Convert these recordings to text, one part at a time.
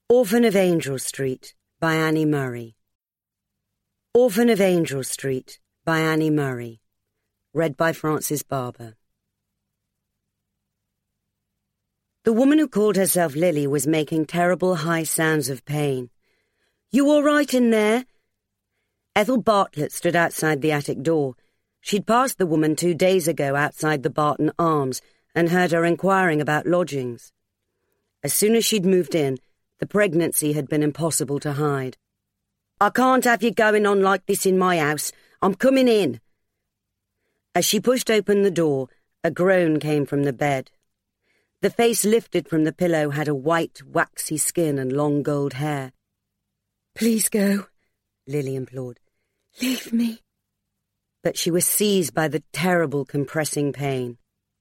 Orphan of Angel Street by Annie Murray. Orphan of Angel Street by Annie Murray. Read by Frances Barber. The woman who called herself Lily was making terrible high sounds of pain. "You all right in there?" Ethel Bartlett stood outside the attic door. She'd passed the woman 2 days ago outside the Barton Arms and heard her inquiring about lodgings. As soon as she'd moved in, the pregnancy had been impossible to hide. "I can't have you going on like this in my house. I'm coming in." As she pushed open the door, a groan came from the bed. The face lifted from the pillow had a white, waxy skin and long gold hair. "Please go," Lily implored. "Leave me." But she was seized by the terrible compressing pain.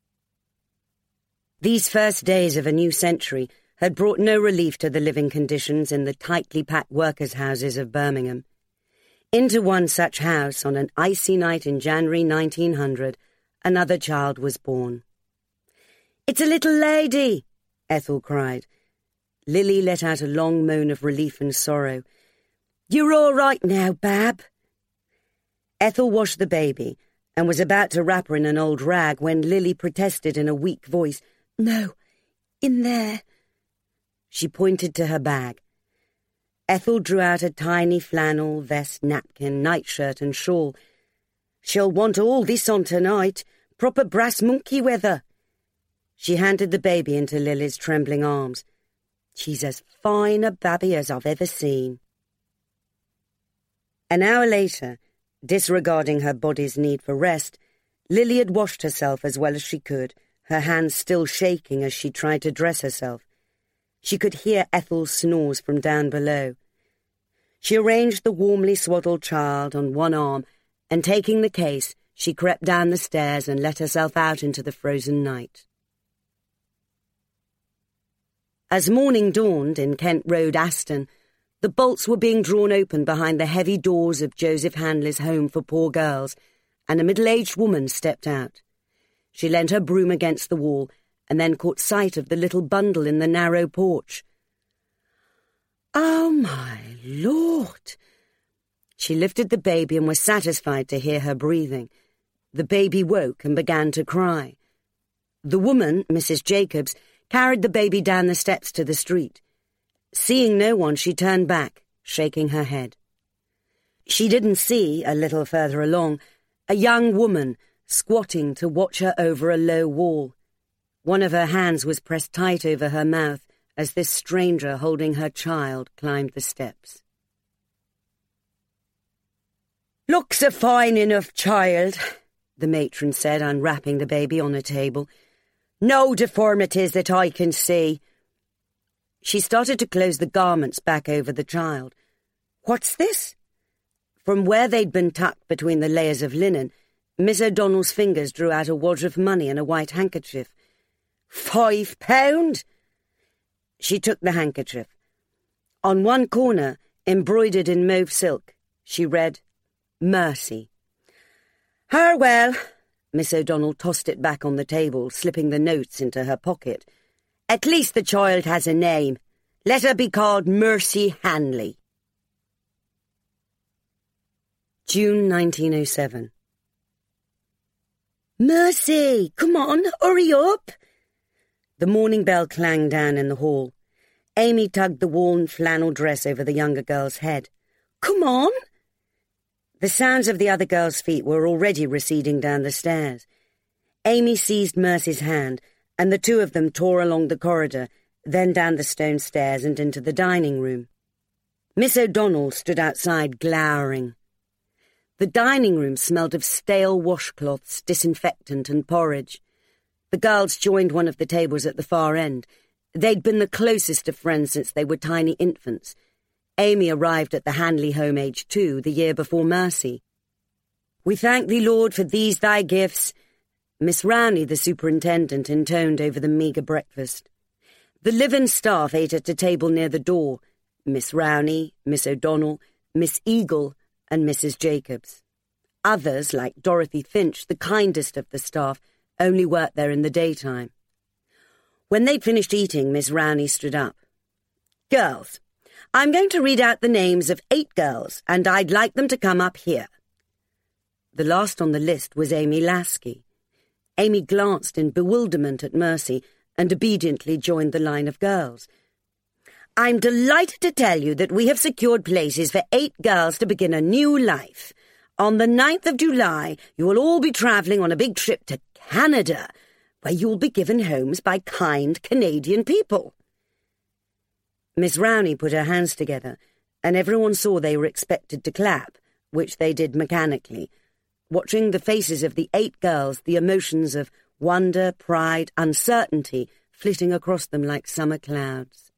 These first days of a new century had brought no relief to the living conditions in the tightly packed workers' houses of Birmingham. Into one such house, on an icy night in January 1900, another child was born. "It's a little lady," Ethel cried. Lily let out a long moan of relief and sorrow. "You're all right now, Bab." Ethel washed the baby and was about to wrap her in an old rag when Lily protested in a weak voice, "No, in there." She pointed to her bag. Ethel drew out a tiny flannel, vest, napkin, nightshirt and shawl. "She'll want all this on tonight. Proper brass monkey weather." She handed the baby into Lily's trembling arms. "She's as fine a babby as I've ever seen." An hour later, disregarding her body's need for rest, Lily had washed herself as well as she could, her hands still shaking as she tried to dress herself. She could hear Ethel's snores from down below. She arranged the warmly swaddled child on one arm, and taking the case, she crept down the stairs and let herself out into the frozen night. As morning dawned in Kent Road, Aston, the bolts were being drawn open behind the heavy doors of Joseph Hanley's home for poor girls, and a middle-aged woman stepped out. She leant her broom against the wall and then caught sight of the little bundle in the narrow porch. "Oh, my Lord!" She lifted the baby and was satisfied to hear her breathing. The baby woke and began to cry. The woman, Mrs. Jacobs, carried the baby down the steps to the street. Seeing no one, she turned back, shaking her head. She didn't see, a little further along, a young woman squatting to watch her over a low wall. One of her hands was pressed tight over her mouth as this stranger holding her child climbed the steps. "Looks a fine enough child," the matron said, unwrapping the baby on a table. "No deformities that I can see." She started to close the garments back over the child. "What's this?" From where they'd been tucked between the layers of linen, Miss O'Donnell's fingers drew out a wad of money and a white handkerchief. £5? She took the handkerchief. On one corner, embroidered in mauve silk, she read, "Mercy." Well," Miss O'Donnell tossed it back on the table, slipping the notes into her pocket. "At least the child has a name. Let her be called Mercy Hanley." June 1907. "Mercy, come on, hurry up." The morning bell clanged down in the hall. Amy tugged the worn flannel dress over the younger girl's head. "Come on." The sounds of the other girl's feet were already receding down the stairs. Amy seized Mercy's hand, and the two of them tore along the corridor, then down the stone stairs and into the dining room. Miss O'Donnell stood outside, glowering. The dining room smelled of stale washcloths, disinfectant and porridge. The girls joined one of the tables at the far end. They'd been the closest of friends since they were tiny infants. Amy arrived at the Hanley home aged 2 the year before Mercy. "We thank thee, Lord, for these thy gifts," Miss Rowney, the superintendent, intoned over the meagre breakfast. The live-in staff ate at a table near the door. Miss Rowney, Miss O'Donnell, Miss Eagle, and Mrs. Jacobs. Others, like Dorothy Finch, the kindest of the staff, only worked there in the daytime. When they'd finished eating, Miss Rowney stood up. Girls, I'm going to read out the names of 8 girls, and I'd like them to come up here. The last on the list was Amy Lasky. Amy glanced in bewilderment at Mercy and obediently joined the line of girls. I'm delighted to tell you that we have secured places for 8 girls to begin a new life. On the 9th of July, you will all be travelling on a big trip to Canada, where you will be given homes by kind Canadian people. Miss Rowney put her hands together, and everyone saw they were expected to clap, which they did mechanically, watching the faces of the 8 girls, the emotions of wonder, pride, uncertainty flitting across them like summer clouds.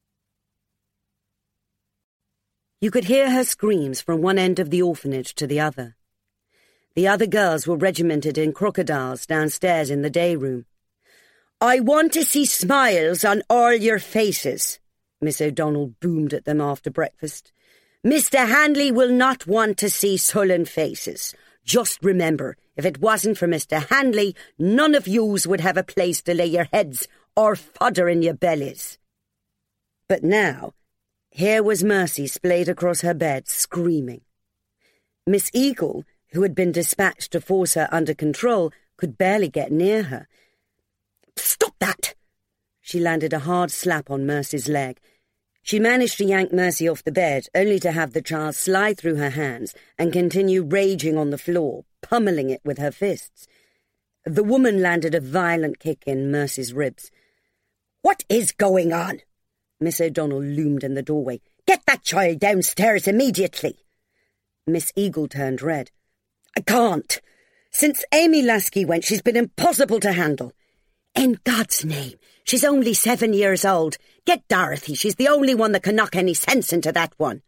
You could hear her screams from one end of the orphanage to the other. The other girls were regimented in crocodiles downstairs in the day room. I want to see smiles on all your faces, Miss O'Donnell boomed at them after breakfast. Mr. Handley will not want to see sullen faces. Just remember, if it wasn't for Mr. Handley, none of yous would have a place to lay your heads or fodder in your bellies. But now, here was Mercy splayed across her bed, screaming. Miss Eagle, who had been dispatched to force her under control, could barely get near her. Stop that! She landed a hard slap on Mercy's leg. She managed to yank Mercy off the bed, only to have the child slide through her hands and continue raging on the floor, pummeling it with her fists. The woman landed a violent kick in Mercy's ribs. What is going on? Miss O'Donnell loomed in the doorway. Get that child downstairs immediately. Miss Eagle turned red. I can't. Since Amy Lasky went, she's been impossible to handle. In God's name, she's only 7 years old. Get Dorothy, she's the only one that can knock any sense into that one.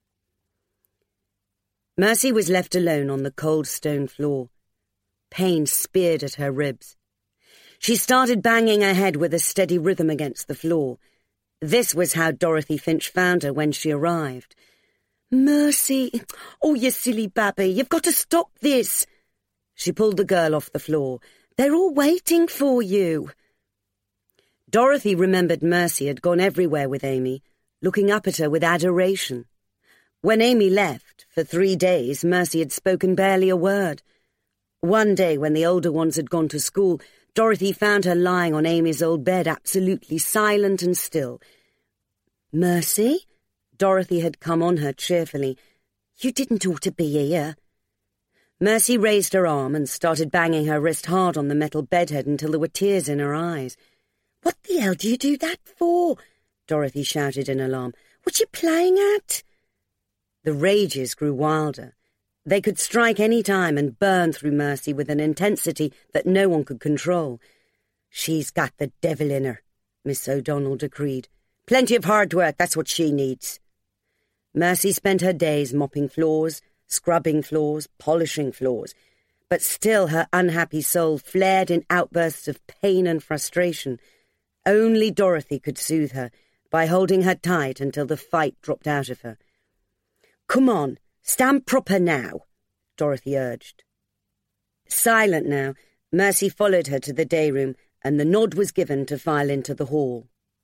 Mercy was left alone on the cold stone floor. Pain speared at her ribs. She started banging her head with a steady rhythm against the floor. This was how Dorothy Finch found her when she arrived. Mercy! Oh, you silly babby, you've got to stop this! She pulled the girl off the floor. They're all waiting for you. Dorothy remembered Mercy had gone everywhere with Amy, looking up at her with adoration. When Amy left, for 3 days, Mercy had spoken barely a word. One day, when the older ones had gone to school, Dorothy found her lying on Amy's old bed, absolutely silent and still. Mercy? Dorothy had come on her cheerfully. You didn't ought to be here. Mercy raised her arm and started banging her wrist hard on the metal bedhead until there were tears in her eyes. What the hell do you do that for? Dorothy shouted in alarm. What you playing at? The rages grew wilder. They could strike any time and burn through Mercy with an intensity that no one could control. She's got the devil in her, Miss O'Donnell decreed. Plenty of hard work, that's what she needs. Mercy spent her days mopping floors, scrubbing floors, polishing floors, but still her unhappy soul flared in outbursts of pain and frustration. Only Dorothy could soothe her by holding her tight until the fight dropped out of her. Come on, stand proper now, Dorothy urged. Silent now, Mercy followed her to the day room, and the nod was given to file into the hall.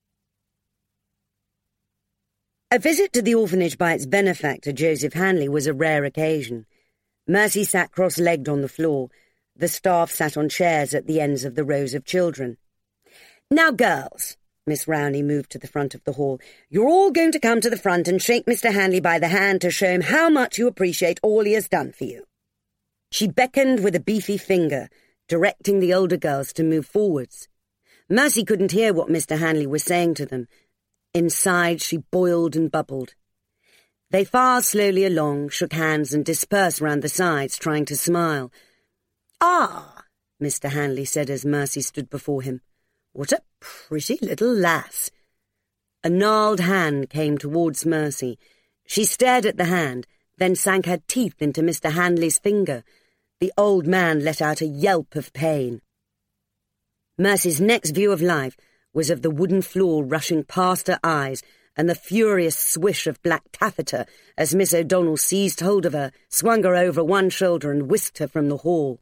A visit to the orphanage by its benefactor, Joseph Handley, was a rare occasion. Mercy sat cross-legged on the floor. The staff sat on chairs at the ends of the rows of children. Now, girls, Miss Rowney moved to the front of the hall, you're all going to come to the front and shake Mr. Handley by the hand to show him how much you appreciate all he has done for you. She beckoned with a beefy finger, directing the older girls to move forwards. Mercy couldn't hear what Mr. Handley was saying to them. Inside, she boiled and bubbled. They filed slowly along, shook hands and dispersed round the sides, trying to smile. Ah, Mr. Handley said as Mercy stood before him. What a pretty little lass. A gnarled hand came towards Mercy. She stared at the hand, then sank her teeth into Mr. Handley's finger. The old man let out a yelp of pain. Mercy's next view of life was of the wooden floor rushing past her eyes and the furious swish of black taffeta as Miss O'Donnell seized hold of her, swung her over one shoulder and whisked her from the hall.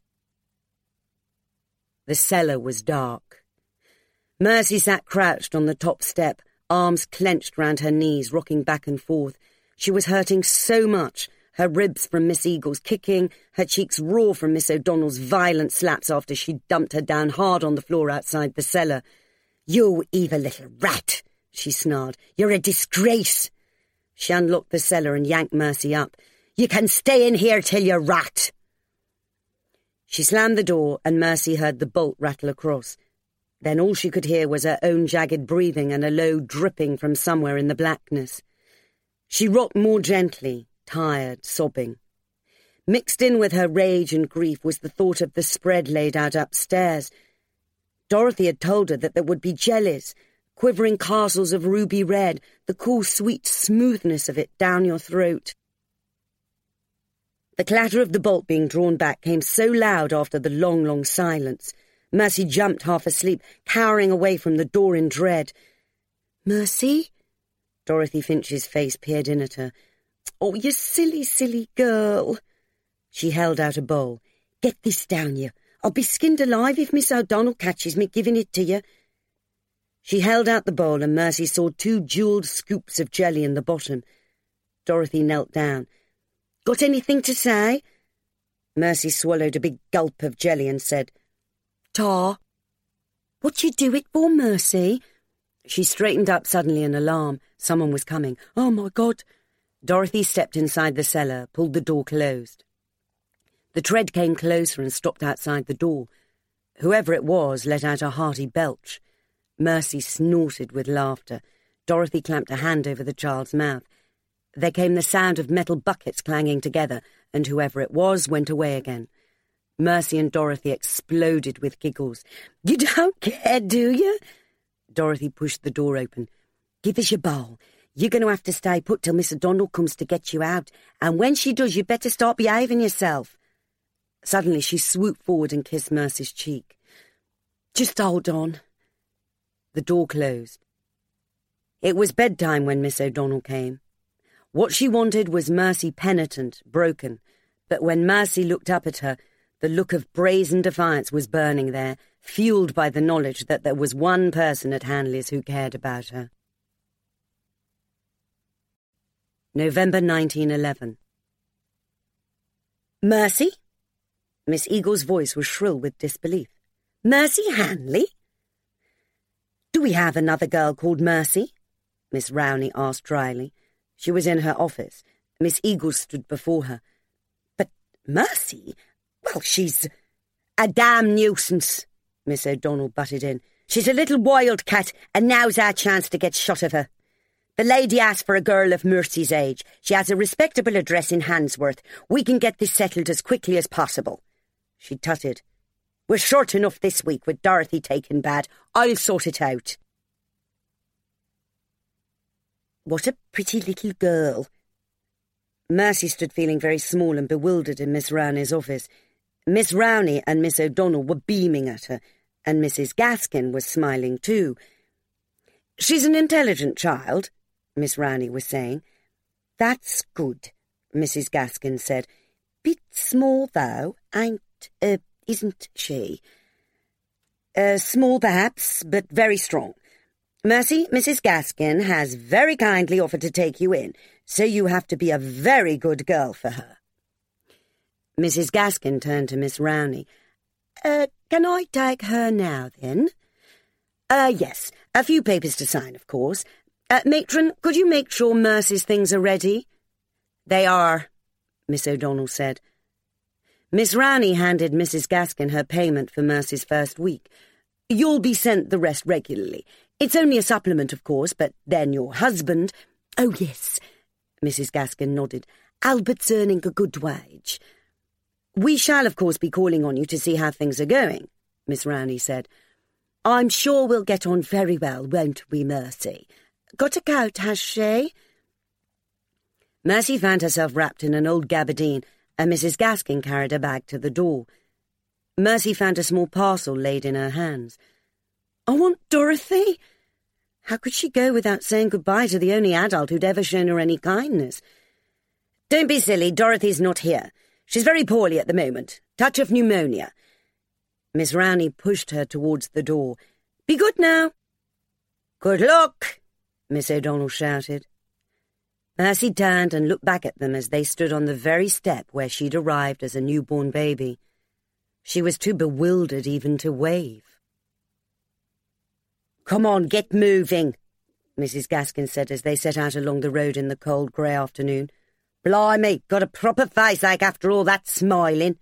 The cellar was dark. Mercy sat crouched on the top step, arms clenched round her knees, rocking back and forth. She was hurting so much, her ribs from Miss Eagle's kicking, her cheeks raw from Miss O'Donnell's violent slaps after she dumped her down hard on the floor outside the cellar. "You evil little rat," she snarled. "You're a disgrace." She unlocked the cellar and yanked Mercy up. "You can stay in here till you rot." She slammed the door and Mercy heard the bolt rattle across. Then all she could hear was her own jagged breathing and a low dripping from somewhere in the blackness. She rocked more gently, tired, sobbing. Mixed in with her rage and grief was the thought of the spread laid out upstairs. Dorothy had told her that there would be jellies, quivering castles of ruby red, the cool, sweet smoothness of it down your throat. The clatter of the bolt being drawn back came so loud after the long, long silence. Mercy jumped half asleep, cowering away from the door in dread. "Mercy?" Dorothy Finch's face peered in at her. "Oh, you silly, silly girl." She held out a bowl. "Get this down you. I'll be skinned alive if Miss O'Donnell catches me giving it to you." She held out the bowl and Mercy saw 2 jewelled scoops of jelly in the bottom. Dorothy knelt down. "Got anything to say?" Mercy swallowed a big gulp of jelly and said, "Ta." "What you do it for, Mercy?" She straightened up suddenly in alarm. Someone was coming. "Oh, my God." Dorothy stepped inside the cellar, pulled the door closed. The tread came closer and stopped outside the door. Whoever it was let out a hearty belch. Mercy snorted with laughter. Dorothy clamped a hand over the child's mouth. There came the sound of metal buckets clanging together, and whoever it was went away again. Mercy and Dorothy exploded with giggles. "You don't care, do you?" Dorothy pushed the door open. "Give us your bowl. You're going to have to stay put till Miss O'Donnell comes to get you out, and when she does, you'd better start behaving yourself." Suddenly she swooped forward and kissed Mercy's cheek. "Just hold on." The door closed. It was bedtime when Miss O'Donnell came. What she wanted was Mercy penitent, broken, but when Mercy looked up at her, the look of brazen defiance was burning there, fueled by the knowledge that there was one person at Hanley's who cared about her. November 1911. "Mercy?" Miss Eagle's voice was shrill with disbelief. "Mercy Hanley? Do we have another girl called Mercy?" Miss Rowney asked dryly. She was in her office. Miss Eagle stood before her. "But Mercy? Well, she's—" "A damn nuisance," Miss O'Donnell butted in. "She's a little wildcat, and now's our chance to get shut of her. The lady asked for a girl of Mercy's age. She has a respectable address in Handsworth. We can get this settled as quickly as possible." She tutted. "We're short enough this week with Dorothy taken bad. I'll sort it out." "What a pretty little girl." Mercy stood feeling very small and bewildered in Miss Rowney's office. Miss Rowney and Miss O'Donnell were beaming at her, and Mrs. Gaskin was smiling too. "She's an intelligent child," Miss Rowney was saying. "That's good," Mrs. Gaskin said. "Bit small, though, isn't she?" "Small, perhaps, but very strong. Mercy, Mrs. Gaskin has very kindly offered to take you in, so you have to be a very good girl for her." Mrs. Gaskin turned to Miss Rowney. "Can I take her now, then?" Yes, a few papers to sign, of course. Matron, could you make sure Mercy's things are ready?" "They are," Miss O'Donnell said. Miss Rowney handed Mrs. Gaskin her payment for Mercy's first week. "You'll be sent the rest regularly. It's only a supplement, of course, but then your husband—" "Oh, yes," Mrs. Gaskin nodded. "Albert's earning a good wage." "We shall, of course, be calling on you to see how things are going," Miss Rowney said. "I'm sure we'll get on very well, won't we, Mercy? Got a coat, has she?" Mercy found herself wrapped in an old gabardine, and Mrs. Gaskin carried her bag to the door. Mercy found a small parcel laid in her hands. "I want Dorothy." How could she go without saying goodbye to the only adult who'd ever shown her any kindness? "Don't be silly, Dorothy's not here. She's very poorly at the moment. Touch of pneumonia." Miss Rowney pushed her towards the door. "Be good now." "Good luck." Miss O'Donnell shouted. Mercy turned and looked back at them as they stood on the very step where she'd arrived as a newborn baby. She was too bewildered even to wave. "Come on, get moving," Mrs. Gaskin said as they set out along the road in the cold grey afternoon. "Blimey, got a proper faceache after all that smiling."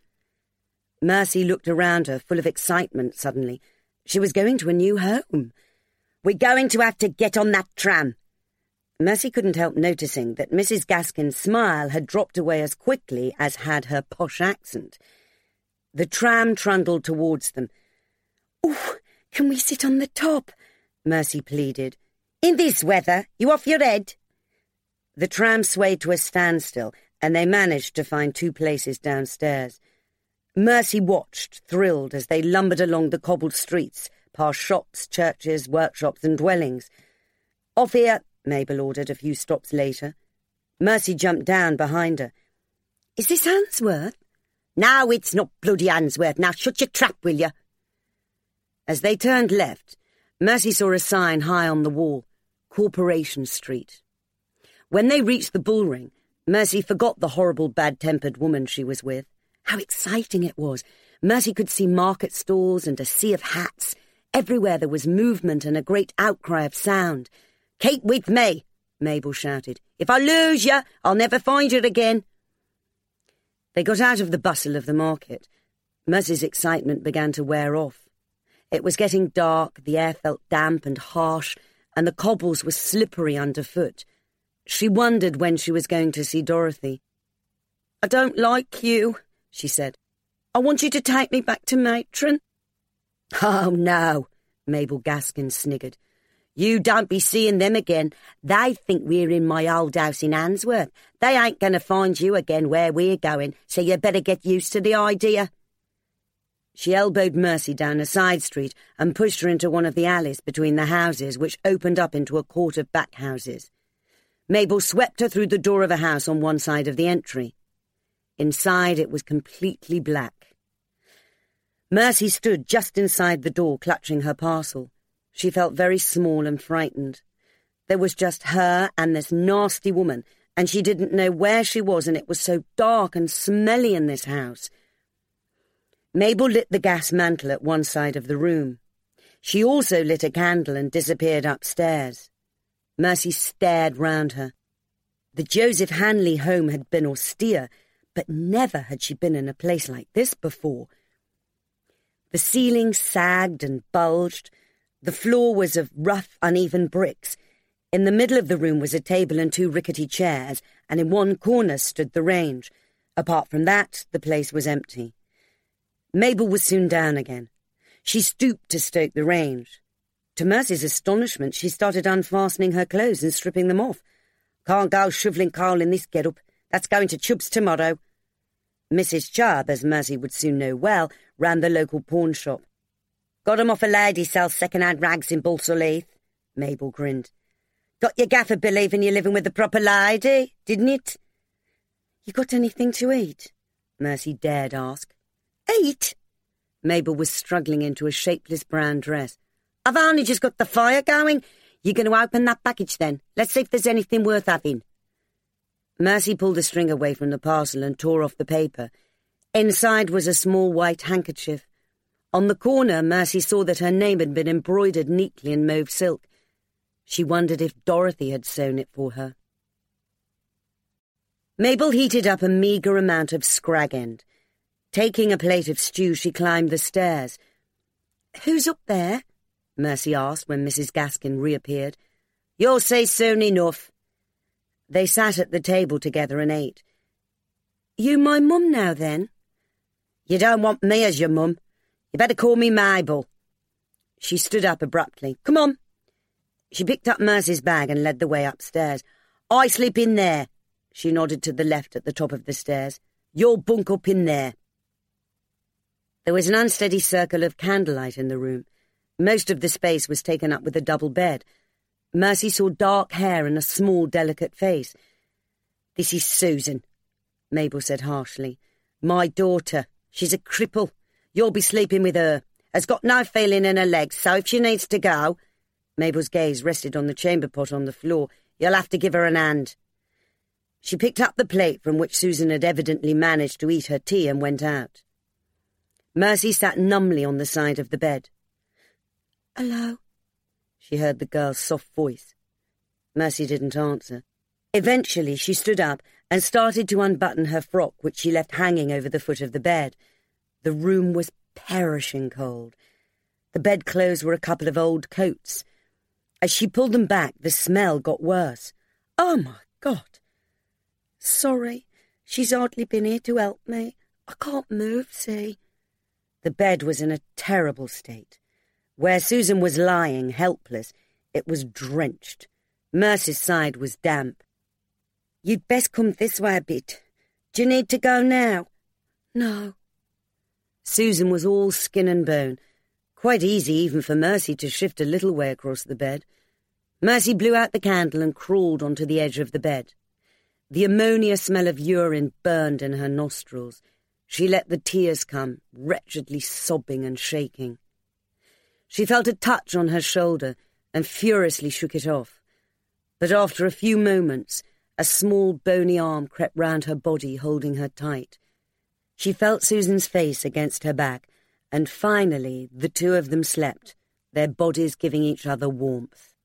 Mercy looked around her, full of excitement suddenly. She was going to a new home. "We're going to have to get on that tram." Mercy couldn't help noticing that Mrs. Gaskin's smile had dropped away as quickly as had her posh accent. The tram trundled towards them. "Oh, can we sit on the top?" Mercy pleaded. "In this weather? You off your head?" The tram swayed to a standstill, and they managed to find 2 places downstairs. Mercy watched, thrilled, as they lumbered along the cobbled streets, past shops, churches, workshops and dwellings. "Off here," Mabel ordered a few stops later. Mercy jumped down behind her. "Is this Handsworth?" "No, it's not bloody Handsworth. Now shut your trap, will you?" As they turned left, Mercy saw a sign high on the wall, Corporation Street. When they reached the bullring, Mercy forgot the horrible bad-tempered woman she was with. How exciting it was! Mercy could see market stalls and a sea of hats. Everywhere there was movement and a great outcry of sound. "Keep with me," Mabel shouted. "If I lose you, I'll never find you again." They got out of the bustle of the market. Mercy's excitement began to wear off. It was getting dark, the air felt damp and harsh, and the cobbles were slippery underfoot. She wondered when she was going to see Dorothy. "I don't like you," she said. "I want you to take me back to Matron." "Oh, no," Mabel Gaskin sniggered. "You don't be seeing them again. They think we're in my old house in Handsworth. They ain't going to find you again where we're going, so you better get used to the idea." She elbowed Mercy down a side street and pushed her into one of the alleys between the houses, which opened up into a court of back houses. Mabel swept her through the door of a house on one side of the entry. Inside it was completely black. Mercy stood just inside the door, clutching her parcel. She felt very small and frightened. There was just her and this nasty woman, and she didn't know where she was, and it was so dark and smelly in this house. Mabel lit the gas mantle at one side of the room. She also lit a candle and disappeared upstairs. Mercy stared round her. The Joseph Hanley home had been austere, but never had she been in a place like this before. The ceiling sagged and bulged. The floor was of rough, uneven bricks. In the middle of the room was a table and 2 rickety chairs, and in one corner stood the range. Apart from that, the place was empty. Mabel was soon down again. She stooped to stoke the range. To Mercy's astonishment, she started unfastening her clothes and stripping them off. "Can't go shoveling coal in this get-up. That's going to Chubb's tomorrow." Mrs. Chubb, as Mercy would soon know well, ran the local pawn shop. "Got 'em off a lady sells second-hand rags in Balsall Heath," Mabel grinned. "Got your gaffer believing you're living with the proper lady, didn't it?" "You got anything to eat?" Mercy dared ask. "Eat?" Mabel was struggling into a shapeless brown dress. "I've only just got the fire going. You're going to open that package then? Let's see if there's anything worth having." Mercy pulled the string away from the parcel and tore off the paper. Inside was a small white handkerchief. On the corner, Mercy saw that her name had been embroidered neatly in mauve silk. She wondered if Dorothy had sewn it for her. Mabel heated up a meagre amount of scrag end. Taking a plate of stew, she climbed the stairs. "Who's up there?" Mercy asked when Mrs. Gaskin reappeared. "You'll see soon enough." They sat at the table together and ate. "You my mum now, then?" "You don't want me as your mum. You better call me Mabel." She stood up abruptly. "Come on." She picked up Mercy's bag and led the way upstairs. "I sleep in there." She nodded to the left at the top of the stairs. "You'll bunk up in there." There was an unsteady circle of candlelight in the room. Most of the space was taken up with a double bed. Mercy saw dark hair and a small, delicate face. "This is Susan," Mabel said harshly. "My daughter. She's a cripple. You'll be sleeping with her. Has got no feeling in her legs, so if she needs to go—" Mabel's gaze rested on the chamber pot on the floor. "You'll have to give her an hand." She picked up the plate from which Susan had evidently managed to eat her tea and went out. Mercy sat numbly on the side of the bed. "Hello," she heard the girl's soft voice. Mercy didn't answer. Eventually she stood up and started to unbutton her frock, which she left hanging over the foot of the bed. The room was perishing cold. The bedclothes were a couple of old coats. As she pulled them back, the smell got worse. "Oh, my God." "Sorry, she's hardly been here to help me. I can't move, see." The bed was in a terrible state. Where Susan was lying, helpless, it was drenched. Mercy's side was damp. "You'd best come this way a bit. Do you need to go now?" "No." Susan was all skin and bone. Quite easy even for Mercy to shift a little way across the bed. Mercy blew out the candle and crawled onto the edge of the bed. The ammonia smell of urine burned in her nostrils. She let the tears come, wretchedly sobbing and shaking. She felt a touch on her shoulder and furiously shook it off. But after a few moments, a small bony arm crept round her body, holding her tight. She felt Susan's face against her back, and finally the two of them slept, their bodies giving each other warmth.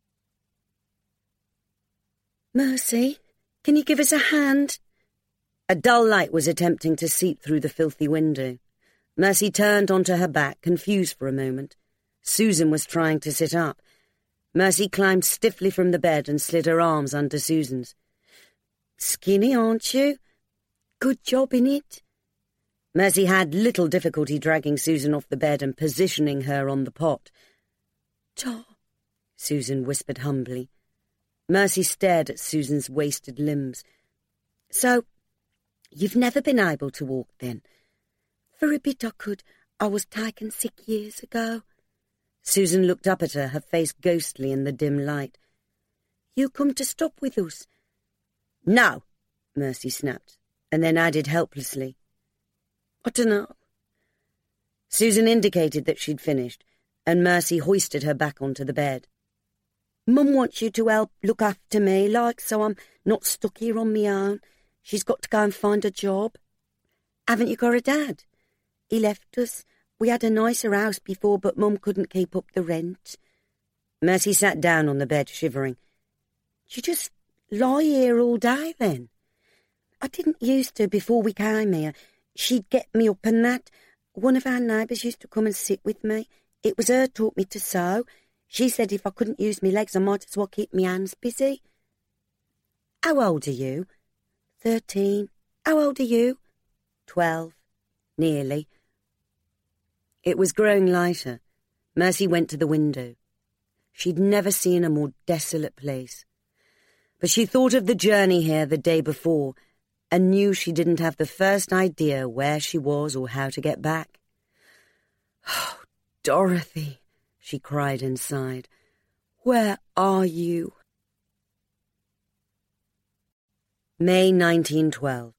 "Mercy, can you give us a hand?" A dull light was attempting to seep through the filthy window. Mercy turned onto her back, confused for a moment. Susan was trying to sit up. Mercy climbed stiffly from the bed and slid her arms under Susan's. "Skinny, aren't you? Good job, innit?" Mercy had little difficulty dragging Susan off the bed and positioning her on the pot. "Ta," Susan whispered humbly. Mercy stared at Susan's wasted limbs. "So, you've never been able to walk, then?" "For a bit I could. I was taken sick years ago." Susan looked up at her face ghostly in the dim light. "You come to stop with us?" "No," Mercy snapped, and then added helplessly, "I dunno." Susan indicated that she'd finished, and Mercy hoisted her back onto the bed. "Mum wants you to help look after me, so I'm not stuck here on me own. She's got to go and find a job." "Haven't you got a dad?" "He left us. We had a nicer house before, but Mum couldn't keep up the rent." Mercy sat down on the bed, shivering. "Do you just lie here all day, then?" "I didn't used to before we came here. She'd get me up and that. One of our neighbours used to come and sit with me. It was her taught me to sew. She said if I couldn't use me legs, I might as well keep me hands busy." "How old are you?" 13. "How old are you?" 12. Nearly. It was growing lighter. Mercy went to the window. She'd never seen a more desolate place. But she thought of the journey here the day before and knew she didn't have the first idea where she was or how to get back. "Oh, Dorothy," she cried inside, "where are you?" May 1912.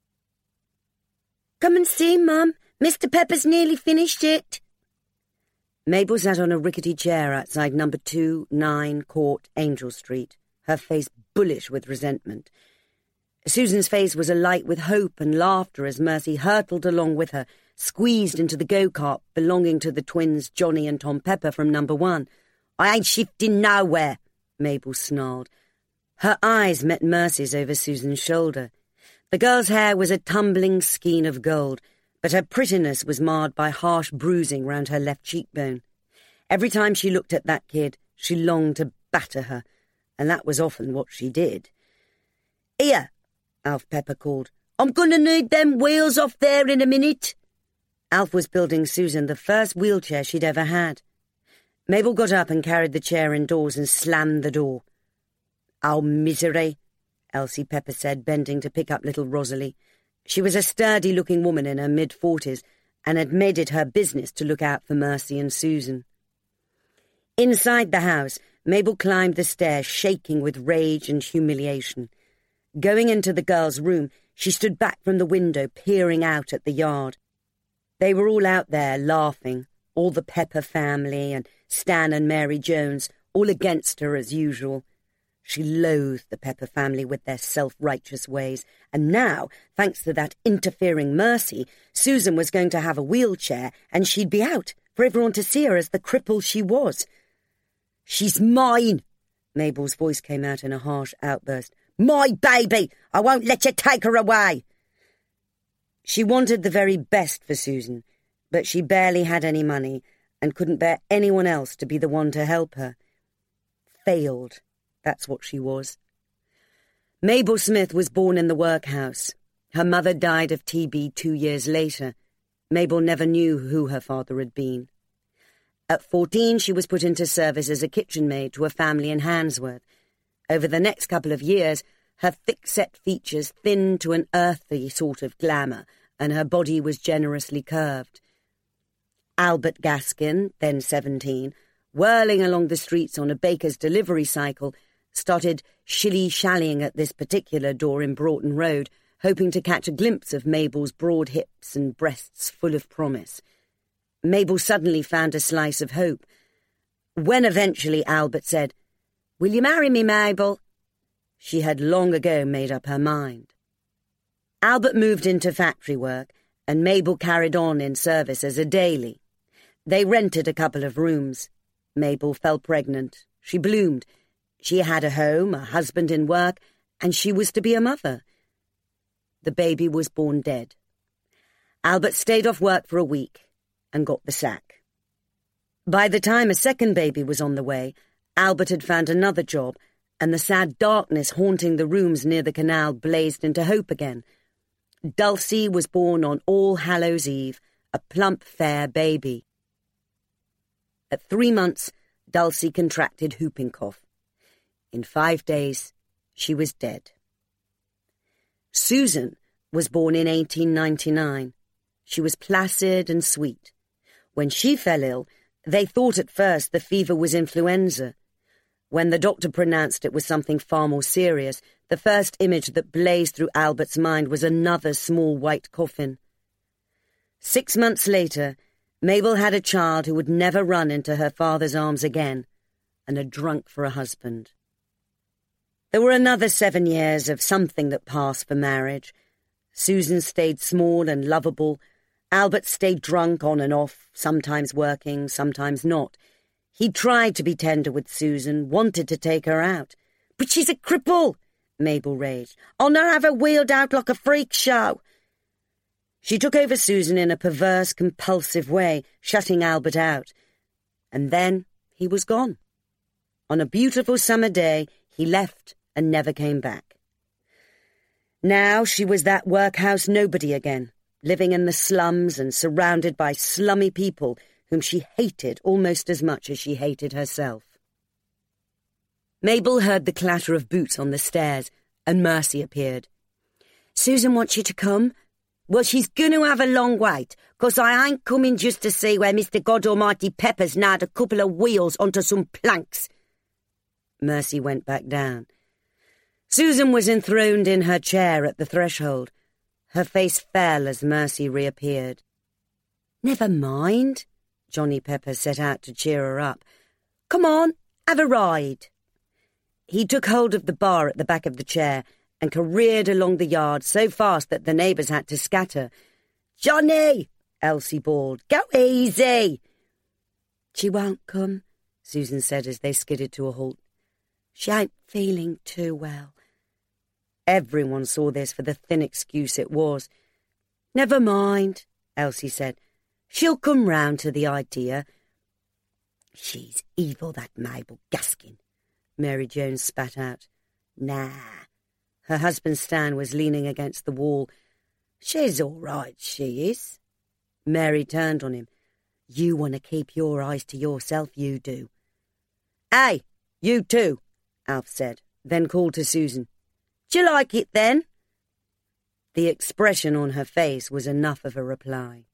"Come and see, Mum. Mr. Pepper's nearly finished it." Mabel sat on a rickety chair outside number 2-9 Court, Angel Street, her face bullish with resentment. Susan's face was alight with hope and laughter as Mercy hurtled along with her, squeezed into the go-kart belonging to the twins Johnny and Tom Pepper from number 1. "I ain't shifting nowhere," Mabel snarled. Her eyes met Mercy's over Susan's shoulder. The girl's hair was a tumbling skein of gold, but her prettiness was marred by harsh bruising round her left cheekbone. Every time she looked at that kid, she longed to batter her, and that was often what she did. "Here," Alf Pepper called. "I'm going to need them wheels off there in a minute." Alf was building Susan the first wheelchair she'd ever had. Mabel got up and carried the chair indoors and slammed the door. "Oh, misery," Elsie Pepper said, bending to pick up little Rosalie. She was a sturdy-looking woman in her mid-40s and had made it her business to look out for Mercy and Susan. Inside the house, Mabel climbed the stairs, shaking with rage and humiliation. Going into the girls' room, she stood back from the window, peering out at the yard. They were all out there, laughing, all the Pepper family and Stan and Mary Jones, all against her as usual. She loathed the Pepper family with their self-righteous ways, and now, thanks to that interfering Mercy, Susan was going to have a wheelchair and she'd be out for everyone to see her as the cripple she was. "She's mine!" Mabel's voice came out in a harsh outburst. "My baby! I won't let you take her away!" She wanted the very best for Susan, but she barely had any money and couldn't bear anyone else to be the one to help her. Failed. That's what she was. Mabel Smith was born in the workhouse. Her mother died of TB 2 years later. Mabel never knew who her father had been. At 14, she was put into service as a kitchen maid to a family in Handsworth. Over the next couple of years, her thick-set features thinned to an earthy sort of glamour, and her body was generously curved. Albert Gaskin, then 17, whirling along the streets on a baker's delivery cycle, started shilly-shallying at this particular door in Broughton Road, hoping to catch a glimpse of Mabel's broad hips and breasts full of promise. Mabel suddenly found a slice of hope. When eventually Albert said, "Will you marry me, Mabel?" she had long ago made up her mind. Albert moved into factory work, and Mabel carried on in service as a daily. They rented a couple of rooms. Mabel fell pregnant. She bloomed. She had a home, a husband in work, and she was to be a mother. The baby was born dead. Albert stayed off work for a week and got the sack. By the time a second baby was on the way, Albert had found another job, and the sad darkness haunting the rooms near the canal blazed into hope again. Dulcie was born on All Hallows Eve, a plump, fair baby. At 3 months, Dulcie contracted whooping cough. In 5 days, she was dead. Susan was born in 1899. She was placid and sweet. When she fell ill, they thought at first the fever was influenza. When the doctor pronounced it was something far more serious, the first image that blazed through Albert's mind was another small white coffin. 6 months later, Mabel had a child who would never run into her father's arms again, and a drunk for a husband. There were another 7 years of something that passed for marriage. Susan stayed small and lovable. Albert stayed drunk on and off, sometimes working, sometimes not. He tried to be tender with Susan, wanted to take her out. "But she's a cripple," Mabel raged. "I'll not have her wheeled out like a freak show." She took over Susan in a perverse, compulsive way, shutting Albert out. And then he was gone. On a beautiful summer day, he left and never came back. Now she was that workhouse nobody again, living in the slums and surrounded by slummy people whom she hated almost as much as she hated herself. Mabel heard the clatter of boots on the stairs, and Mercy appeared. "Susan wants you to come." "Well, she's going to have a long wait, 'cause I ain't coming just to see where Mr. Godalmighty Pepper's nailed a couple of wheels onto some planks." Mercy went back down. Susan was enthroned in her chair at the threshold. Her face fell as Mercy reappeared. "Never mind," Johnny Pepper set out to cheer her up. "Come on, have a ride." He took hold of the bar at the back of the chair and careered along the yard so fast that the neighbours had to scatter. "Johnny!" Elsie bawled. "Go easy!" "She won't come," Susan said as they skidded to a halt. "She ain't feeling too well." Everyone saw this for the thin excuse it was. "Never mind," Elsie said. "She'll come round to the idea." "She's evil, that Mabel Gaskin," Mary Jones spat out. "Nah." Her husband Stan was leaning against the wall. "She's all right, she is." Mary turned on him. "You want to keep your eyes to yourself, you do." "Hey, you too," Alf said, then called to Susan. "Do you like it, then?" The expression on her face was enough of a reply.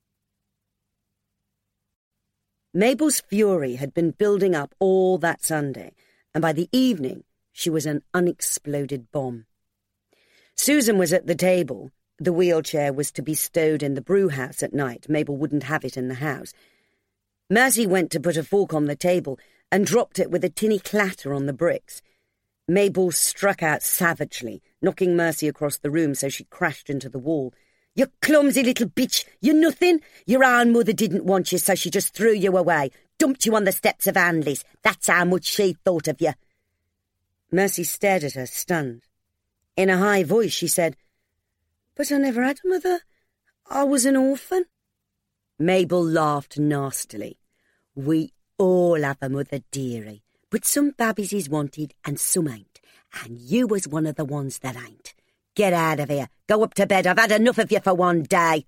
Mabel's fury had been building up all that Sunday, and by the evening she was an unexploded bomb. Susan was at the table. The wheelchair was to be stowed in the brewhouse at night. Mabel wouldn't have it in the house. Mercy went to put a fork on the table, and dropped it with a tinny clatter on the bricks. Mabel struck out savagely, knocking Mercy across the room so she crashed into the wall. "You clumsy little bitch! You're nothing! Your own mother didn't want you, so she just threw you away, dumped you on the steps of Hanley's. That's how much she thought of you." Mercy stared at her, stunned. In a high voice she said, "But I never had a mother. I was an orphan." Mabel laughed nastily. "We all have a mother, dearie, but some babbies is wanted and some ain't, and you was one of the ones that ain't. Get out of here. Go up to bed. I've had enough of you for one day."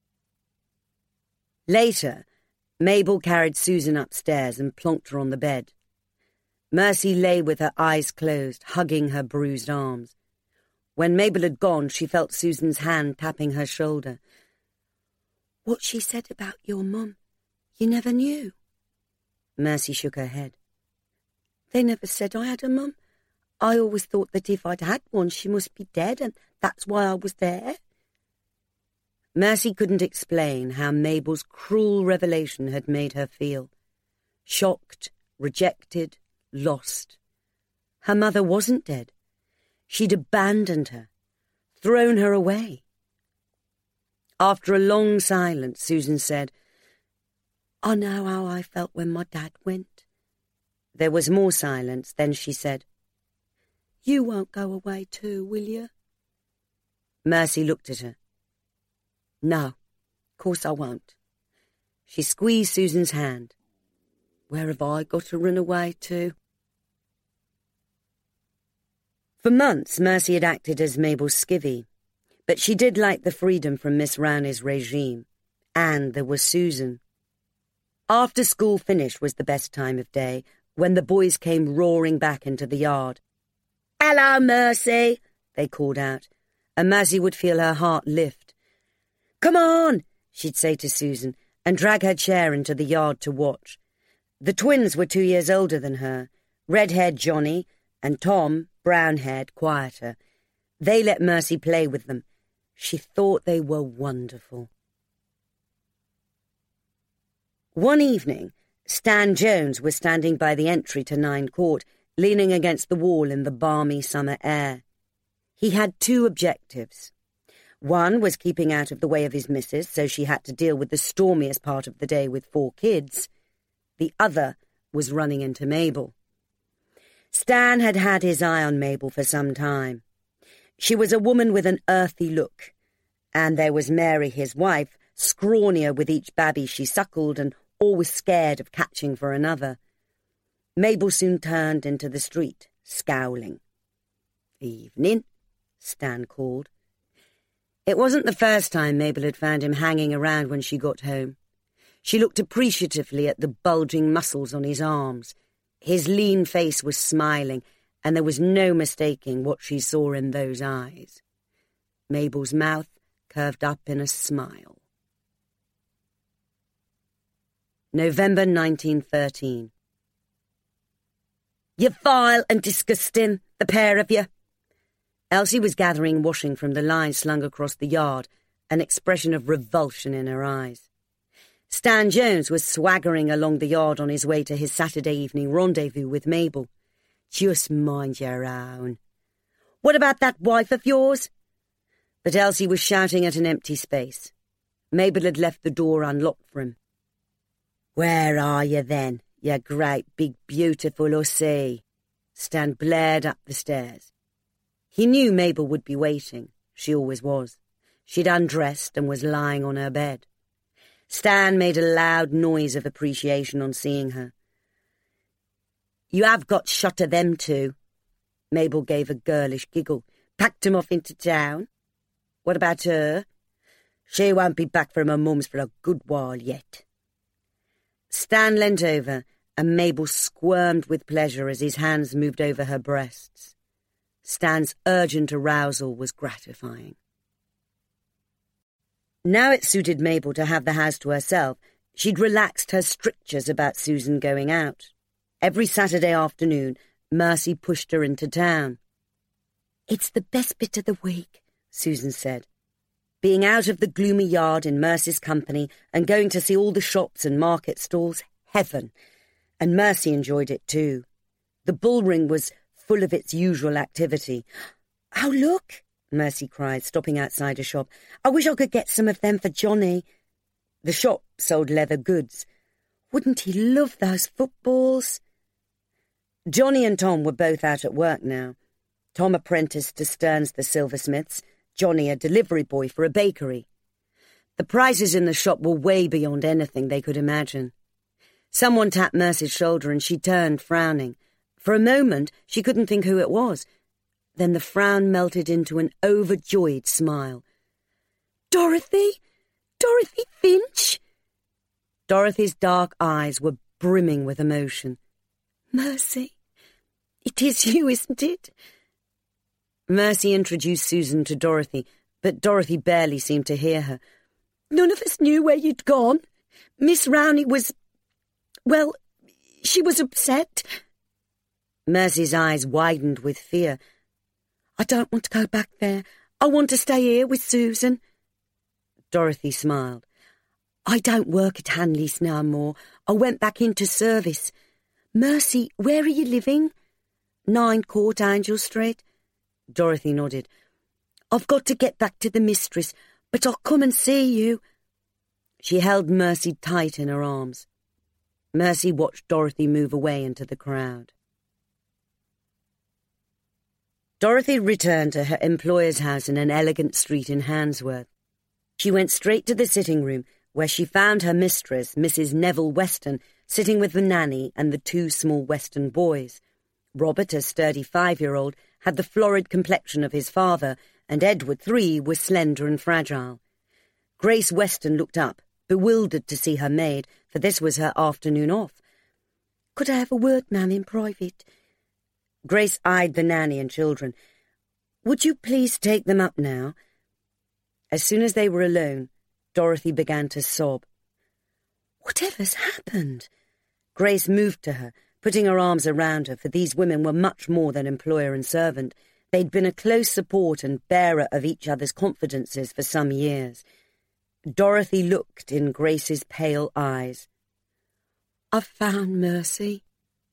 Later, Mabel carried Susan upstairs and plonked her on the bed. Mercy lay with her eyes closed, hugging her bruised arms. When Mabel had gone, she felt Susan's hand tapping her shoulder. "What she said about your mum, you never knew?" Mercy shook her head. "They never said I had a mum. I always thought that if I'd had one, she must be dead, and that's why I was there." Mercy couldn't explain how Mabel's cruel revelation had made her feel. Shocked, rejected, lost. Her mother wasn't dead. She'd abandoned her, thrown her away. After a long silence, Susan said, "I know how I felt when my dad went." There was more silence, then she said, "You won't go away too, will you?" Mercy looked at her. "No, of course I won't." She squeezed Susan's hand. "Where have I got to run away to?" For months, Mercy had acted as Mabel's skivvy, but she did like the freedom from Miss Rowney's regime. And there was Susan. After school finished was the best time of day, when the boys came roaring back into the yard. "Hello, Mercy," they called out, and Mercy would feel her heart lift. "Come on," she'd say to Susan, and drag her chair into the yard to watch. The twins were 2 years older than her, red-haired Johnny, and Tom, brown-haired, quieter. They let Mercy play with them. She thought they were wonderful. One evening, Stan Jones was standing by the entry to 9 Court, leaning against the wall in the balmy summer air. He had 2 objectives. One was keeping out of the way of his missus, so she had to deal with the stormiest part of the day with 4 kids. The other was running into Mabel. Stan had had his eye on Mabel for some time. She was a woman with an earthy look, and there was Mary, his wife, scrawnier with each babby she suckled and always scared of catching for another. Mabel soon turned into the street, scowling. "Evening," Stan called. It wasn't the first time Mabel had found him hanging around when she got home. She looked appreciatively at the bulging muscles on his arms. His lean face was smiling, and there was no mistaking what she saw in those eyes. Mabel's mouth curved up in a smile. November 1913. "You're vile and disgusting, the pair of you." Elsie was gathering washing from the line slung across the yard, an expression of revulsion in her eyes. Stan Jones was swaggering along the yard on his way to his Saturday evening rendezvous with Mabel. "Just mind your own." "What about that wife of yours?" But Elsie was shouting at an empty space. Mabel had left the door unlocked for him. "Where are you then, you great big beautiful hussy?" Stan blared up the stairs. He knew Mabel would be waiting. She always was. She'd undressed and was lying on her bed. Stan made a loud noise of appreciation on seeing her. "You have got shot of them too." Mabel gave a girlish giggle. "Packed 'em off into town." "What about her?" "She won't be back from her mum's for a good while yet." Stan leant over, and Mabel squirmed with pleasure as his hands moved over her breasts. Stan's urgent arousal was gratifying. Now it suited Mabel to have the house to herself. She'd relaxed her strictures about Susan going out. Every Saturday afternoon, Mercy pushed her into town. "It's the best bit of the week," Susan said. Being out of the gloomy yard in Mercy's company and going to see all the shops and market stalls, heaven. And Mercy enjoyed it too. The bullring was full of its usual activity. "Oh, look," Mercy cried, stopping outside a shop. "I wish I could get some of them for Johnny." The shop sold leather goods. Wouldn't he love those footballs? Johnny and Tom were both out at work now. Tom apprenticed to Stearns the silversmiths, Johnny a delivery boy for a bakery. The prices in the shop were way beyond anything they could imagine. Someone tapped Mercy's shoulder and she turned, frowning. For a moment, she couldn't think who it was. Then the frown melted into an overjoyed smile. "Dorothy? Dorothy Finch?" Dorothy's dark eyes were brimming with emotion. "Mercy, it is you, isn't it?" Mercy introduced Susan to Dorothy, but Dorothy barely seemed to hear her. "None of us knew where you'd gone. Miss Rowney was... well, she was upset." Mercy's eyes widened with fear. "I don't want to go back there. I want to stay here with Susan." Dorothy smiled. "I don't work at Hanley's no more. I went back into service. Mercy, where are you living?" 9 Court Angel Street. Dorothy nodded. "I've got to get back to the mistress, but I'll come and see you." She held Mercy tight in her arms. Mercy watched Dorothy move away into the crowd. Dorothy returned to her employer's house in an elegant street in Handsworth. She went straight to the sitting room, where she found her mistress, Mrs. Neville Weston, sitting with the nanny and the 2 small Weston boys. Robert, a sturdy 5-year-old, had the florid complexion of his father, and Edward, 3, was slender and fragile. Grace Weston looked up, bewildered to see her maid, for this was her afternoon off. "Could I have a word, ma'am, in private?" Grace eyed the nanny and children. "Would you please take them up now?" As soon as they were alone, Dorothy began to sob. "Whatever's happened?" Grace moved to her, putting her arms around her, for these women were much more than employer and servant. They'd been a close support and bearer of each other's confidences for some years. Dorothy looked in Grace's pale eyes. "I've found Mercy."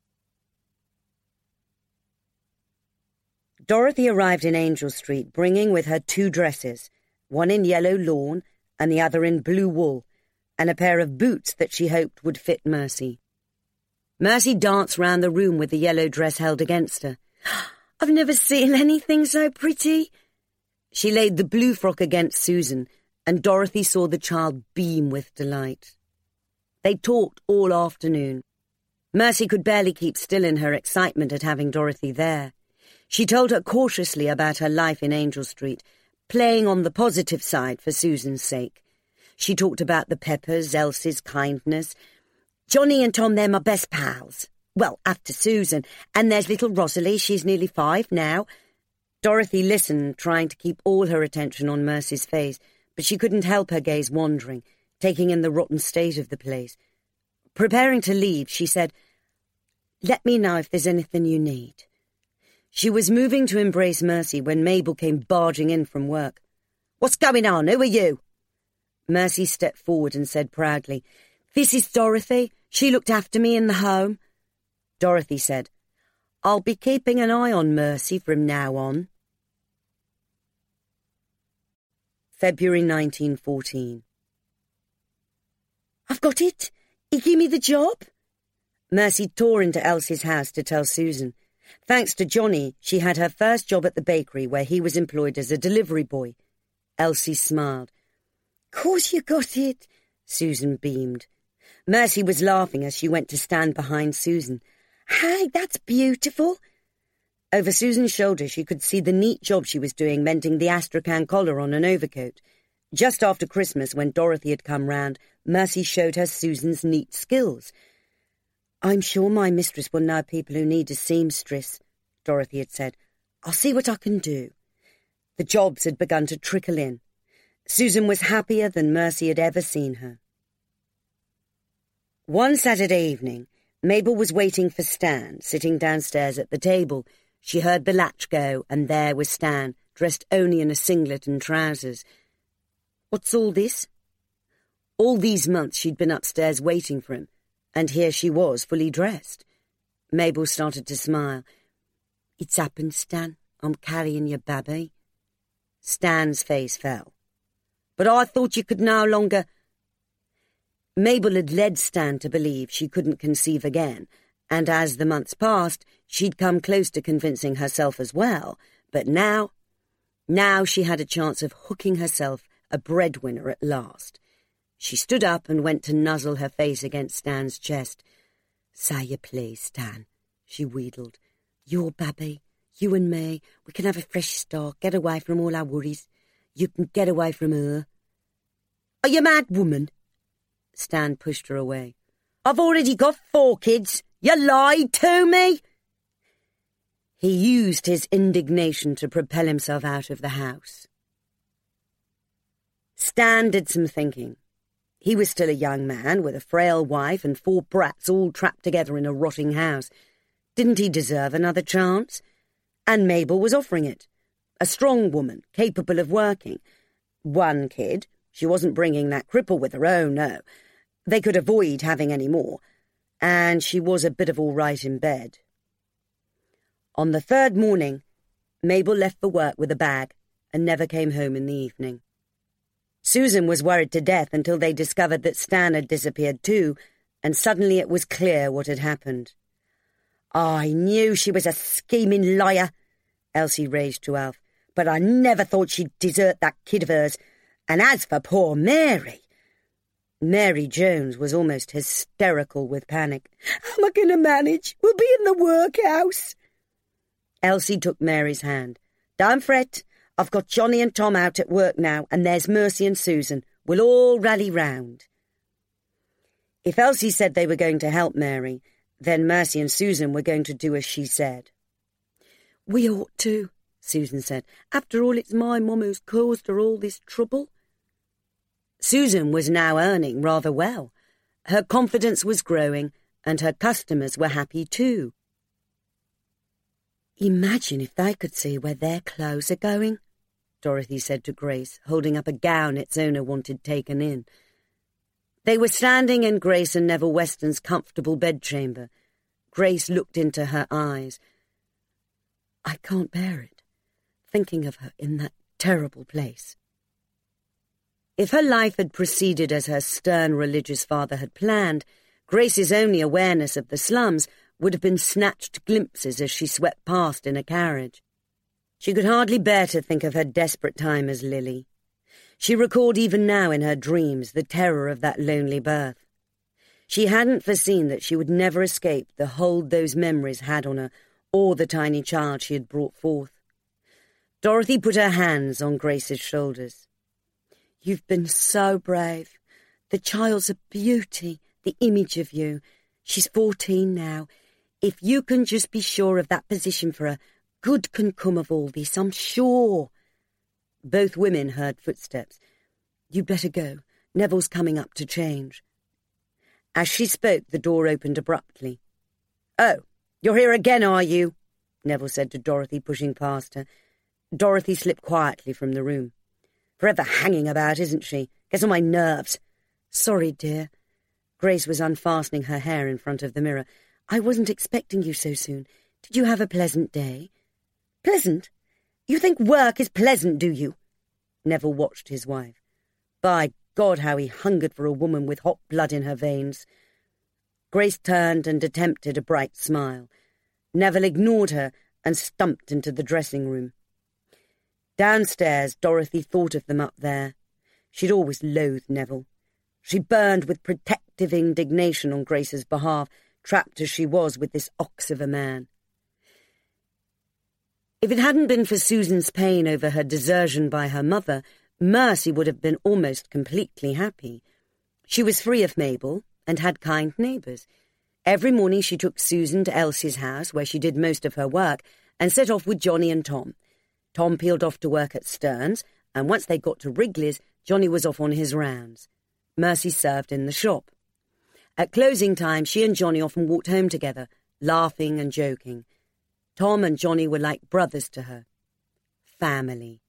Dorothy arrived in Angel Street, bringing with her 2 dresses, one in yellow lawn and the other in blue wool, and a pair of boots that she hoped would fit Mercy. Mercy danced round the room with the yellow dress held against her. "I've never seen anything so pretty." She laid the blue frock against Susan, and Dorothy saw the child beam with delight. They talked all afternoon. Mercy could barely keep still in her excitement at having Dorothy there. She told her cautiously about her life in Angel Street, playing on the positive side for Susan's sake. She talked about the Peppers, Elsie's kindness. "Johnny and Tom, they're my best pals. Well, after Susan. And there's little Rosalie, she's nearly 5 now." Dorothy listened, trying to keep all her attention on Mercy's face, but she couldn't help her gaze wandering, taking in the rotten state of the place. Preparing to leave, she said, "Let me know if there's anything you need." She was moving to embrace Mercy when Mabel came barging in from work. "What's going on? Who are you?" Mercy stepped forward and said proudly, "This is Dorothy. She looked after me in the home." Dorothy said, "I'll be keeping an eye on Mercy from now on." February 1914. "I've got it. He gave me the job." Mercy tore into Elsie's house to tell Susan. Thanks to Johnny, she had her first job at the bakery, where he was employed as a delivery boy. Elsie smiled. "Course you got it," Susan beamed. Mercy was laughing as she went to stand behind Susan. "Hey, that's beautiful." Over Susan's shoulder she could see the neat job she was doing mending the Astrakhan collar on an overcoat. Just after Christmas, when Dorothy had come round, Mercy showed her Susan's neat skills. "I'm sure my mistress will know people who need a seamstress," Dorothy had said. "I'll see what I can do." The jobs had begun to trickle in. Susan was happier than Mercy had ever seen her. One Saturday evening, Mabel was waiting for Stan, sitting downstairs at the table. She heard the latch go, and there was Stan, dressed only in a singlet and trousers. "What's all this?" All these months she'd been upstairs waiting for him, And here she was, fully dressed. Mabel started to smile. "It's happened, Stan. I'm carrying your baby." Stan's face fell. "But I thought you could no longer—" Mabel had led Stan to believe she couldn't conceive again, and as the months passed, she'd come close to convincing herself as well. But now she had a chance of hooking herself a breadwinner at last. She stood up and went to nuzzle her face against Stan's chest. "Say you please, Stan," she wheedled. "Your baby, you and me, we can have a fresh start, get away from all our worries. You can get away from her." "Are you mad, woman?" Stan pushed her away. "I've already got 4 kids. You lied to me." He used his indignation to propel himself out of the house. Stan did some thinking. He was still a young man with a frail wife and 4 brats all trapped together in a rotting house. Didn't he deserve another chance? And Mabel was offering it. A strong woman, capable of working. 1 kid. She wasn't bringing that cripple with her, oh no. They could avoid having any more. And she was a bit of all right in bed. On the 3rd morning, Mabel left for work with a bag and never came home in the evening. Susan was worried to death until they discovered that Stan had disappeared too, and suddenly it was clear what had happened. "I knew she was a scheming liar," Elsie raged to Alf, "but I never thought she'd desert that kid of hers. And as for poor Mary—" Mary Jones was almost hysterical with panic. "How am I going to manage? We'll be in the workhouse." Elsie took Mary's hand. "Don't fret. I've got Johnny and Tom out at work now, and there's Mercy and Susan. We'll all rally round." If Elsie said they were going to help Mary, then Mercy and Susan were going to do as she said. "We ought to," Susan said. "After all, it's my mum who's caused her all this trouble." Susan was now earning rather well. Her confidence was growing, and her customers were happy too. "Imagine if they could see where their clothes are going," Dorothy said to Grace, holding up a gown its owner wanted taken in. They were standing in Grace and Neville Weston's comfortable bedchamber. Grace looked into her eyes. "I can't bear it, thinking of her in that terrible place." If her life had proceeded as her stern religious father had planned, Grace's only awareness of the slums would have been snatched glimpses as she swept past in a carriage. She could hardly bear to think of her desperate time as Lily. She recalled even now in her dreams the terror of that lonely birth. She hadn't foreseen that she would never escape the hold those memories had on her or the tiny child she had brought forth. Dorothy put her hands on Grace's shoulders. "You've been so brave. The child's a beauty, the image of you. She's 14 now. If you can just be sure of that position for her, good can come of all this, I'm sure." Both women heard footsteps. "You'd better go. Neville's coming up to change." As she spoke, the door opened abruptly. "Oh, you're here again, are you?" Neville said to Dorothy, pushing past her. Dorothy slipped quietly from the room. "Forever hanging about, isn't she? Gets on my nerves." "Sorry, dear." Grace was unfastening her hair in front of the mirror. "I wasn't expecting you so soon. Did you have a pleasant day?" "Pleasant? You think work is pleasant, do you?" Neville watched his wife. By God, how he hungered for a woman with hot blood in her veins. Grace turned and attempted a bright smile. Neville ignored her and stumped into the dressing room. Downstairs, Dorothy thought of them up there. She'd always loathed Neville. She burned with protective indignation on Grace's behalf, trapped as she was with this ox of a man. If it hadn't been for Susan's pain over her desertion by her mother, Mercy would have been almost completely happy. She was free of Mabel and had kind neighbours. Every morning she took Susan to Elsie's house, where she did most of her work, and set off with Johnny and Tom. Tom peeled off to work at Stearns, and once they got to Wrigley's, Johnny was off on his rounds. Mercy served in the shop. At closing time, she and Johnny often walked home together, laughing and joking. Tom and Johnny were like brothers to her. Family.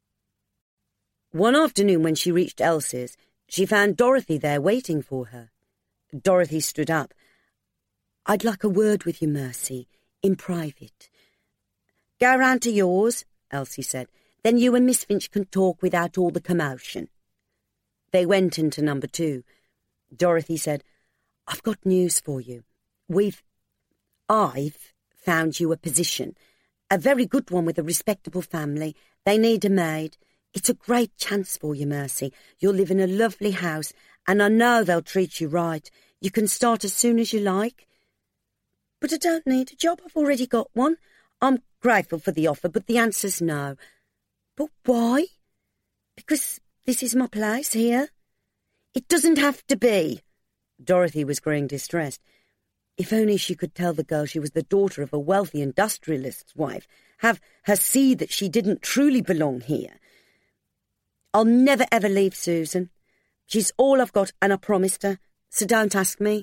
One afternoon when she reached Elsie's, she found Dorothy there waiting for her. Dorothy stood up. "I'd like a word with you, Mercy, in private." "Go round to yours," Elsie said. "Then you and Miss Finch can talk without all the commotion." They went into number 2. Dorothy said, "I've got news for you. I've found you a position. A very good one with a respectable family. They need a maid. It's a great chance for you, Mercy. You'll live in a lovely house, and I know they'll treat you right. You can start as soon as you like." "But I don't need a job. I've already got one." "I'm grateful for the offer, but the answer's no." "But why?" "Because this is my place here." "It doesn't have to be." Dorothy was growing distressed. If only she could tell the girl she was the daughter of a wealthy industrialist's wife, have her see that she didn't truly belong here. "I'll never ever leave Susan. She's all I've got, and I promised her, so don't ask me."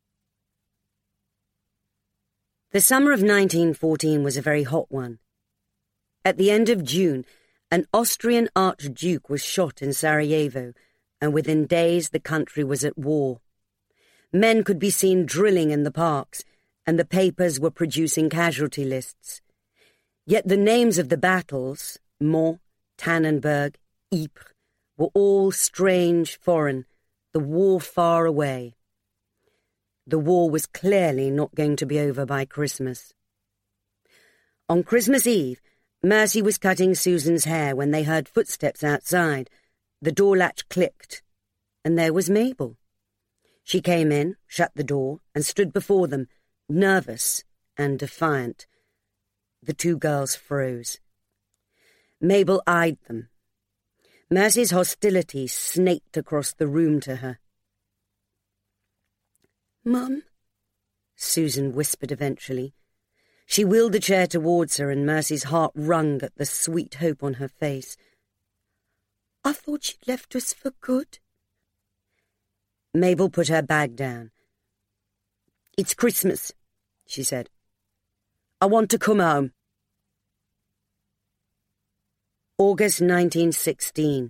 The summer of 1914 was a very hot one. At the end of June, an Austrian archduke was shot in Sarajevo, and within days the country was at war. Men could be seen drilling in the parks, and the papers were producing casualty lists. Yet the names of the battles, Mons, Tannenberg, Ypres, were all strange, foreign, the war far away. The war was clearly not going to be over by Christmas. On Christmas Eve, Mercy was cutting Susan's hair when they heard footsteps outside. The door latch clicked, and there was Mabel. She came in, shut the door, and stood before them, nervous and defiant. The two girls froze. Mabel eyed them. Mercy's hostility snaked across the room to her. "Mum," Susan whispered eventually. She wheeled a chair towards her, and Mercy's heart wrung at the sweet hope on her face. "I thought you'd left us for good." Mabel put her bag down. "It's Christmas," she said. "I want to come home." August 1916.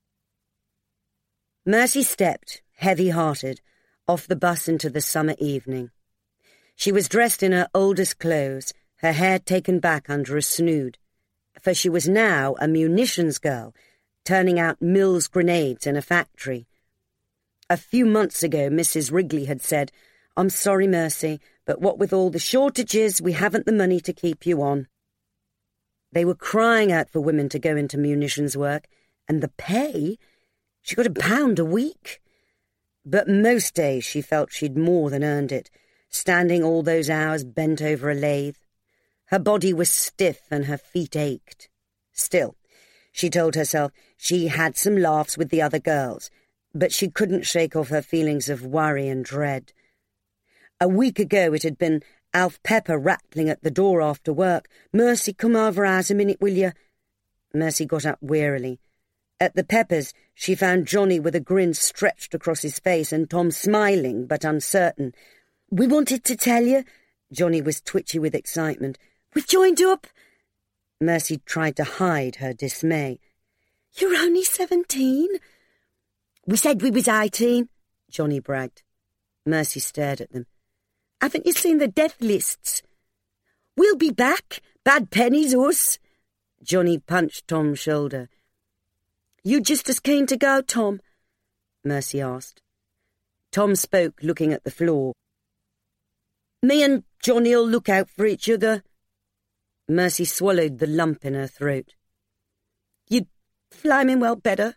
Mercy stepped, heavy-hearted, off the bus into the summer evening. She was dressed in her oldest clothes, her hair taken back under a snood, for she was now a munitions girl, turning out Mills grenades in a factory. A few months ago, Mrs. Wrigley had said, "I'm sorry, Mercy, but what with all the shortages, we haven't the money to keep you on." They were crying out for women to go into munitions work, and the pay? She got £1 a week. But most days she felt she'd more than earned it, standing all those hours bent over a lathe. Her body was stiff and her feet ached. Still, she told herself, she had some laughs with the other girls, but she couldn't shake off her feelings of worry and dread. A week ago it had been Alf Pepper rattling at the door after work. "Mercy, come over ours a minute, will you?" Mercy got up wearily. At the Peppers, she found Johnny with a grin stretched across his face and Tom smiling but uncertain. "We wanted to tell you." Johnny was twitchy with excitement. "We've joined up." Mercy tried to hide her dismay. "You're only 17. "We said we was 18, Johnny bragged. Mercy stared at them. "Haven't you seen the death lists?" "We'll be back. Bad pennies, us." Johnny punched Tom's shoulder. "You just as keen to go, Tom?" Mercy asked. Tom spoke, looking at the floor. "Me and Johnny'll look out for each other." Mercy swallowed the lump in her throat. "You'd flaming well better."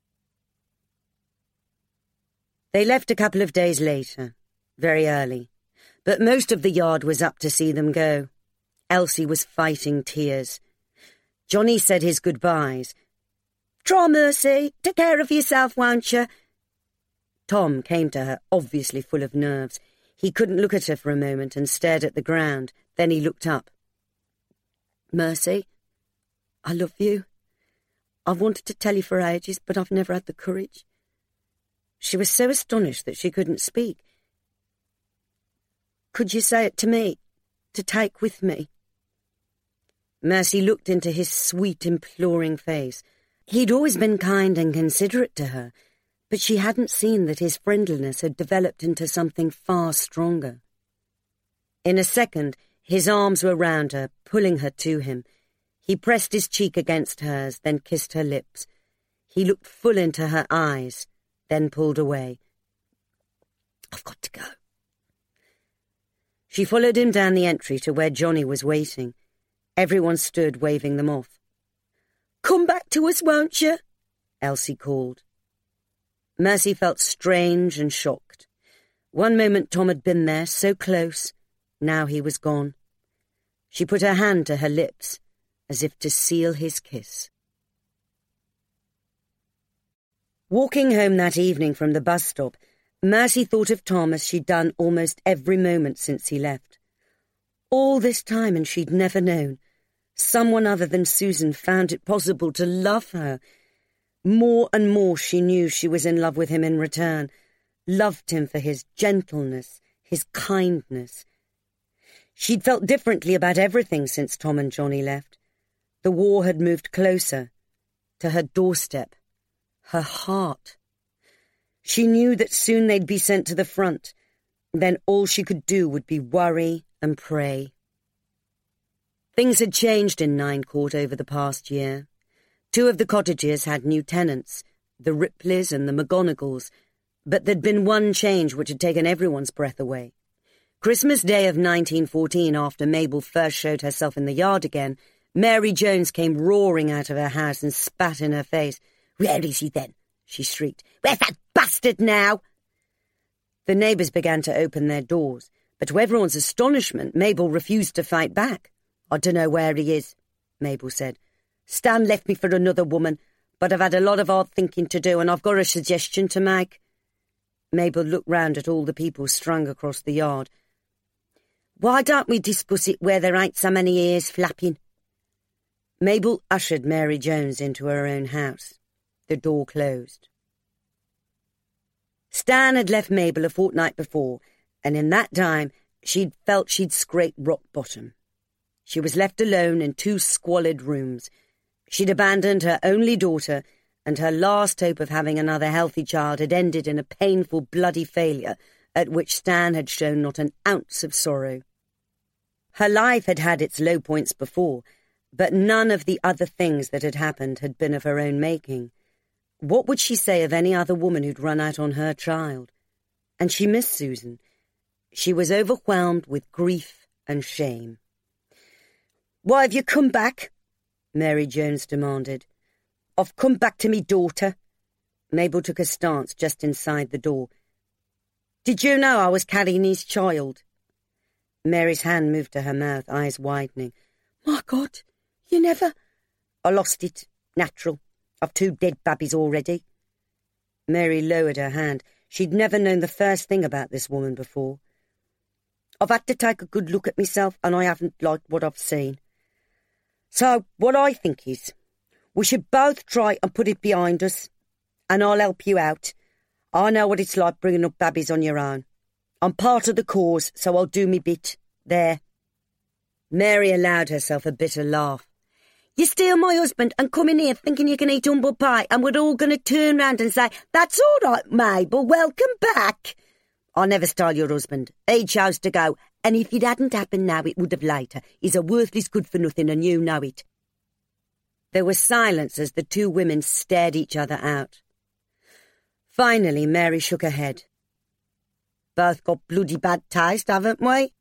They left a couple of days later, very early, but most of the yard was up to see them go. Elsie was fighting tears. Johnny said his goodbyes. "Try, Mercy. Take care of yourself, won't you?" Tom came to her, obviously full of nerves. He couldn't look at her for a moment and stared at the ground. Then he looked up. "Mercy, I love you. I've wanted to tell you for ages, but I've never had the courage." She was so astonished that she couldn't speak. "Could you say it to me, to take with me?" Mercy looked into his sweet, imploring face. He'd always been kind and considerate to her, but she hadn't seen that his friendliness had developed into something far stronger. In a second, his arms were round her, pulling her to him. He pressed his cheek against hers, then kissed her lips. He looked full into her eyes, then pulled away. "I've got to go." She followed him down the entry to where Johnny was waiting. Everyone stood waving them off. "Come back to us, won't you?" Elsie called. Mercy felt strange and shocked. One moment Tom had been there, so close. Now he was gone. She put her hand to her lips, as if to seal his kiss. Walking home that evening from the bus stop, Mercy thought of Tom as she'd done almost every moment since he left. All this time, and she'd never known. Someone other than Susan found it possible to love her. More and more she knew she was in love with him in return, loved him for his gentleness, his kindness. She'd felt differently about everything since Tom and Johnny left. The war had moved closer, to her doorstep, her heart. She knew that soon they'd be sent to the front. Then all she could do would be worry and pray. Things had changed in Ninecourt over the past year. 2 of the cottages had new tenants, the Ripleys and the McGonagalls, but there'd been one change which had taken everyone's breath away. Christmas Day of 1914, after Mabel first showed herself in the yard again, Mary Jones came roaring out of her house and spat in her face. "Where is he then?" she shrieked. "Where's that bastard now?" The neighbours began to open their doors, but to everyone's astonishment, Mabel refused to fight back. "I don't know where he is," Mabel said. "Stan left me for another woman, but I've had a lot of hard thinking to do and I've got a suggestion to make." Mabel looked round at all the people strung across the yard. "Why don't we discuss it where there ain't so many ears flapping?" Mabel ushered Mary Jones into her own house. The door closed. Stan had left Mabel a fortnight before, and in that time she'd felt she'd scraped rock bottom. She was left alone in 2 squalid rooms. She'd abandoned her only daughter, and her last hope of having another healthy child had ended in a painful, bloody failure at which Stan had shown not an ounce of sorrow. Her life had had its low points before, but none of the other things that had happened had been of her own making. What would she say of any other woman who'd run out on her child? And she missed Susan. She was overwhelmed with grief and shame. "Why have you come back?" Mary Jones demanded. "I've come back to me daughter." Mabel took a stance just inside the door. "Did you know I was carrying his child?" Mary's hand moved to her mouth, eyes widening. "My God, you never—" "I lost it. Natural. I've 2 dead babbies already." Mary lowered her hand. She'd never known the first thing about this woman before. "I've had to take a good look at myself, and I haven't liked what I've seen. So what I think is, we should both try and put it behind us, and I'll help you out. I know what it's like bringing up babbies on your own. I'm part of the cause, so I'll do me bit. There." Mary allowed herself a bitter laugh. "You steal my husband and come in here thinking you can eat humble pie, and we're all going to turn round and say, 'That's all right, Mabel, welcome back.' I never stole your husband. He chose to go, and if it hadn't happened now, it would have later. He's a worthless good-for-nothing, and you know it." There was silence as the 2 women stared each other out. Finally, Mary shook her head. "Both got bloody bad taste, haven't we?"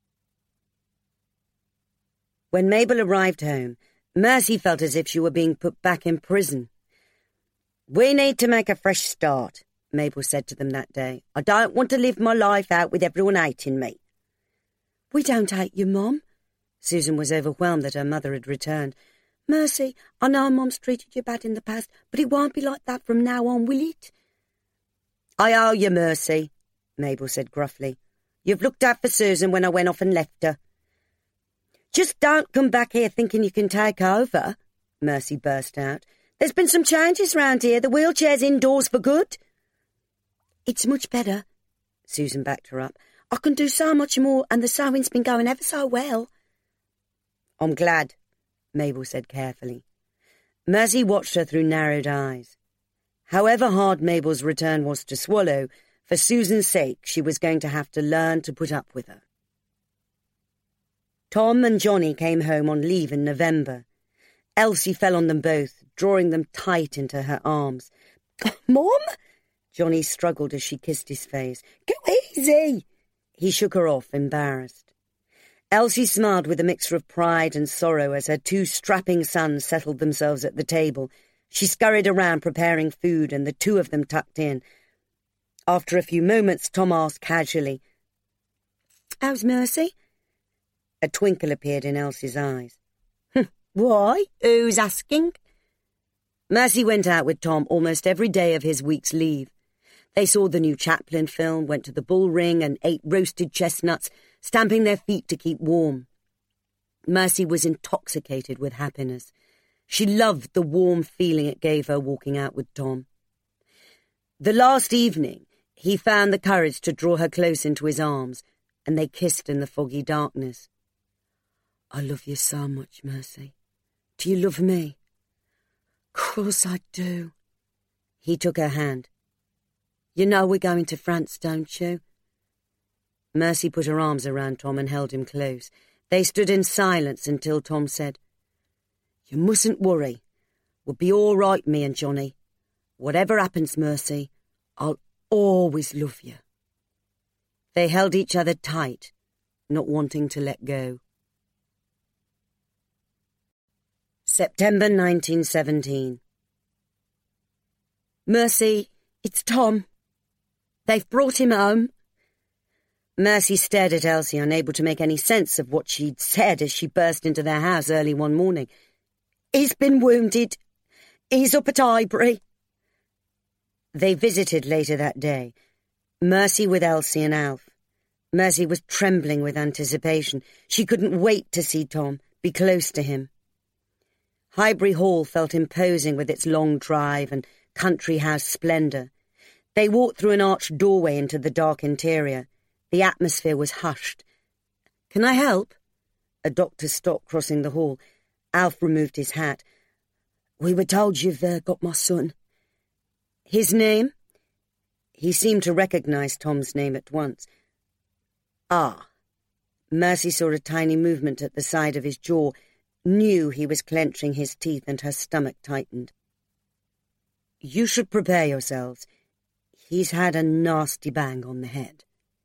When Mabel arrived home, Mercy felt as if she were being put back in prison. "We need to make a fresh start," Mabel said to them that day. "I don't want to live my life out with everyone hating me." "We don't hate you, Mum." Susan was overwhelmed that her mother had returned. "Mercy, I know Mum's treated you bad in the past, but it won't be like that from now on, will it?" "I owe you mercy," Mabel said gruffly. "You've looked out for Susan when I went off and left her." "Just don't come back here thinking you can take over," Mercy burst out. "There's been some changes round here. The wheelchair's indoors for good." "It's much better," Susan backed her up. "I can do so much more, and the sewing's been going ever so well." "I'm glad," Mabel said carefully. Mercy watched her through narrowed eyes. However hard Mabel's return was to swallow, for Susan's sake she was going to have to learn to put up with her. Tom and Johnny came home on leave in November. Elsie fell on them both, drawing them tight into her arms. "Mom?" Johnny struggled as she kissed his face. "Go easy!" He shook her off, embarrassed. Elsie smiled with a mixture of pride and sorrow as her two strapping sons settled themselves at the table. She scurried around preparing food, and the two of them tucked in. After a few moments, Tom asked casually, "How's Mercy?" A twinkle appeared in Elsie's eyes. "Why? Who's asking?" Mercy went out with Tom almost every day of his week's leave. They saw the new Chaplin film, went to the bull ring and ate roasted chestnuts, stamping their feet to keep warm. Mercy was intoxicated with happiness. She loved the warm feeling it gave her walking out with Tom. The last evening, he found the courage to draw her close into his arms, and they kissed in the foggy darkness. "I love you so much, Mercy. Do you love me?" "Course I do." He took her hand. "You know we're going to France, don't you?" Mercy put her arms around Tom and held him close. They stood in silence until Tom said, "You mustn't worry. We'll be all right, me and Johnny. Whatever happens, Mercy, I'll always love you." They held each other tight, not wanting to let go. September 1917. "Mercy, it's Tom. They've brought him home." Mercy stared at Elsie, unable to make any sense of what she'd said as she burst into their house early one morning. "He's been wounded. He's up at Highbury." They visited later that day, Mercy with Elsie and Alf. Mercy was trembling with anticipation. She couldn't wait to see Tom, be close to him. Highbury Hall felt imposing with its long drive and country house splendour. They walked through an arched doorway into the dark interior. The atmosphere was hushed. "Can I help?" A doctor stopped crossing the hall. Alf removed his hat. "We were told you've got my son." "His name?" He seemed to recognise Tom's name at once. "Ah." Mercy saw a tiny movement at the side of his jaw, knew he was clenching his teeth, and her stomach tightened. "You should prepare yourselves. He's had a nasty bang on the head."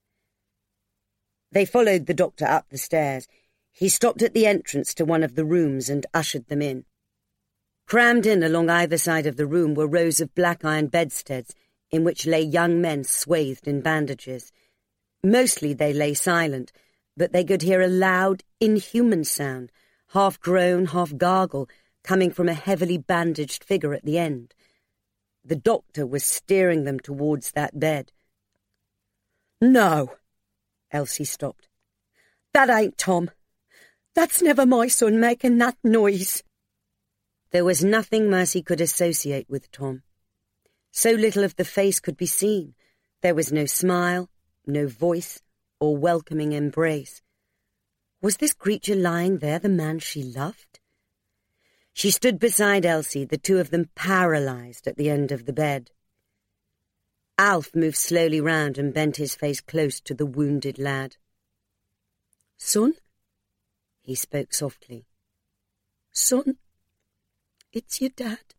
They followed the doctor up the stairs. He stopped at the entrance to one of the rooms and ushered them in. Crammed in along either side of the room were rows of black iron bedsteads in which lay young men swathed in bandages. Mostly they lay silent, but they could hear a loud, inhuman sound, half groan, half gargle, coming from a heavily bandaged figure at the end. The doctor was steering them towards that bed. "No!" Elsie stopped. "That ain't Tom. That's never my son making that noise." There was nothing Mercy could associate with Tom. So little of the face could be seen. There was no smile, no voice, or welcoming embrace. Was this creature lying there the man she loved? She stood beside Elsie, the two of them paralysed at the end of the bed. Alf moved slowly round and bent his face close to the wounded lad. "Son?" He spoke softly. "Son, it's your dad."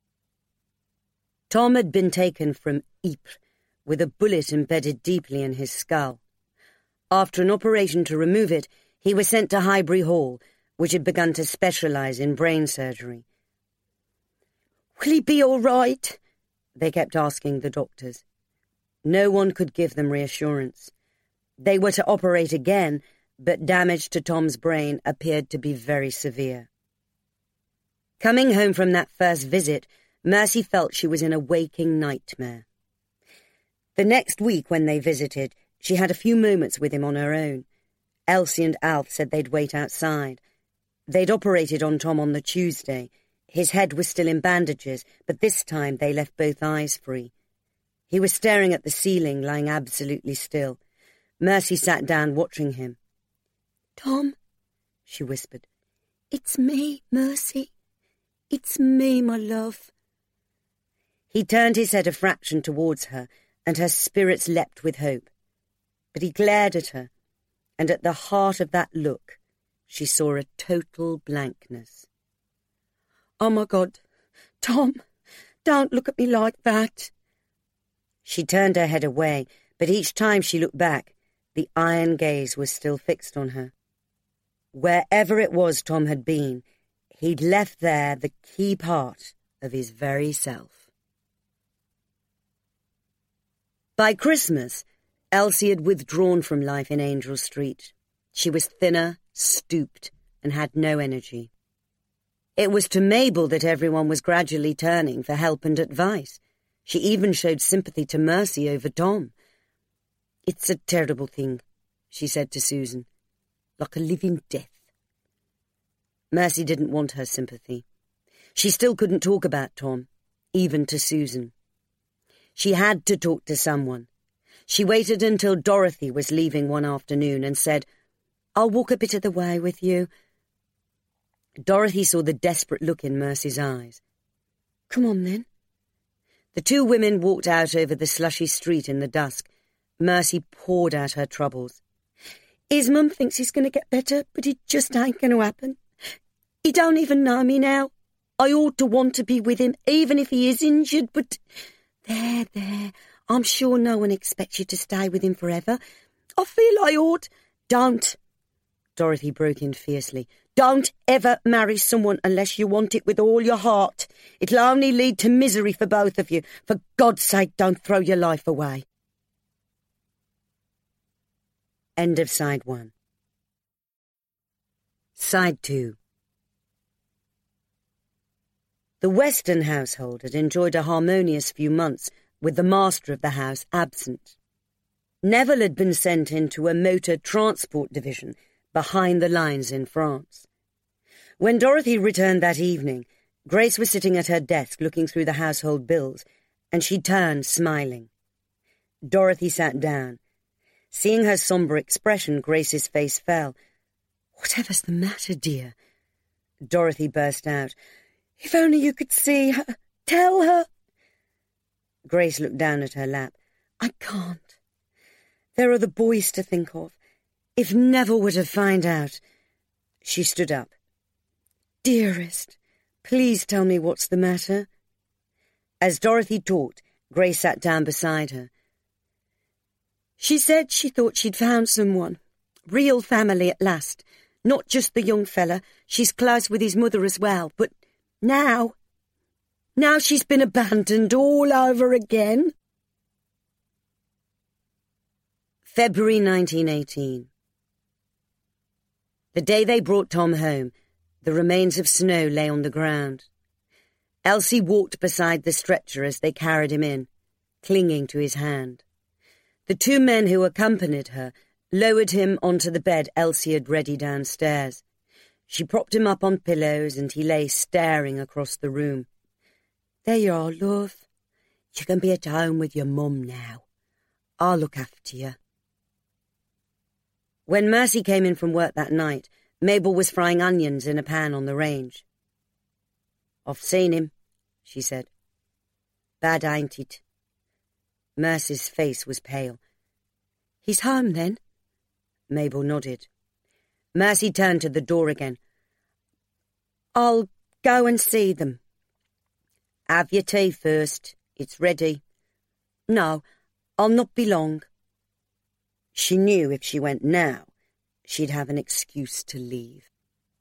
Tom had been taken from Ypres with a bullet embedded deeply in his skull. After an operation to remove it, he was sent to Highbury Hall, which had begun to specialise in brain surgery. "Will he be all right?" They kept asking the doctors. No one could give them reassurance. They were to operate again, but damage to Tom's brain appeared to be very severe. Coming home from that first visit, Mercy felt she was in a waking nightmare. The next week when they visited, she had a few moments with him on her own. Elsie and Alf said they'd wait outside. They'd operated on Tom on the Tuesday. His head was still in bandages, but this time they left both eyes free. He was staring at the ceiling, lying absolutely still. Mercy sat down watching him. "Tom," she whispered. "It's me, Mercy. It's me, my love." He turned his head a fraction towards her, and her spirits leapt with hope. But he glared at her, and at the heart of that look she saw a total blankness. "Oh, my God, Tom, don't look at me like that." She turned her head away, but each time she looked back, the iron gaze was still fixed on her. Wherever it was Tom had been, he'd left there the key part of his very self. By Christmas, Elsie had withdrawn from life in Angel Street. She was thinner, stooped, and had no energy. It was to Mabel that everyone was gradually turning for help and advice. She even showed sympathy to Mercy over Tom. "It's a terrible thing," she said to Susan, "like a living death." Mercy didn't want her sympathy. She still couldn't talk about Tom, even to Susan. She had to talk to someone. She waited until Dorothy was leaving one afternoon and said, "I'll walk a bit of the way with you." Dorothy saw the desperate look in Mercy's eyes. "Come on, then." The two women walked out over the slushy street in the dusk. Mercy poured out her troubles. "His mum thinks he's going to get better, but it just ain't going to happen. He don't even know me now. I ought to want to be with him, even if he is injured, but... There, I'm sure no one expects you to stay with him forever. I feel I ought..." "Don't," Dorothy broke in fiercely. "Don't ever marry someone unless you want it with all your heart. It'll only lead to misery for both of you. For God's sake, don't throw your life away." End of Side 1. Side 2. The Weston household had enjoyed a harmonious few months with the master of the house absent. Neville had been sent into a motor transport division behind the lines in France. When Dorothy returned that evening, Grace was sitting at her desk looking through the household bills, and she turned, smiling. Dorothy sat down. Seeing her sombre expression, Grace's face fell. "Whatever's the matter, dear?" Dorothy burst out. "If only you could see her! Tell her!" Grace looked down at her lap. "I can't. There are the boys to think of. If Neville were to find out..." She stood up. "Dearest, please tell me what's the matter." As Dorothy talked, Grace sat down beside her. "She said she thought she'd found someone. Real family at last. Not just the young fella. She's close with his mother as well. But now she's been abandoned all over again." February 1918. The day they brought Tom home, the remains of snow lay on the ground. Elsie walked beside the stretcher as they carried him in, clinging to his hand. The two men who accompanied her lowered him onto the bed Elsie had ready downstairs. She propped him up on pillows, and he lay staring across the room. "There you are, love. You can be at home with your mum now. I'll look after you." When Mercy came in from work that night, Mabel was frying onions in a pan on the range. "I've seen him," she said. "Bad, ain't it?" Mercy's face was pale. "He's home, then?" Mabel nodded. Mercy turned to the door again. "I'll go and see them." "Have your tea first. It's ready." "No, I'll not be long." She knew if she went now, she'd have an excuse to leave.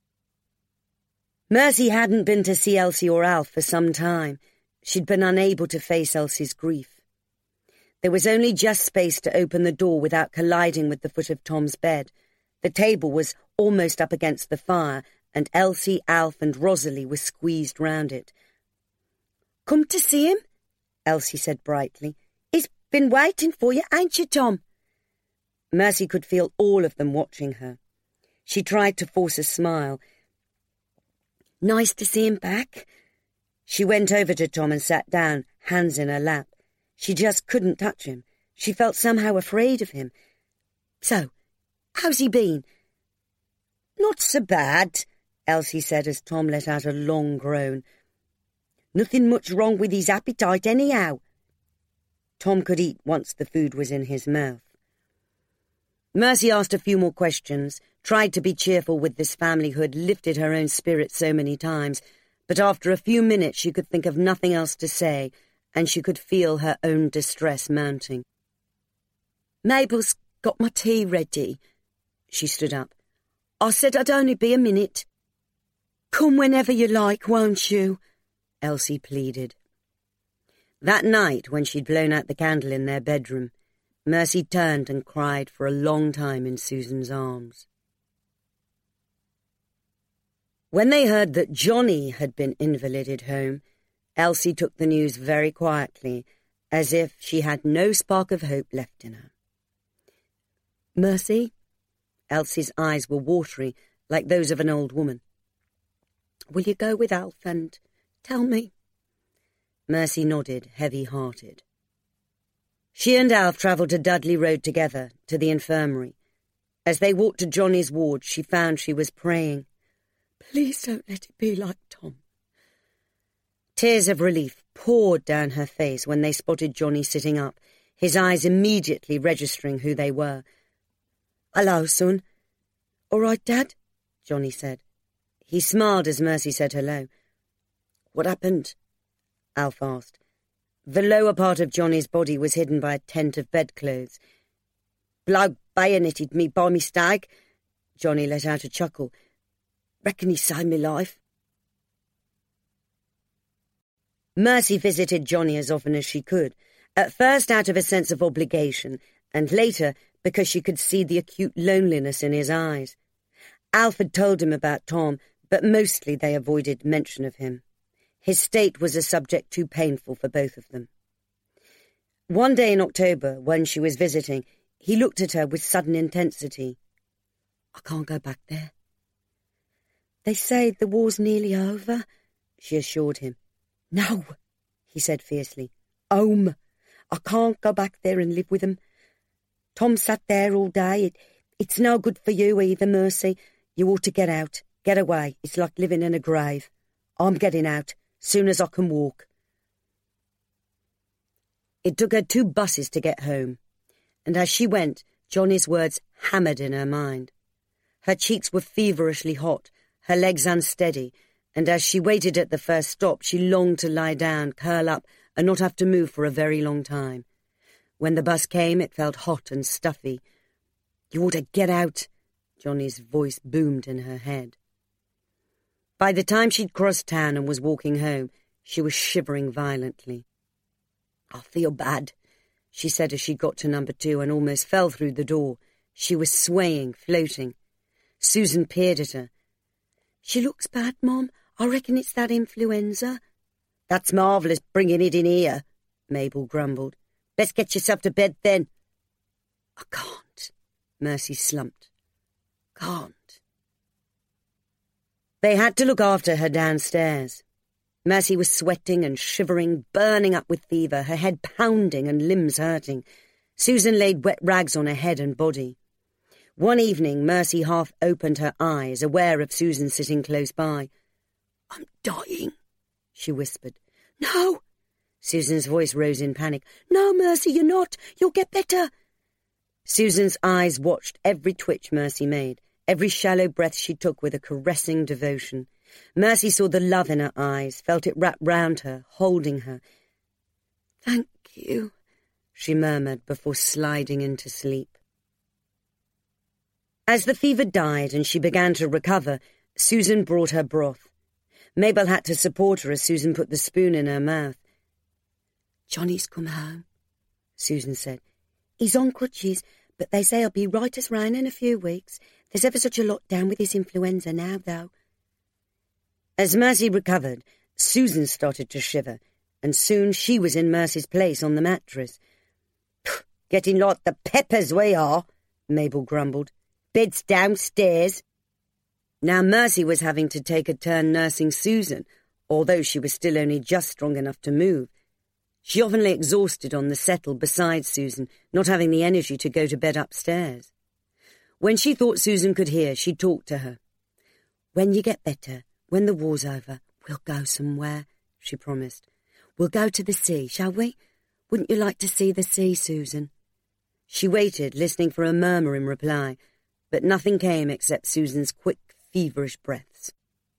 Mercy hadn't been to see Elsie or Alf for some time. She'd been unable to face Elsie's grief. There was only just space to open the door without colliding with the foot of Tom's bed. The table was almost up against the fire, and Elsie, Alf, and Rosalie were squeezed round it. "Come to see him?" Elsie said brightly. "He's been waiting for you, ain't you, Tom?" Mercy could feel all of them watching her. She tried to force a smile. "Nice to see him back." She went over to Tom and sat down, hands in her lap. She just couldn't touch him. She felt somehow afraid of him. "So, how's he been?" "Not so bad," Elsie said as Tom let out a long groan. Nothing much wrong with his appetite anyhow. Tom could eat once the food was in his mouth. Mercy asked a few more questions, tried to be cheerful with this family who had lifted her own spirits so many times, but after a few minutes she could think of nothing else to say, and she could feel her own distress mounting. "Mabel's got my tea ready." She stood up. "I said I'd only be a minute." "Come whenever you like, won't you?" Elsie pleaded. That night, when she'd blown out the candle in their bedroom, Mercy turned and cried for a long time in Susan's arms. When they heard that Johnny had been invalided home, Elsie took the news very quietly, as if she had no spark of hope left in her. "Mercy?" Elsie's eyes were watery, like those of an old woman. "Will you go with Alf and tell me?" Mercy nodded, heavy-hearted. She and Alf travelled to Dudley Road together, to the infirmary. As they walked to Johnny's ward, she found she was praying, "Please don't let it be like Tom." Tears of relief poured down her face when they spotted Johnny sitting up, his eyes immediately registering who they were. "Hello, son." "All right, Dad?" Johnny said. He smiled as Mercy said hello. "What happened?" Alf asked. The lower part of Johnny's body was hidden by a tent of bedclothes. "Bloke bayoneted me by mistake." Johnny let out a chuckle. "Reckon he saved me life." Mercy visited Johnny as often as she could, at first out of a sense of obligation, and later because she could see the acute loneliness in his eyes. Alf had told him about Tom, but mostly they avoided mention of him. His state was a subject too painful for both of them. One day in October, when she was visiting, he looked at her with sudden intensity. "I can't go back there." "They say the war's nearly over," she assured him. "No," he said fiercely. "Home. I can't go back there and live with them. Tom sat there all day. It's no good for you either, Mercy. You ought to get out. Get away. It's like living in a grave. I'm getting out, soon as I can walk." It took her 2 buses to get home, and as she went, Johnny's words hammered in her mind. Her cheeks were feverishly hot, her legs unsteady, and as she waited at the first stop, she longed to lie down, curl up, and not have to move for a very long time. When the bus came, it felt hot and stuffy. "You ought to get out," Johnny's voice boomed in her head. By the time she'd crossed town and was walking home, she was shivering violently. "I feel bad," she said as she got to number 2 and almost fell through the door. She was swaying, floating. Susan peered at her. "She looks bad, Mom. I reckon it's that influenza." "That's marvellous, bringing it in here," Mabel grumbled. "Best get yourself to bed, then." "I can't," Mercy slumped. "Can't." They had to look after her downstairs. Mercy was sweating and shivering, burning up with fever, her head pounding and limbs hurting. Susan laid wet rags on her head and body. One evening, Mercy half opened her eyes, aware of Susan sitting close by. "I'm dying," she whispered. "No!" Susan's voice rose in panic. "No, Mercy, you're not. You'll get better." Susan's eyes watched every twitch Mercy made, every shallow breath she took with a caressing devotion. Mercy saw the love in her eyes, felt it wrap round her, holding her. "Thank you," she murmured before sliding into sleep. As the fever died and she began to recover, Susan brought her broth. Mabel had to support her as Susan put the spoon in her mouth. "Johnny's come home," Susan said. "He's on crutches, but they say he'll be right as rain in a few weeks. There's ever such a lot down with his influenza now, though." As Mercy recovered, Susan started to shiver, and soon she was in Mercy's place on the mattress. "Getting like the Peppers we are," Mabel grumbled. "Bed's downstairs." Now Mercy was having to take a turn nursing Susan, although she was still only just strong enough to move. She often lay exhausted on the settle beside Susan, not having the energy to go to bed upstairs. When she thought Susan could hear, she talked to her. "When you get better, when the war's over, we'll go somewhere. she promised. "We'll go to the sea, shall we? Wouldn't you like to see the sea, Susan?" She waited, listening for a murmur in reply, but nothing came except Susan's quick, feverish breaths.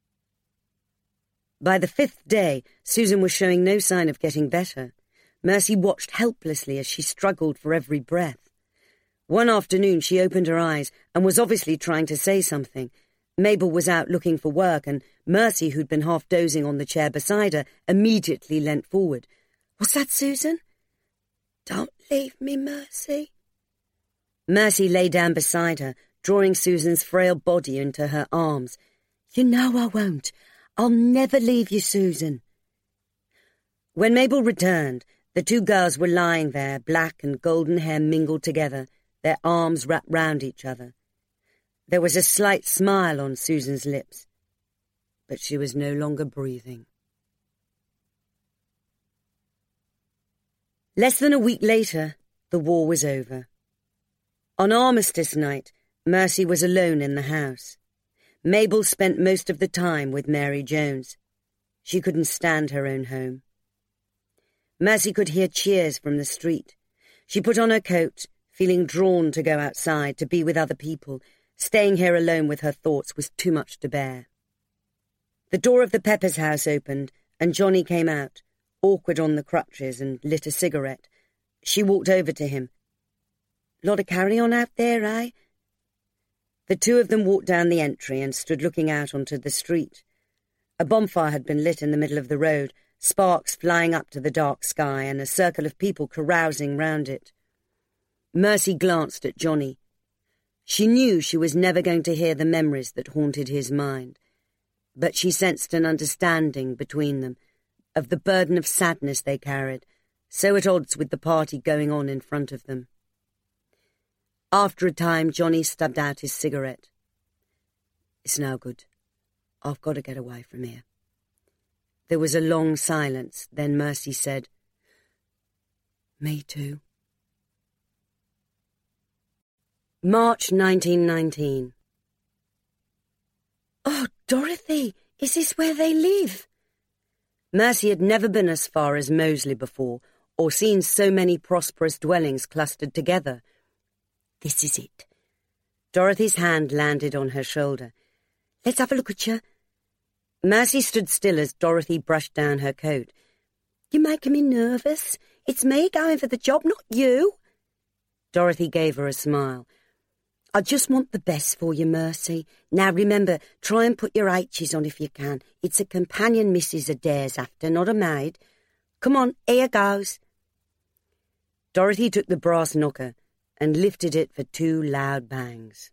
By the 5th day, Susan was showing no sign of getting better. Mercy watched helplessly as she struggled for every breath. One afternoon she opened her eyes and was obviously trying to say something. Mabel was out looking for work, and Mercy, who'd been half dozing on the chair beside her, immediately leant forward. "What's that, Susan?" "Don't leave me, Mercy." Mercy lay down beside her, drawing Susan's frail body into her arms. "You know I won't. I'll never leave you, Susan." When Mabel returned, the two girls were lying there, black and golden hair mingled together, their arms wrapped round each other. There was a slight smile on Susan's lips, but she was no longer breathing. Less than a week later, the war was over. On Armistice night, Mercy was alone in the house. Mabel spent most of the time with Mary Jones. She couldn't stand her own home. Mercy could hear cheers from the street. She put on her coat, feeling drawn to go outside, to be with other people. Staying here alone with her thoughts was too much to bear. The door of the Peppers' house opened, and Johnny came out, awkward on the crutches, and lit a cigarette. She walked over to him. "Lot of carry-on out there, eh?" The two of them walked down the entry and stood looking out onto the street. A bonfire had been lit in the middle of the road, sparks flying up to the dark sky, and a circle of people carousing round it. Mercy glanced at Johnny. She knew she was never going to hear the memories that haunted his mind, but she sensed an understanding between them of the burden of sadness they carried, so at odds with the party going on in front of them. After a time, Johnny stubbed out his cigarette. "It's no good. I've got to get away from here." There was a long silence, then Mercy said, "Me too." March 1919. "Oh, Dorothy, is this where they live?" Mercy had never been as far as Moseley before, or seen so many prosperous dwellings clustered together. "This is it." Dorothy's hand landed on her shoulder. "Let's have a look at you." Mercy stood still as Dorothy brushed down her coat. "You're making me nervous. It's me going for the job, not you." Dorothy gave her a smile. "I just want the best for you, Mercy. Now remember, try and put your H's on if you can. It's a companion Mrs. Adair's after, not a maid. Come on, here goes." Dorothy took the brass knocker and lifted it for 2 loud bangs.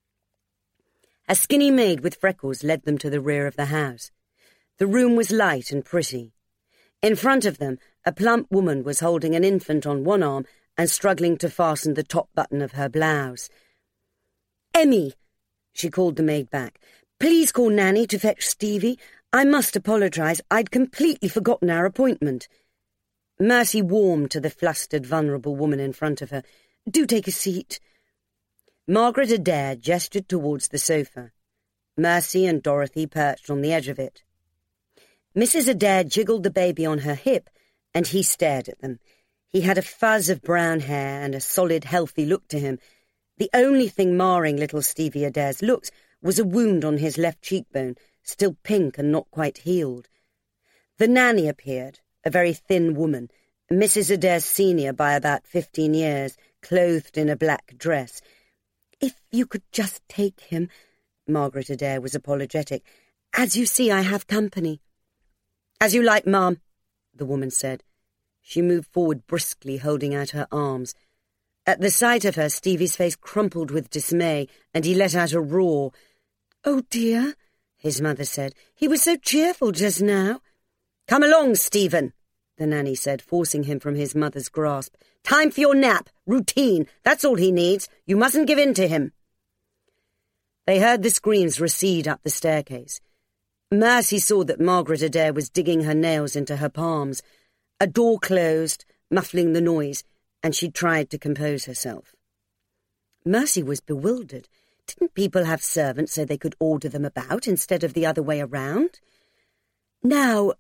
A skinny maid with freckles led them to the rear of the house. The room was light and pretty. In front of them, a plump woman was holding an infant on one arm and struggling to fasten the top button of her blouse. "Emmy," she called the maid back, "please call Nanny to fetch Stevie. I must apologise. I'd completely forgotten our appointment." Mercy warmed to the flustered, vulnerable woman in front of her. "Do take a seat." Margaret Adair gestured towards the sofa. Mercy and Dorothy perched on the edge of it. Mrs. Adair jiggled the baby on her hip, and he stared at them. He had a fuzz of brown hair and a solid, healthy look to him. The only thing marring little Stevie Adair's looks was a wound on his left cheekbone, still pink and not quite healed. The nanny appeared, a very thin woman, Mrs. Adair's senior by about 15 years, clothed in a black dress. "If you could just take him," Margaret Adair was apologetic. "As you see, I have company." "As you like, ma'am," the woman said. She moved forward briskly, holding out her arms. At the sight of her, Stevie's face crumpled with dismay, and he let out a roar. "Oh, dear," his mother said. "He was so cheerful just now." "Come along, Stephen," the nanny said, forcing him from his mother's grasp. "Time for your nap. Routine. That's all he needs. You mustn't give in to him." They heard the screams recede up the staircase. Mercy saw that Margaret Adair was digging her nails into her palms. A door closed, muffling the noise, and she tried to compose herself. Mercy was bewildered. Didn't people have servants so they could order them about instead of the other way around? "Now,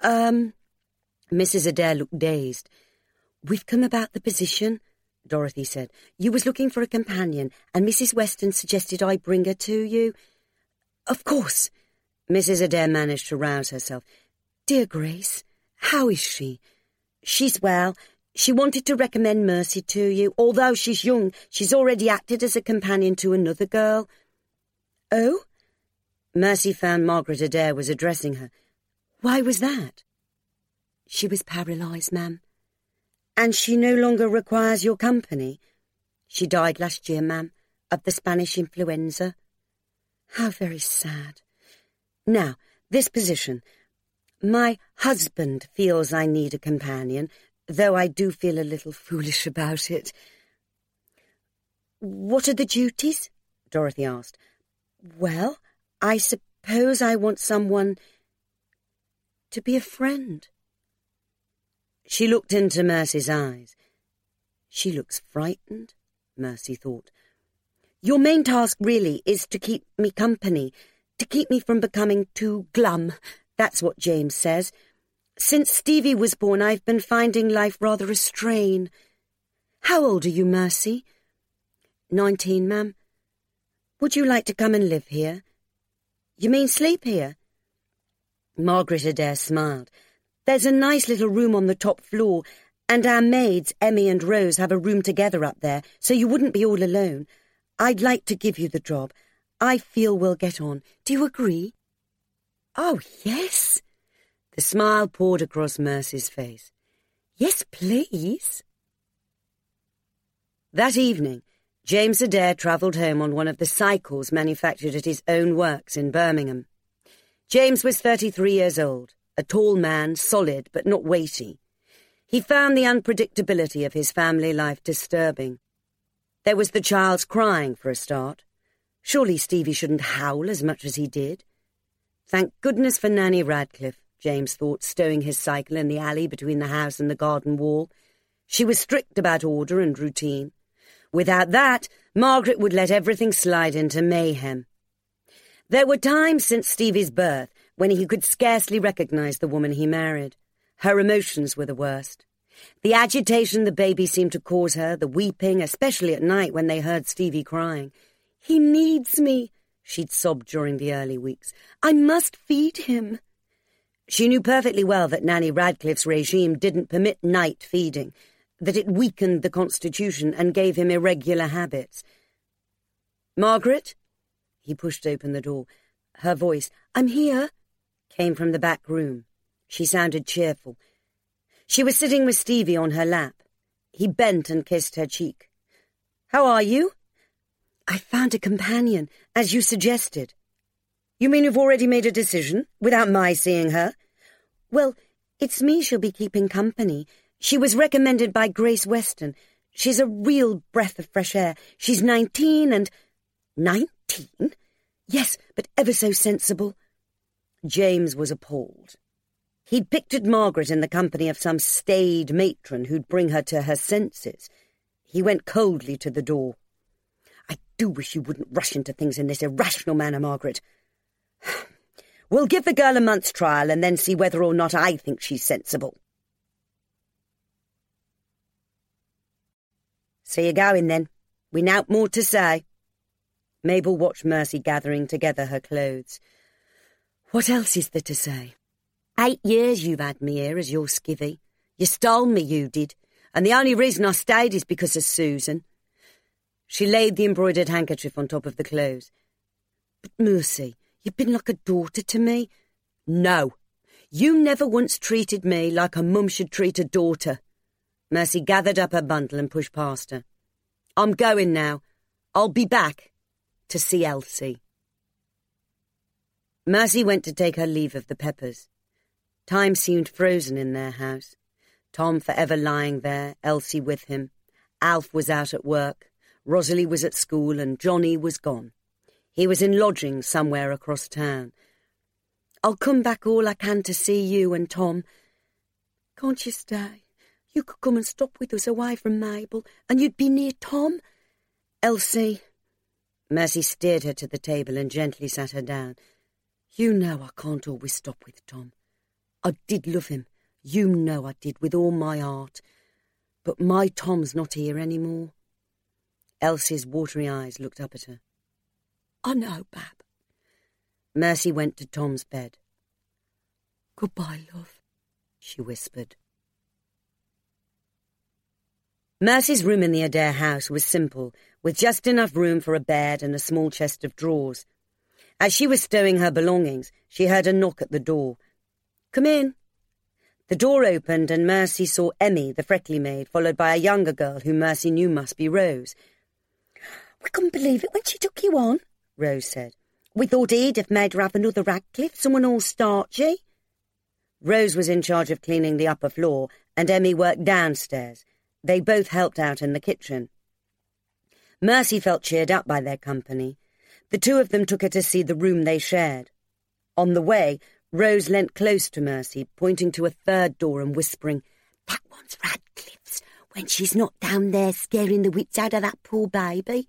Mrs. Adair looked dazed. "We've come about the position," Dorothy said. "You was looking for a companion, and Mrs. Weston suggested I bring her to you." "Of course." Mrs. Adair managed to rouse herself. "Dear Grace, how is she?" "She's well. She wanted to recommend Mercy to you. Although she's young, she's already acted as a companion to another girl." "Oh?" Mercy found Margaret Adair was addressing her. "Why was that?" "She was paralysed, ma'am." "And she no longer requires your company?" "She died last year, ma'am, of the Spanish influenza." "How very sad. Now, this position. My husband feels I need a companion, though I do feel a little foolish about it." "What are the duties?" Dorothy asked. "Well, I suppose I want someone to be a friend." She looked into Mercy's eyes. She looks frightened, Mercy thought. "Your main task really is to keep me company, to keep me from becoming too glum. That's what James says. Since Stevie was born, I've been finding life rather a strain. How old are you, Mercy?" 19, ma'am. "Would you like to come and live here?" "You mean sleep here?" Margaret Adair smiled. "There's a nice little room on the top floor, and our maids, Emmy and Rose, have a room together up there, so you wouldn't be all alone. I'd like to give you the job. I feel we'll get on. Do you agree?" "Oh, yes." The smile poured across Mercy's face. "Yes, please." That evening, James Adair travelled home on one of the cycles manufactured at his own works in Birmingham. James was 33 years old, a tall man, solid but not weighty. He found the unpredictability of his family life disturbing. There was the child's crying, for a start. Surely Stevie shouldn't howl as much as he did. Thank goodness for Nanny Radcliffe, James thought, stowing his cycle in the alley between the house and the garden wall. She was strict about order and routine. Without that, Margaret would let everything slide into mayhem. There were times since Stevie's birth when he could scarcely recognise the woman he married. Her emotions were the worst. The agitation the baby seemed to cause her, the weeping, especially at night when they heard Stevie crying. "He needs me," she'd sobbed during the early weeks. "I must feed him." She knew perfectly well that Nanny Radcliffe's regime didn't permit night feeding, that it weakened the constitution and gave him irregular habits. "Margaret?" He pushed open the door. Her voice, "I'm here," came from the back room. She sounded cheerful. She was sitting with Stevie on her lap. He bent and kissed her cheek. "How are you?" "I found a companion, as you suggested." "You mean you've already made a decision, without my seeing her?" "Well, it's me she'll be keeping company. She was recommended by Grace Weston. She's a real breath of fresh air. She's 19 and—" 19? "Yes, but ever so sensible." James was appalled. He'd pictured Margaret in the company of some staid matron who'd bring her to her senses. He went coldly to the door. "I do wish you wouldn't rush into things in this irrational manner, Margaret. We'll give the girl a month's trial and then see whether or not I think she's sensible." "So you're going, then? We nowt more to say." Mabel watched Mercy gathering together her clothes. "What else is there to say? 8 years you've had me here as your skivvy. You stole me, you did, and the only reason I stayed is because of Susan." She laid the embroidered handkerchief on top of the clothes. "But, Mercy, you've been like a daughter to me." "No, you never once treated me like a mum should treat a daughter." Mercy gathered up her bundle and pushed past her. "I'm going now. I'll be back to see Elsie." Mercy went to take her leave of the Peppers. Time seemed frozen in their house. Tom forever lying there, Elsie with him. Alf was out at work. Rosalie was at school and Johnny was gone. He was in lodgings somewhere across town. "I'll come back all I can to see you and Tom." "Can't you stay? You could come and stop with us away from Mabel, and you'd be near Tom." "Elsie." Mercy steered her to the table and gently sat her down. "You know I can't always stop with Tom. I did love him. You know I did, with all my heart. But my Tom's not here any more. Elsie's watery eyes looked up at her. I know, Bab. Mercy went to Tom's bed. Goodbye, love, she whispered. Mercy's room in the Adair house was simple, with just enough room for a bed and a small chest of drawers. As she was stowing her belongings, she heard a knock at the door. Come in. The door opened and Mercy saw Emmy, the freckly maid, followed by a younger girl whom Mercy knew must be Rose. We couldn't believe it when she took you on, Rose said. We thought Edith made her have another Radcliffe, someone all starchy. Rose was in charge of cleaning the upper floor, and Emmy worked downstairs. They both helped out in the kitchen. Mercy felt cheered up by their company. The two of them took her to see the room they shared. On the way, Rose leant close to Mercy, pointing to a third door and whispering, That one's Radcliffe's, when she's not down there scaring the wits out of that poor baby.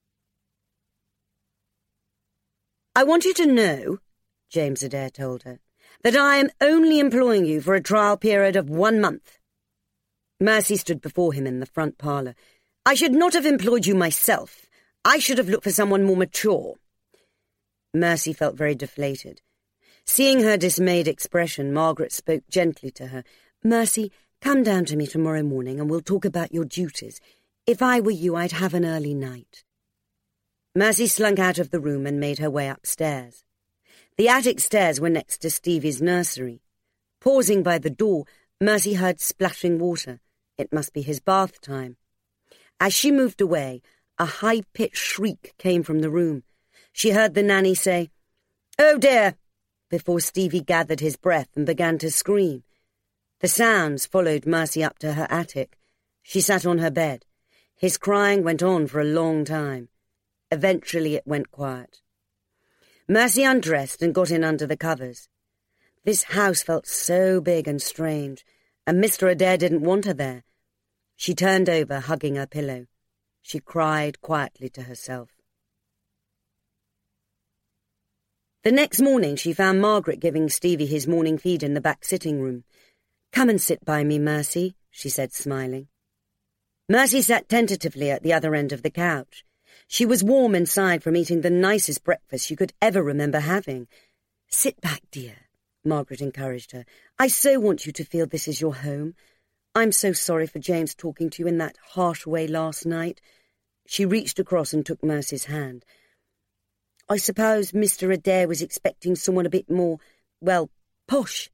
I want you to know, James Adair told her, that I am only employing you for a trial period of 1 month. Mercy stood before him in the front parlour. I should not have employed you myself. I should have looked for someone more mature. Mercy felt very deflated. Seeing her dismayed expression, Margaret spoke gently to her. Mercy, come down to me tomorrow morning and we'll talk about your duties. If I were you, I'd have an early night. Mercy slunk out of the room and made her way upstairs. The attic stairs were next to Stevie's nursery. Pausing by the door, Mercy heard splashing water. It must be his bath time. As she moved away, a high-pitched shriek came from the room. She heard the nanny say, Oh dear, before Stevie gathered his breath and began to scream. The sounds followed Mercy up to her attic. She sat on her bed. His crying went on for a long time. Eventually it went quiet. Mercy undressed and got in under the covers. This house felt so big and strange, and Mr. Adair didn't want her there. She turned over, hugging her pillow. She cried quietly to herself. The next morning she found Margaret giving Stevie his morning feed in the back sitting room. Come and sit by me, Mercy, she said, smiling. Mercy sat tentatively at the other end of the couch. She was warm inside from eating the nicest breakfast she could ever remember having. Sit back, dear, Margaret encouraged her. I so want you to feel this is your home. I'm so sorry for James talking to you in that harsh way last night. She reached across and took Mercy's hand. I suppose Mr. Adair was expecting someone a bit more, well, posh.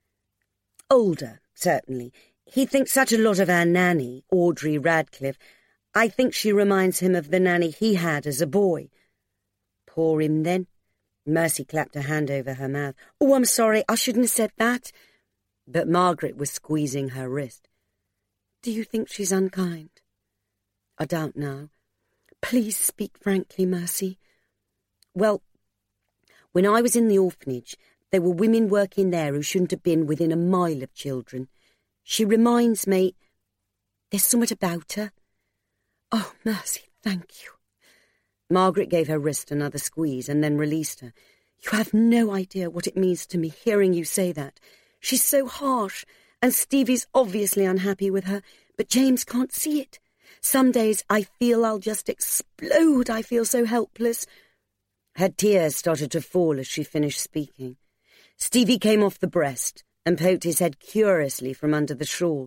Older, certainly. He thinks such a lot of our nanny, Audrey Radcliffe. I think she reminds him of the nanny he had as a boy. Poor him, then. Mercy clapped a hand over her mouth. Oh, I'm sorry, I shouldn't have said that. But Margaret was squeezing her wrist. Do you think she's unkind? I don't know. Please speak frankly, Mercy. Well, when I was in the orphanage, there were women working there who shouldn't have been within a mile of children. She reminds me, there's something about her. Oh, Mercy, thank you. Margaret gave her wrist another squeeze and then released her. You have no idea what it means to me hearing you say that. She's so harsh, and Stevie's obviously unhappy with her, but James can't see it. Some days I feel I'll just explode. I feel so helpless. Her tears started to fall as she finished speaking. Stevie came off the breast and poked his head curiously from under the shawl.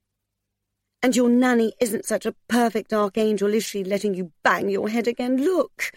And your nanny isn't such a perfect archangel, is she, letting you bang your head again? Look!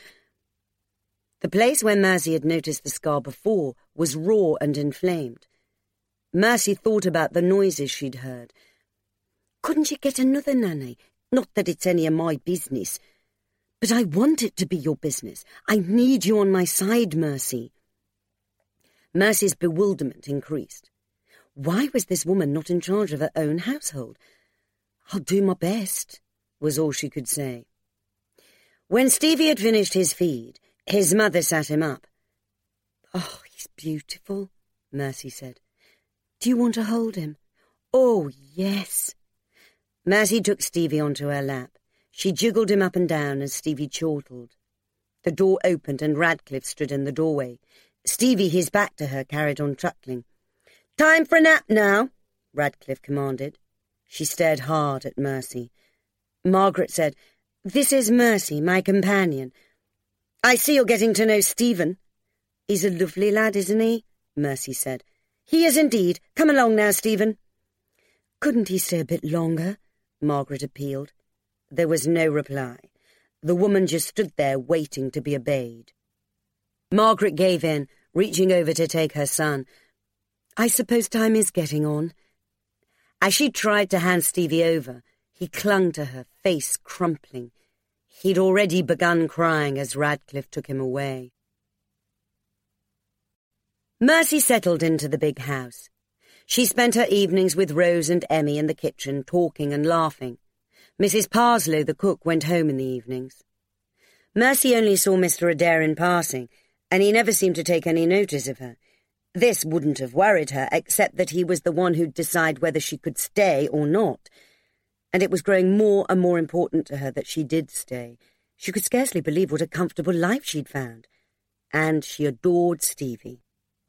The place where Mercy had noticed the scar before was raw and inflamed. Mercy thought about the noises she'd heard. Couldn't you get another nanny? Not that it's any of my business. But I want it to be your business. I need you on my side, Mercy. Mercy's bewilderment increased. Why was this woman not in charge of her own household? I'll do my best, was all she could say. When Stevie had finished his feed, his mother sat him up. Oh, he's beautiful, Mercy said. Do you want to hold him? Oh, yes. Mercy took Stevie onto her lap. She jiggled him up and down as Stevie chortled. The door opened and Radcliffe stood in the doorway. Stevie, his back to her, carried on chuckling. Time for a nap now, Radcliffe commanded. She stared hard at Mercy. Margaret said, "This is Mercy, my companion. I see you're getting to know Stephen." "He's a lovely lad, isn't he?" Mercy said. "He is indeed. Come along now, Stephen." "Couldn't he stay a bit longer?" Margaret appealed. There was no reply. The woman just stood there waiting to be obeyed. Margaret gave in, reaching over to take her son. "I suppose time is getting on." As she tried to hand Stevie over, he clung to her, face crumpling. He'd already begun crying as Radcliffe took him away. Mercy settled into the big house. She spent her evenings with Rose and Emmy in the kitchen, talking and laughing. Mrs. Parslow, the cook, went home in the evenings. Mercy only saw Mr. Adair in passing, and he never seemed to take any notice of her. This wouldn't have worried her, except that he was the one who'd decide whether she could stay or not. And it was growing more and more important to her that she did stay. She could scarcely believe what a comfortable life she'd found. And she adored Stevie.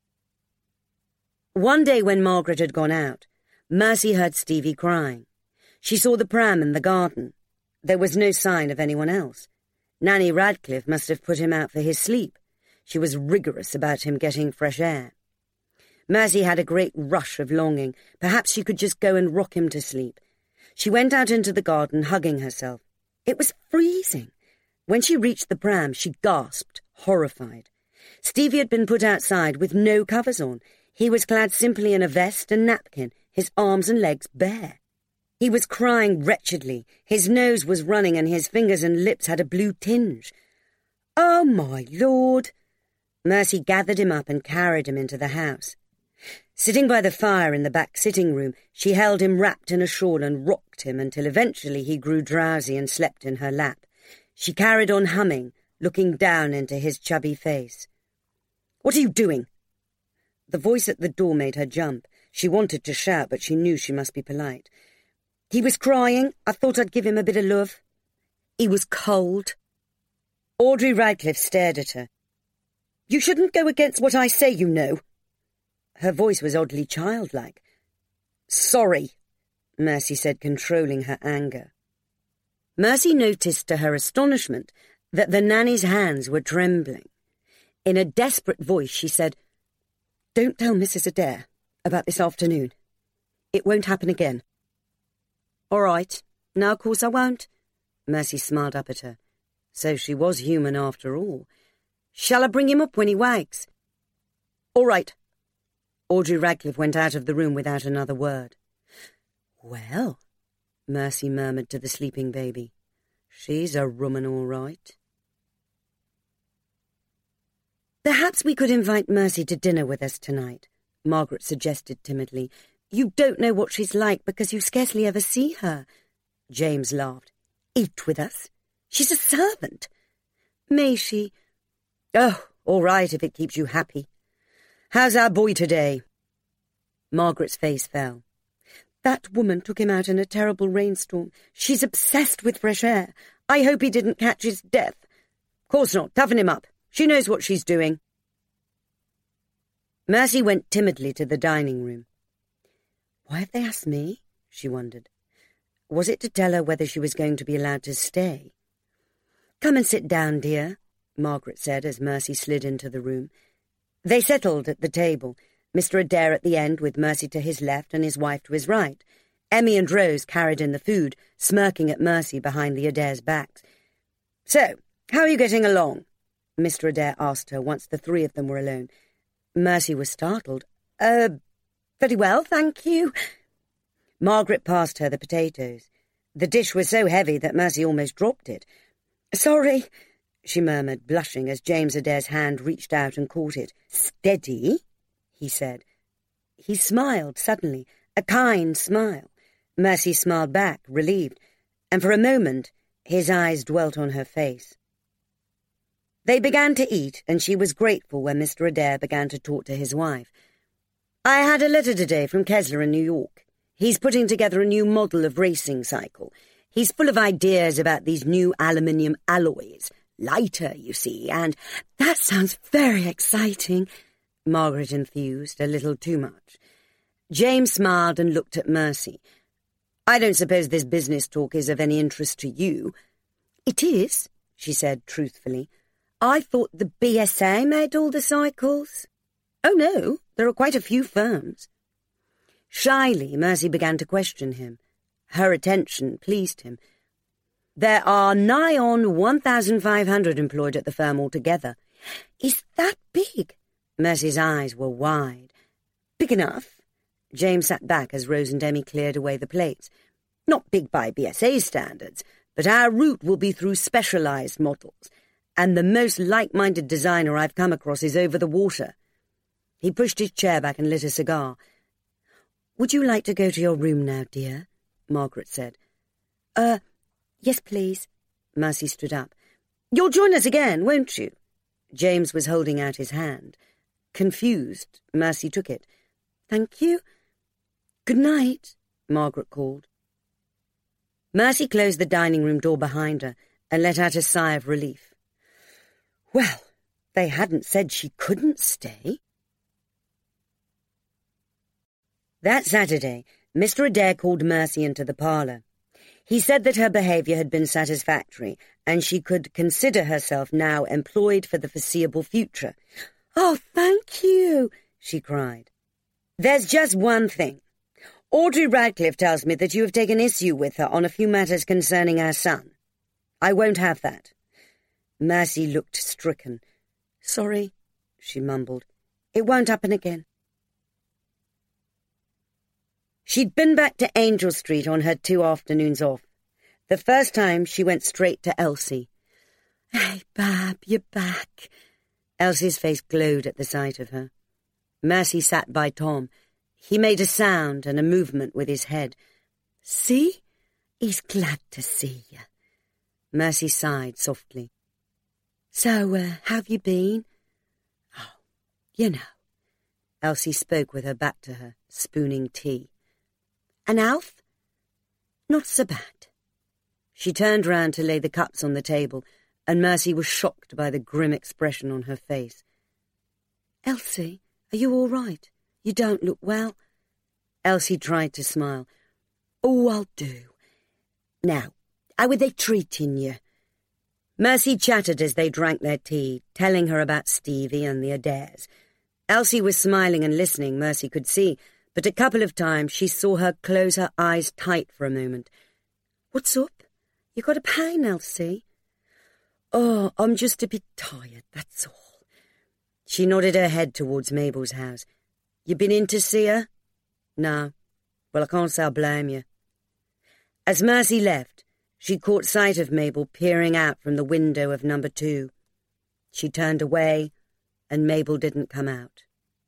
One day when Margaret had gone out, Mercy heard Stevie crying. She saw the pram in the garden. There was no sign of anyone else. Nanny Radcliffe must have put him out for his sleep. She was rigorous about him getting fresh air. Mercy had a great rush of longing. Perhaps she could just go and rock him to sleep. She went out into the garden, hugging herself. It was freezing. When she reached the pram, she gasped, horrified. Stevie had been put outside with no covers on. He was clad simply in a vest and napkin, his arms and legs bare. He was crying wretchedly. His nose was running and his fingers and lips had a blue tinge. "Oh, my Lord!" Mercy gathered him up and carried him into the house. Sitting by the fire in the back sitting room, she held him wrapped in a shawl and rocked him until eventually he grew drowsy and slept in her lap. She carried on humming, looking down into his chubby face. "What are you doing?" The voice at the door made her jump. She wanted to shout, but she knew she must be polite. "He was crying. I thought I'd give him a bit of love." "He was cold." Audrey Radcliffe stared at her. "You shouldn't go against what I say, you know." Her voice was oddly childlike. "Sorry," Mercy said, controlling her anger. Mercy noticed to her astonishment that the nanny's hands were trembling. In a desperate voice she said, "Don't tell Mrs. Adair about this afternoon. It won't happen again." "All right. Now, of course I won't." Mercy smiled up at her. So she was human after all. "Shall I bring him up when he wakes?" "All right." Audrey Radcliffe went out of the room without another word. "Well," Mercy murmured to the sleeping baby, "she's a rum 'un all right." "Perhaps we could invite Mercy to dinner with us tonight," Margaret suggested timidly. "You don't know what she's like because you scarcely ever see her." James laughed. "Eat with us? She's a servant." "May she?" "Oh, all right if it keeps you happy. How's our boy today?" Margaret's face fell. "That woman took him out in a terrible rainstorm. She's obsessed with fresh air. I hope he didn't catch his death." "Course not. Toughen him up. She knows what she's doing." Mercy went timidly to the dining room. Why have they asked me? She wondered. Was it to tell her whether she was going to be allowed to stay? "Come and sit down, dear," Margaret said as Mercy slid into the room. They settled at the table, Mr. Adair at the end with Mercy to his left and his wife to his right. Emmy and Rose carried in the food, smirking at Mercy behind the Adairs' backs. "So, how are you getting along?" Mr. Adair asked her once the three of them were alone. Mercy was startled. Very well, thank you." Margaret passed her the potatoes. The dish was so heavy that Mercy almost dropped it. "Sorry," she murmured, blushing as James Adair's hand reached out and caught it. "Steady," he said. He smiled suddenly, a kind smile. Mercy smiled back, relieved, and for a moment his eyes dwelt on her face. They began to eat, and she was grateful when Mr. Adair began to talk to his wife. "I had a letter today from Kessler in New York. He's putting together a new model of racing cycle. He's full of ideas about these new aluminium alloys. Lighter, you see, and—" "That sounds very exciting," Margaret enthused, a little too much. James smiled and looked at Mercy. "I don't suppose this business talk is of any interest to you." "It is," she said truthfully. "I thought the BSA made all the cycles." "Oh, no, there are quite a few firms." Shyly, Mercy began to question him. Her attention pleased him. "There are nigh on 1,500 employed at the firm altogether." "Is that big?" Mercy's eyes were wide. "Big enough." James sat back as Rose and Emmy cleared away the plates. "Not big by BSA standards, but our route will be through specialised models, and the most like-minded designer I've come across is over the water." He pushed his chair back and lit a cigar. "Would you like to go to your room now, dear?" Margaret said. Yes, please." Mercy stood up. "You'll join us again, won't you?" James was holding out his hand. Confused, Mercy took it. "Thank you. Good night," Margaret called. Mercy closed the dining room door behind her and let out a sigh of relief. Well, they hadn't said she couldn't stay. That Saturday, Mr. Adair called Mercy into the parlour. He said that her behaviour had been satisfactory and she could consider herself now employed for the foreseeable future. "Oh, thank you," she cried. "There's just one thing. Audrey Radcliffe tells me that you have taken issue with her on a few matters concerning our son. I won't have that." Mercy looked stricken. "Sorry," she mumbled. "It won't happen again." She'd been back to Angel Street on her 2 afternoons off. The first time she went straight to Elsie. "Hey, Bab, you're back." Elsie's face glowed at the sight of her. Mercy sat by Tom. He made a sound and a movement with his head. "See? He's glad to see you." Mercy sighed softly. "So, how've you been?" "Oh, you know." Elsie spoke with her back to her, spooning tea. "And Alf?" "Not so bad." She turned round to lay the cups on the table, and Mercy was shocked by the grim expression on her face. "Elsie, are you all right? You don't look well." Elsie tried to smile. "Oh, I'll do. Now, how were they treating you?" Mercy chattered as they drank their tea, telling her about Stevie and the Adairs. Elsie was smiling and listening, Mercy could see, but a couple of times she saw her close her eyes tight for a moment. "What's up? You got a pain, Elsie?" "Oh, I'm just a bit tired, that's all." She nodded her head towards Mabel's house. "You been in to see her?" "No." "Well, I can't say I blame you." As Mercy left, she caught sight of Mabel peering out from the window of number 2. She turned away, and Mabel didn't come out.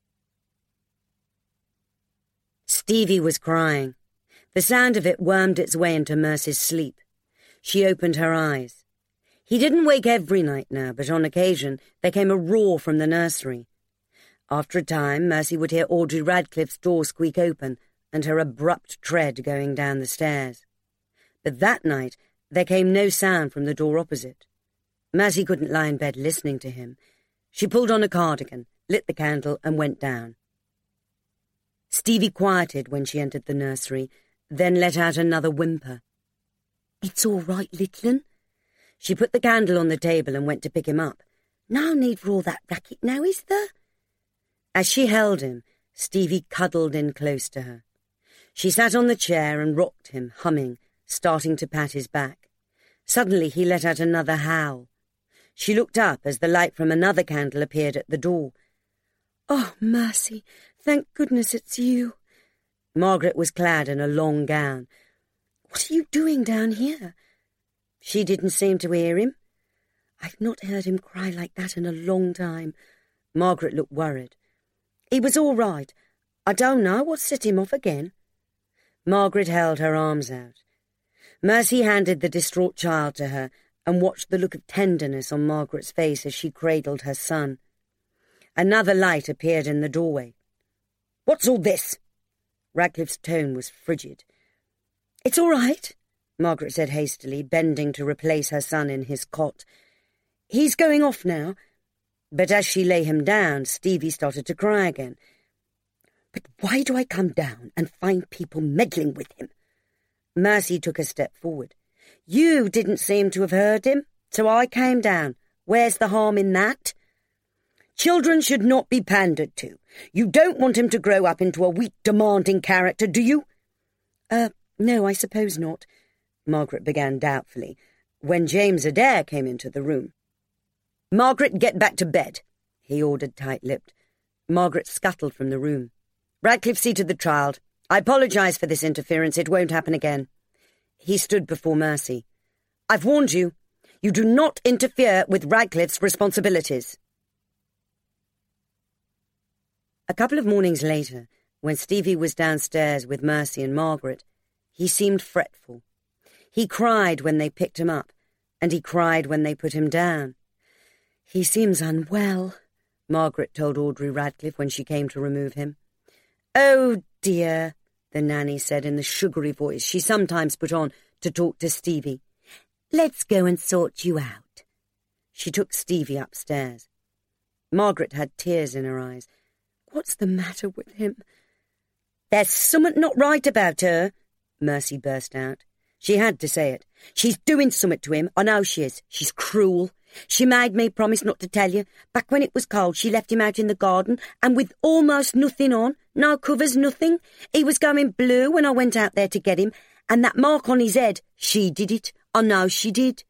Stevie was crying. The sound of it wormed its way into Mercy's sleep. She opened her eyes. He didn't wake every night now, but on occasion there came a roar from the nursery. After a time, Mercy would hear Audrey Radcliffe's door squeak open and her abrupt tread going down the stairs. But that night there came no sound from the door opposite. Mercy couldn't lie in bed listening to him. She pulled on a cardigan, lit the candle, and went down. Stevie quieted when she entered the nursery, then let out another whimper. "It's all right, littlin." She put the candle on the table and went to pick him up. "No need for all that racket now, is there?" As she held him, Stevie cuddled in close to her. She sat on the chair and rocked him, humming, starting to pat his back. Suddenly he let out another howl. She looked up as the light from another candle appeared at the door. "Oh, Mercy, thank goodness it's you." Margaret was clad in a long gown. "What are you doing down here?" She didn't seem to hear him. "I've not heard him cry like that in a long time." Margaret looked worried. "He was all right. I don't know what set him off again." Margaret held her arms out. Mercy handed the distraught child to her and watched the look of tenderness on Margaret's face as she cradled her son. Another light appeared in the doorway. "What's all this?" Radcliffe's tone was frigid. "It's all right," Margaret said hastily, bending to replace her son in his cot. "He's going off now." But as she lay him down, Stevie started to cry again. But why do I come down and find people meddling with him? Mercy took a step forward. You didn't seem to have heard him, so I came down. Where's the harm in that? Children should not be pandered to. You don't want him to grow up into a weak, demanding character, do you? No, I suppose not, Margaret began doubtfully, when James Adair came into the room. Margaret, get back to bed, he ordered tight-lipped. Margaret scuttled from the room. Radcliffe, see to the child. I apologise for this interference. It won't happen again. He stood before Mercy. I've warned you. You do not interfere with Radcliffe's responsibilities. A couple of mornings later, when Stevie was downstairs with Mercy and Margaret, he seemed fretful. He cried when they picked him up, and he cried when they put him down. He seems unwell, Margaret told Audrey Radcliffe when she came to remove him. Oh, dear, the nanny said in the sugary voice she sometimes put on to talk to Stevie. Let's go and sort you out. She took Stevie upstairs. Margaret had tears in her eyes. What's the matter with him? There's summat not right about her, Mercy burst out. She had to say it. She's doing summat to him, I know she is. She's cruel. She made me promise not to tell you. Back when it was cold, she left him out in the garden, and with almost nothing on, no covers, nothing. He was going blue when I went out there to get him, and that mark on his head, she did it. I know she did.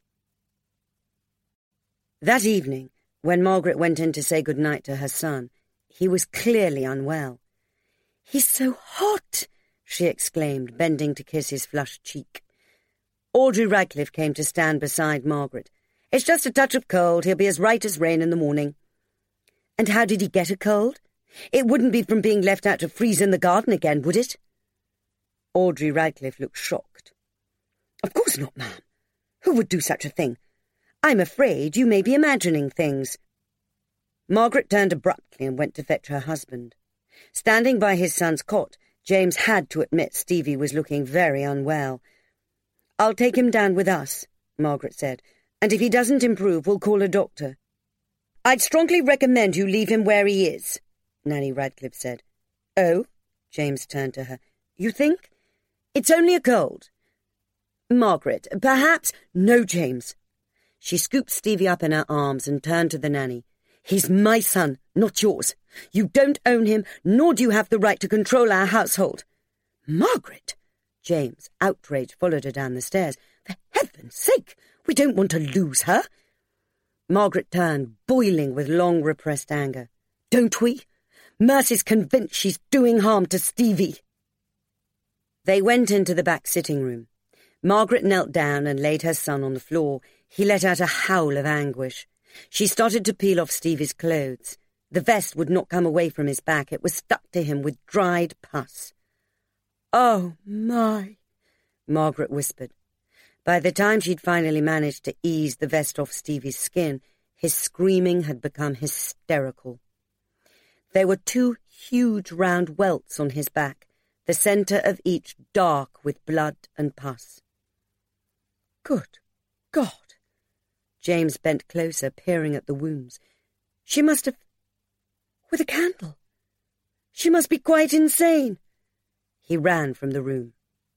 That evening, when Margaret went in to say good-night to her son, he was clearly unwell. He's so hot, she exclaimed, bending to kiss his flushed cheek. Audrey Radcliffe came to stand beside Margaret. It's just a touch of cold. He'll be as right as rain in the morning. And how did he get a cold? It wouldn't be from being left out to freeze in the garden again, would it? Audrey Radcliffe looked shocked. Of course not, ma'am. Who would do such a thing? I'm afraid you may be imagining things. Margaret turned abruptly and went to fetch her husband. Standing by his son's cot, James had to admit Stevie was looking very unwell. I'll take him down with us, Margaret said, and if he doesn't improve, we'll call a doctor. I'd strongly recommend you leave him where he is, Nanny Radcliffe said. Oh, James turned to her. You think? It's only a cold. Margaret, perhaps... No, James. She scooped Stevie up in her arms and turned to the nanny. He's my son, not yours. You don't own him, nor do you have the right to control our household. Margaret! James, outraged, followed her down the stairs. For heaven's sake, we don't want to lose her. Margaret turned, boiling with long-repressed anger. Don't we? Mercy's convinced she's doing harm to Stevie. They went into the back sitting-room. Margaret knelt down and laid her son on the floor. He let out a howl of anguish. She started to peel off Stevie's clothes. The vest would not come away from his back. It was stuck to him with dried pus. Oh, my, Margaret whispered. By the time she'd finally managed to ease the vest off Stevie's skin, his screaming had become hysterical. There were 2 huge round welts on his back, the centre of each dark with blood and pus. Good God! James bent closer, peering at the wounds. She must have... with a candle. She must be quite insane. He ran from the room.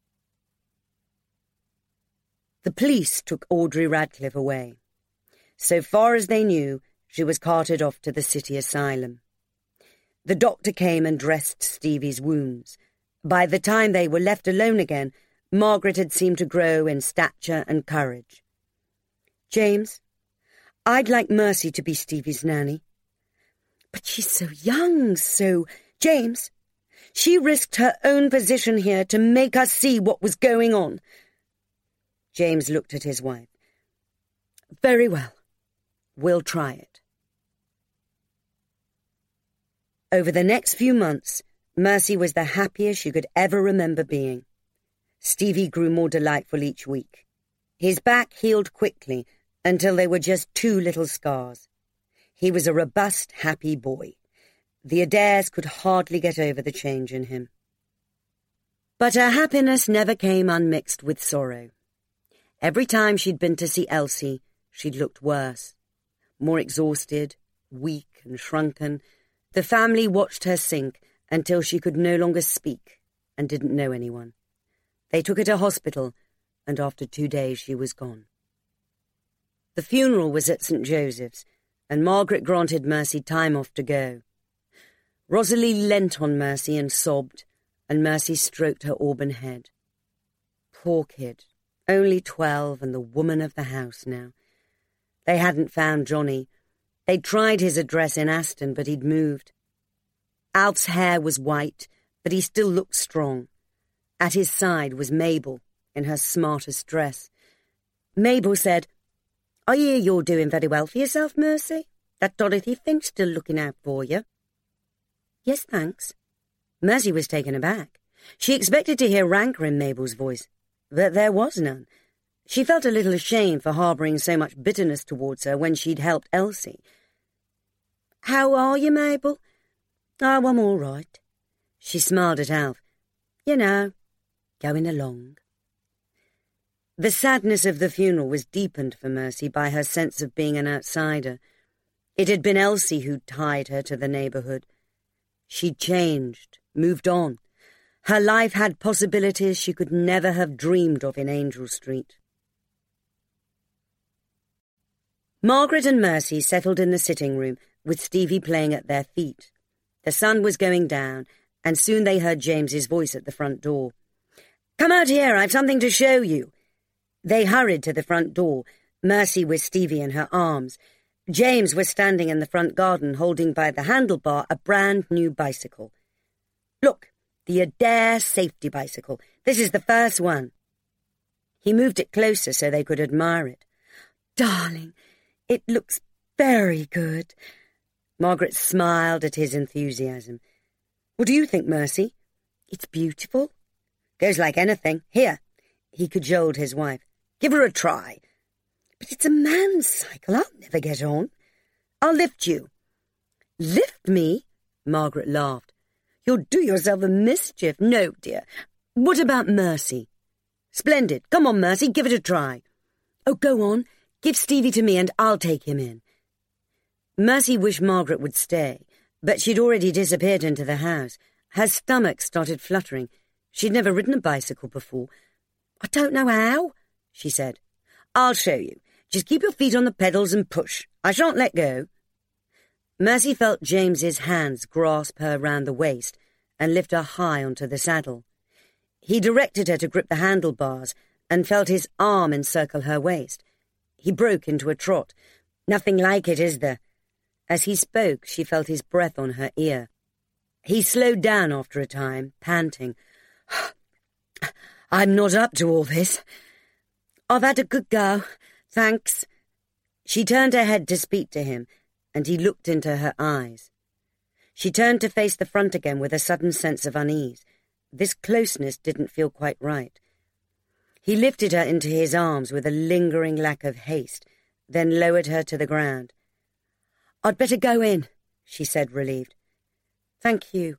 The police took Audrey Radcliffe away. So far as they knew, she was carted off to the city asylum. The doctor came and dressed Stevie's wounds. By the time they were left alone again, Margaret had seemed to grow in stature and courage. James, I'd like Mercy to be Stevie's nanny. But she's so young, so... James, she risked her own position here to make us see what was going on. James looked at his wife. Very well. We'll try it. Over the next few months, Mercy was the happiest she could ever remember being. Stevie grew more delightful each week. His back healed quickly until there were just 2 little scars. He was a robust, happy boy. The Adairs could hardly get over the change in him. But her happiness never came unmixed with sorrow. Every time she'd been to see Elsie, she'd looked worse. More exhausted, weak and shrunken, the family watched her sink until she could no longer speak and didn't know anyone. They took her to hospital, and after 2 days she was gone. The funeral was at St. Joseph's, and Margaret granted Mercy time off to go. Rosalie leant on Mercy and sobbed, and Mercy stroked her auburn head. Poor kid, only 12 and the woman of the house now. They hadn't found Johnny. They'd tried his address in Aston, but he'd moved. Alf's hair was white, but he still looked strong. At his side was Mabel, in her smartest dress. Mabel said, "I hear you're doing very well for yourself, Mercy. That Dorothy Finch still looking out for you." "Yes, thanks." Mercy was taken aback. She expected to hear rancour in Mabel's voice, but there was none. She felt a little ashamed for harbouring so much bitterness towards her when she'd helped Elsie. "How are you, Mabel?" "Oh, I'm all right." She smiled at Alf. "You know, going along." The sadness of the funeral was deepened for Mercy by her sense of being an outsider. It had been Elsie who'd tied her to the neighbourhood. She'd changed, moved on. Her life had possibilities she could never have dreamed of in Angel Street. Margaret and Mercy settled in the sitting room, with Stevie playing at their feet. The sun was going down, and soon they heard James's voice at the front door. "Come out here, I've something to show you." They hurried to the front door, Mercy with Stevie in her arms. James was standing in the front garden holding by the handlebar a brand-new bicycle. "Look, the Adair safety bicycle. This is the first one." He moved it closer so they could admire it. "Darling, it looks very good." Margaret smiled at his enthusiasm. "What do you think, Mercy?" "It's beautiful." "Goes like anything. Here." He cajoled his wife. "Give her a try." "But it's a man's cycle. I'll never get on." "I'll lift you." "Lift me?" Margaret laughed. "You'll do yourself a mischief." "No, dear. What about Mercy?" "Splendid. Come on, Mercy, give it a try." "Oh, go on. Give Stevie to me and I'll take him in." Mercy wished Margaret would stay, but she'd already disappeared into the house. Her stomach started fluttering. She'd never ridden a bicycle before. "I don't know how," she said. "I'll show you. Just keep your feet on the pedals and push. I shan't let go." Mercy felt James's hands grasp her round the waist and lift her high onto the saddle. He directed her to grip the handlebars and felt his arm encircle her waist. He broke into a trot. "Nothing like it, is there?" As he spoke, she felt his breath on her ear. He slowed down after a time, panting. "I'm not up to all this. I've had a good go, thanks." She turned her head to speak to him, and he looked into her eyes. She turned to face the front again with a sudden sense of unease. This closeness didn't feel quite right. He lifted her into his arms with a lingering lack of haste, then lowered her to the ground. "I'd better go in," she said, relieved. "Thank you."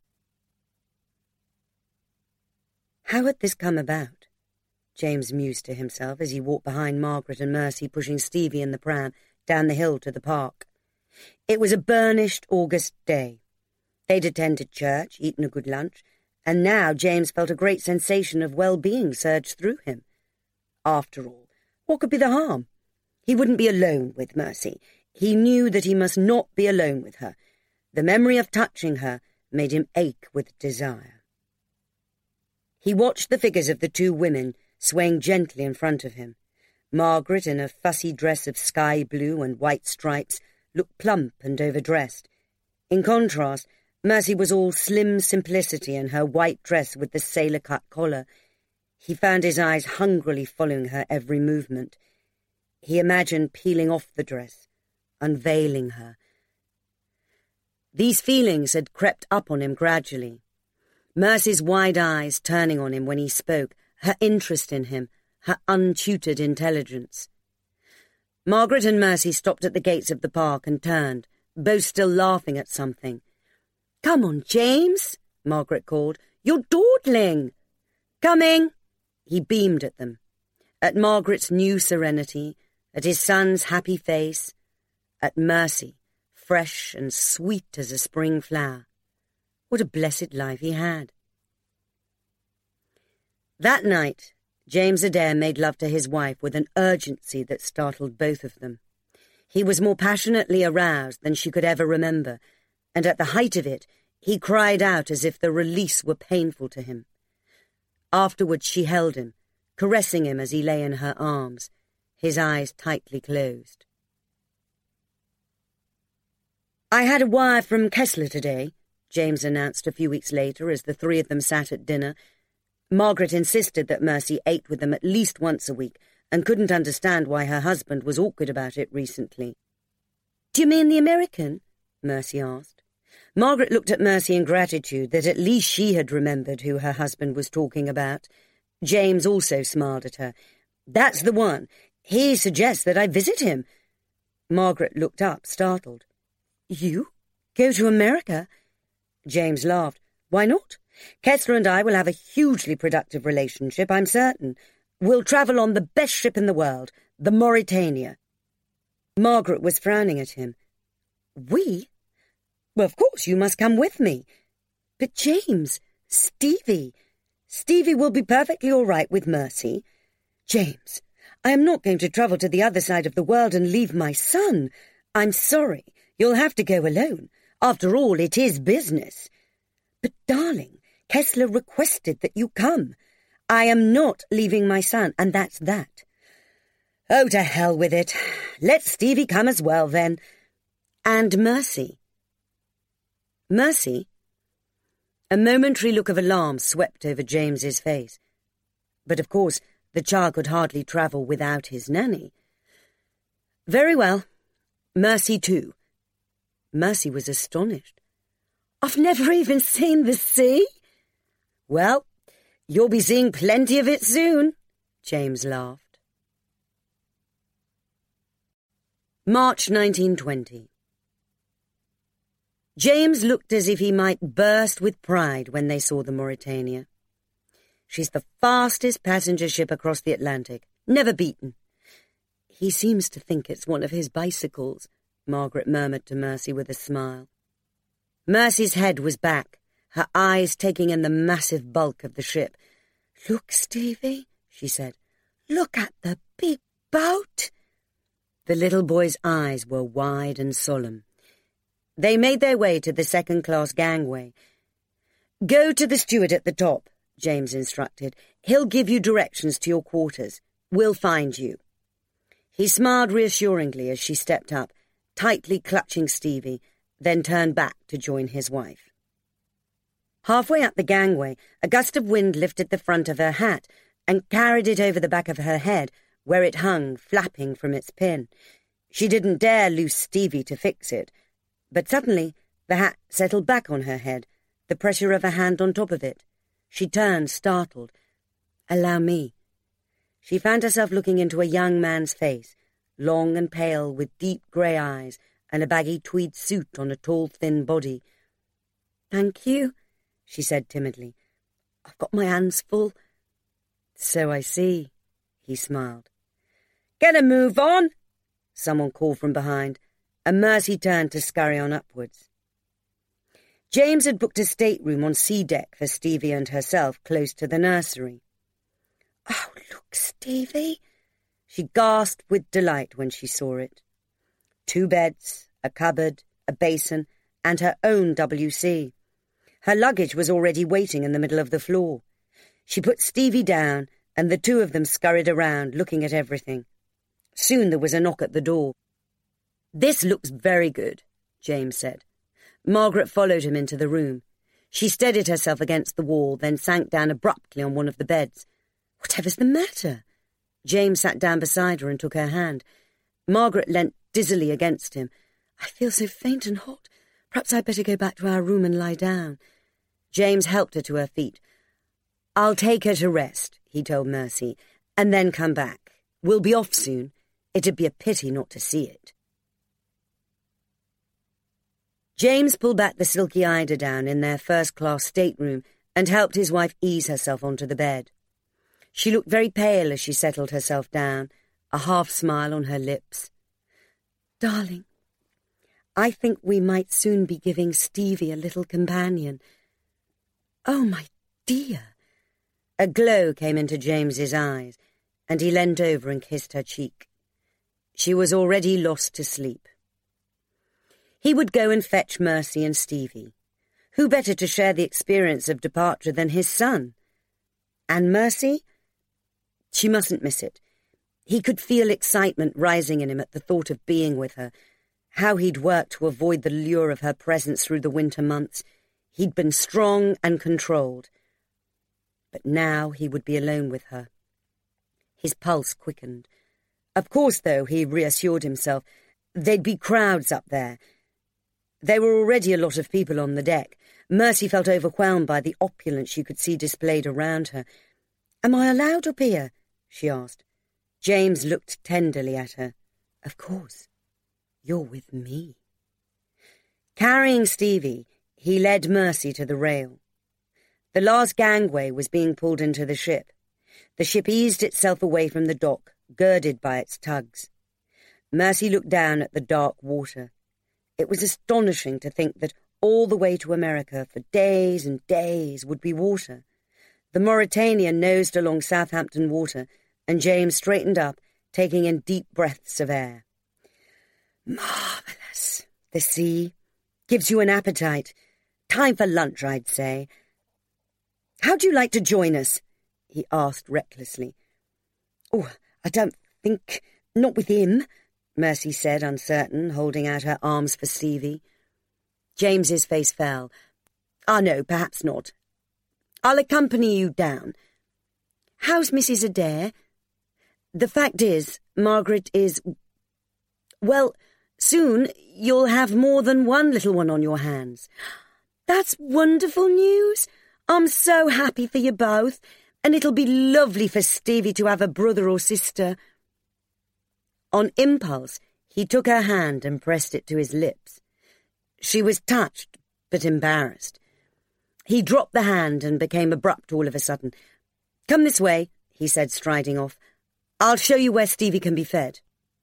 How had this come about? James mused to himself as he walked behind Margaret and Mercy pushing Stevie in the pram down the hill to the park. It was a burnished August day. They'd attended church, eaten a good lunch, and now James felt a great sensation of well-being surge through him. After all, what could be the harm? He wouldn't be alone with Mercy. He knew that he must not be alone with her. The memory of touching her made him ache with desire. He watched the figures of the two women swaying gently in front of him. Margaret, in a fussy dress of sky blue and white stripes, looked plump and overdressed. In contrast, Mercy was all slim simplicity in her white dress with the sailor-cut collar. He found his eyes hungrily following her every movement. He imagined peeling off the dress, unveiling her. These feelings had crept up on him gradually. Mercy's wide eyes turning on him when he spoke, her interest in him, her untutored intelligence. Margaret and Mercy stopped at the gates of the park and turned, both still laughing at something. "Come on, James," Margaret called. "You're dawdling." "Coming." He beamed at them, at Margaret's new serenity, at his son's happy face, at Mercy, fresh and sweet as a spring flower. What a blessed life he had. That night, James Adair made love to his wife with an urgency that startled both of them. He was more passionately aroused than she could ever remember, and at the height of it, he cried out as if the release were painful to him. Afterwards she held him, caressing him as he lay in her arms, his eyes tightly closed. "I had a wire from Kessler today," James announced a few weeks later as the three of them sat at dinner. Margaret insisted that Mercy ate with them at least once a week and couldn't understand why her husband was awkward about it recently. "Do you mean the American?" Mercy asked. Margaret looked at Mercy in gratitude that at least she had remembered who her husband was talking about. James also smiled at her. "That's the one. He suggests that I visit him." Margaret looked up, startled. "You? Go to America?" James laughed. "Why not? Kessler and I will have a hugely productive relationship, I'm certain. We'll travel on the best ship in the world, the Mauretania." Margaret was frowning at him. "We? Well, of course, you must come with me." "But James, Stevie will be perfectly all right with Mercy." "James, I am not going to travel to the other side of the world and leave my son. I'm sorry, you'll have to go alone. After all, it is business." "But, darling, Kessler requested that you come." "I am not leaving my son, and that's that." "Oh, to hell with it. Let Stevie come as well, then." "And Mercy." "Mercy?" A momentary look of alarm swept over James's face. But of course, the child could hardly travel without his nanny. "Very well. Mercy too." Mercy was astonished. "I've never even seen the sea." "Well, you'll be seeing plenty of it soon," James laughed. March 1920. James looked as if he might burst with pride when they saw the Mauretania. "She's the fastest passenger ship across the Atlantic, never beaten." "He seems to think it's one of his bicycles," Margaret murmured to Mercy with a smile. Mercy's head was back, her eyes taking in the massive bulk of the ship. "Look, Stevie," she said. "Look at the big boat." The little boy's eyes were wide and solemn. They made their way to the second-class gangway. "Go to the steward at the top," James instructed. "He'll give you directions to your quarters. We'll find you." He smiled reassuringly as she stepped up, tightly clutching Stevie, then turned back to join his wife. Halfway up the gangway, a gust of wind lifted the front of her hat and carried it over the back of her head, where it hung, flapping from its pin. She didn't dare loose Stevie to fix it, but suddenly the hat settled back on her head, the pressure of a hand on top of it. She turned, startled. "Allow me." She found herself looking into a young man's face, long and pale, with deep grey eyes and a baggy tweed suit on a tall, thin body. "Thank you," she said timidly. "I've got my hands full." "So I see," he smiled. "Get a move on," someone called from behind, and Mercy turned to scurry on upwards. James had booked a stateroom on C deck for Stevie and herself close to the nursery. "Oh, look, Stevie!" She gasped with delight when she saw it. 2 beds, a cupboard, a basin, and her own WC. Her luggage was already waiting in the middle of the floor. She put Stevie down, and the two of them scurried around, looking at everything. Soon there was a knock at the door. "This looks very good," James said. Margaret followed him into the room. She steadied herself against the wall, then sank down abruptly on one of the beds. "Whatever's the matter?" James sat down beside her and took her hand. Margaret leant dizzily against him. "I feel so faint and hot. Perhaps I'd better go back to our room and lie down." James helped her to her feet. "I'll take her to rest," he told Mercy, "and then come back. We'll be off soon. It'd be a pity not to see it." James pulled back the silky eiderdown in their first-class stateroom and helped his wife ease herself onto the bed. She looked very pale as she settled herself down, a half-smile on her lips. "Darling, I think we might soon be giving Stevie a little companion," "Oh, my dear." A glow came into James's eyes, and he leant over and kissed her cheek. She was already lost to sleep. He would go and fetch Mercy and Stevie. Who better to share the experience of departure than his son? And Mercy? She mustn't miss it. He could feel excitement rising in him at the thought of being with her. How he'd worked to avoid the lure of her presence through the winter months. He'd been strong and controlled. But now he would be alone with her. His pulse quickened. Of course, though, he reassured himself, there'd be crowds up there. There were already a lot of people on the deck. Mercy felt overwhelmed by the opulence she could see displayed around her. "Am I allowed up here?" she asked. James looked tenderly at her. "Of course. You're with me." Carrying Stevie, he led Mercy to the rail. The last gangway was being pulled into the ship. The ship eased itself away from the dock, girded by its tugs. Mercy looked down at the dark water. It was astonishing to think that all the way to America for days and days would be water. The Mauritania nosed along Southampton water, and James straightened up, taking in deep breaths of air. "Marvellous. The sea gives you an appetite. Time for lunch, I'd say. How'd you like to join us?" he asked recklessly. "Oh, I don't think... not with him," Mercy said, uncertain, holding out her arms for Stevie. James's face fell. "Ah, no, perhaps not. I'll accompany you down. How's Mrs. Adair? The fact is, Margaret is... well, soon you'll have more than one little one on your hands." "That's wonderful news. I'm so happy for you both, and it'll be lovely for Stevie to have a brother or sister." On impulse, he took her hand and pressed it to his lips. She was touched, but embarrassed. He dropped the hand and became abrupt all of a sudden. "Come this way," he said, striding off. "I'll show you where Stevie can be fed."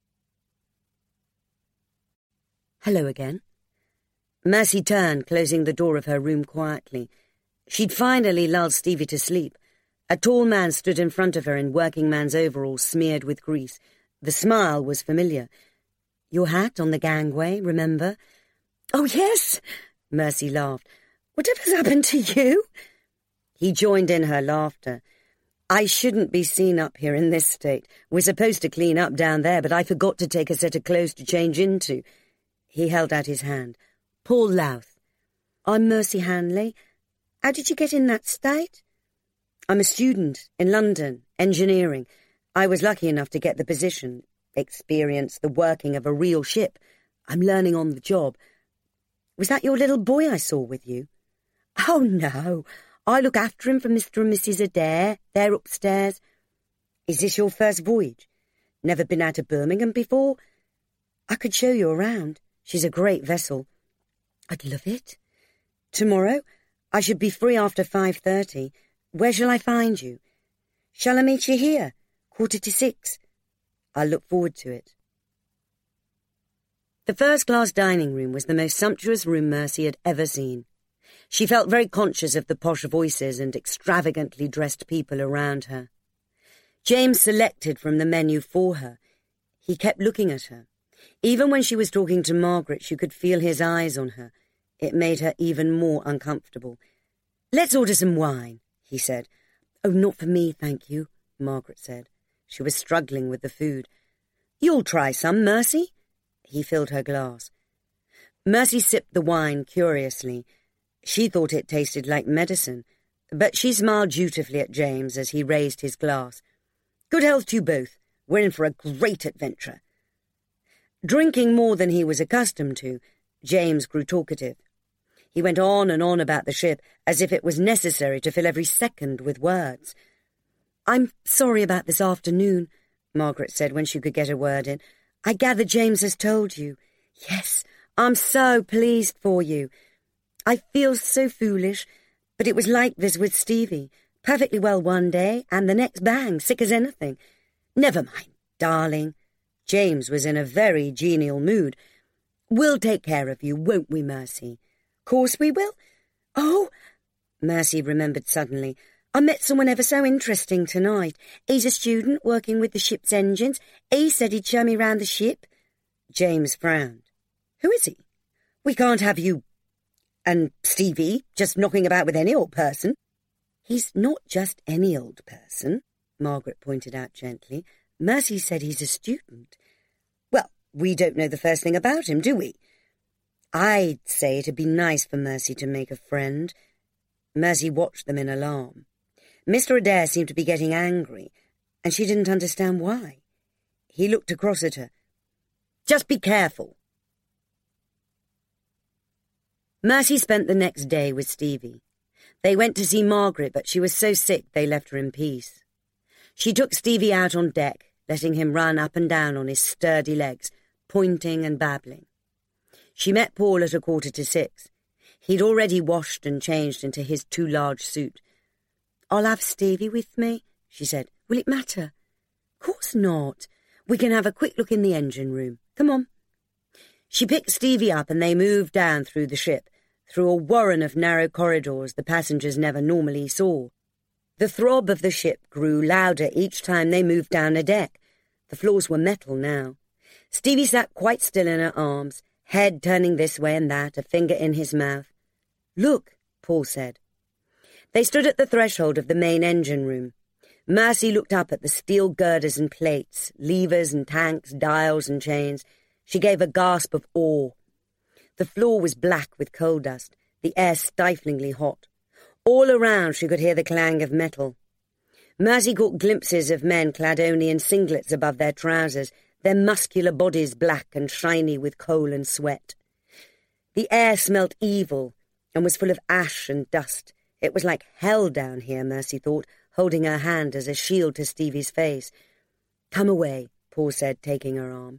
Hello again. Mercy turned, closing the door of her room quietly. She'd finally lulled Stevie to sleep. A tall man stood in front of her in working man's overalls smeared with grease. The smile was familiar. "Your hat on the gangway, remember?" "Oh, yes," Mercy laughed. "Whatever's happened to you?" He joined in her laughter. "I shouldn't be seen up here in this state. We're supposed to clean up down there, but I forgot to take a set of clothes to change into." He held out his hand. "Paul Louth. I'm Mercy Hanley. How did you get in that state?" "I'm a student in London, engineering. I was lucky enough to get the position, experience the working of a real ship. I'm learning on the job. Was that your little boy I saw with you?" "Oh, no. I look after him for Mr. and Mrs. Adair. They're upstairs." "Is this your first voyage? Never been out of Birmingham before?" "I could show you around. She's a great vessel." "I'd love it. Tomorrow? I should be free after 5:30. Where shall I find you?" "Shall I meet you here? 5:45. I'll look forward to it." The first-class dining room was the most sumptuous room Mercy had ever seen. She felt very conscious of the posh voices and extravagantly dressed people around her. James selected from the menu for her. He kept looking at her. Even when she was talking to Margaret, she could feel his eyes on her. It made her even more uncomfortable. "Let's order some wine," he said. "Oh, not for me, thank you," Margaret said. She was struggling with the food. "You'll try some, Mercy?" He filled her glass. Mercy sipped the wine curiously. She thought it tasted like medicine, but she smiled dutifully at James as he raised his glass. "Good health to you both. We're in for a great adventure." Drinking more than he was accustomed to, James grew talkative. He went on and on about the ship, as if it was necessary to fill every second with words. "I'm sorry about this afternoon," Margaret said when she could get a word in. "I gather James has told you." "Yes, I'm so pleased for you. I feel so foolish, but it was like this with Stevie. Perfectly well one day, and the next bang, sick as anything." "Never mind, darling." James was in a very genial mood. "We'll take care of you, won't we, Mercy?" "Course we will." "Oh!" Mercy remembered suddenly. I met someone ever so interesting tonight. He's a student working with the ship's engines. He said he'd show me round the ship. James frowned. Who is he? We can't have you and Stevie just knocking about with any old person. He's not just any old person, Margaret pointed out gently. Mercy said he's a student. Well, we don't know the first thing about him, do we? I'd say it'd be nice for Mercy to make a friend. Mercy watched them in alarm. Mr. Adair seemed to be getting angry, and she didn't understand why. He looked across at her. Just be careful. Mercy spent the next day with Stevie. They went to see Margaret, but she was so sick they left her in peace. She took Stevie out on deck, letting him run up and down on his sturdy legs, pointing and babbling. She met Paul at 6:15. He'd already washed and changed into his too large suit. I'll have Stevie with me, she said. Will it matter? Course not. We can have a quick look in the engine room. Come on. She picked Stevie up and they moved down through the ship, through a warren of narrow corridors the passengers never normally saw. The throb of the ship grew louder each time they moved down a deck. The floors were metal now. Stevie sat quite still in her arms, head turning this way and that, a finger in his mouth. Look, Paul said. They stood at the threshold of the main engine room. Mercy looked up at the steel girders and plates, levers and tanks, dials and chains. She gave a gasp of awe. The floor was black with coal dust, the air stiflingly hot. All around she could hear the clang of metal. Mercy caught glimpses of men clad only in singlets above their trousers, their muscular bodies black and shiny with coal and sweat. The air smelt evil and was full of ash and dust. It was like hell down here, Mercy thought, holding her hand as a shield to Stevie's face. Come away, Paul said, taking her arm.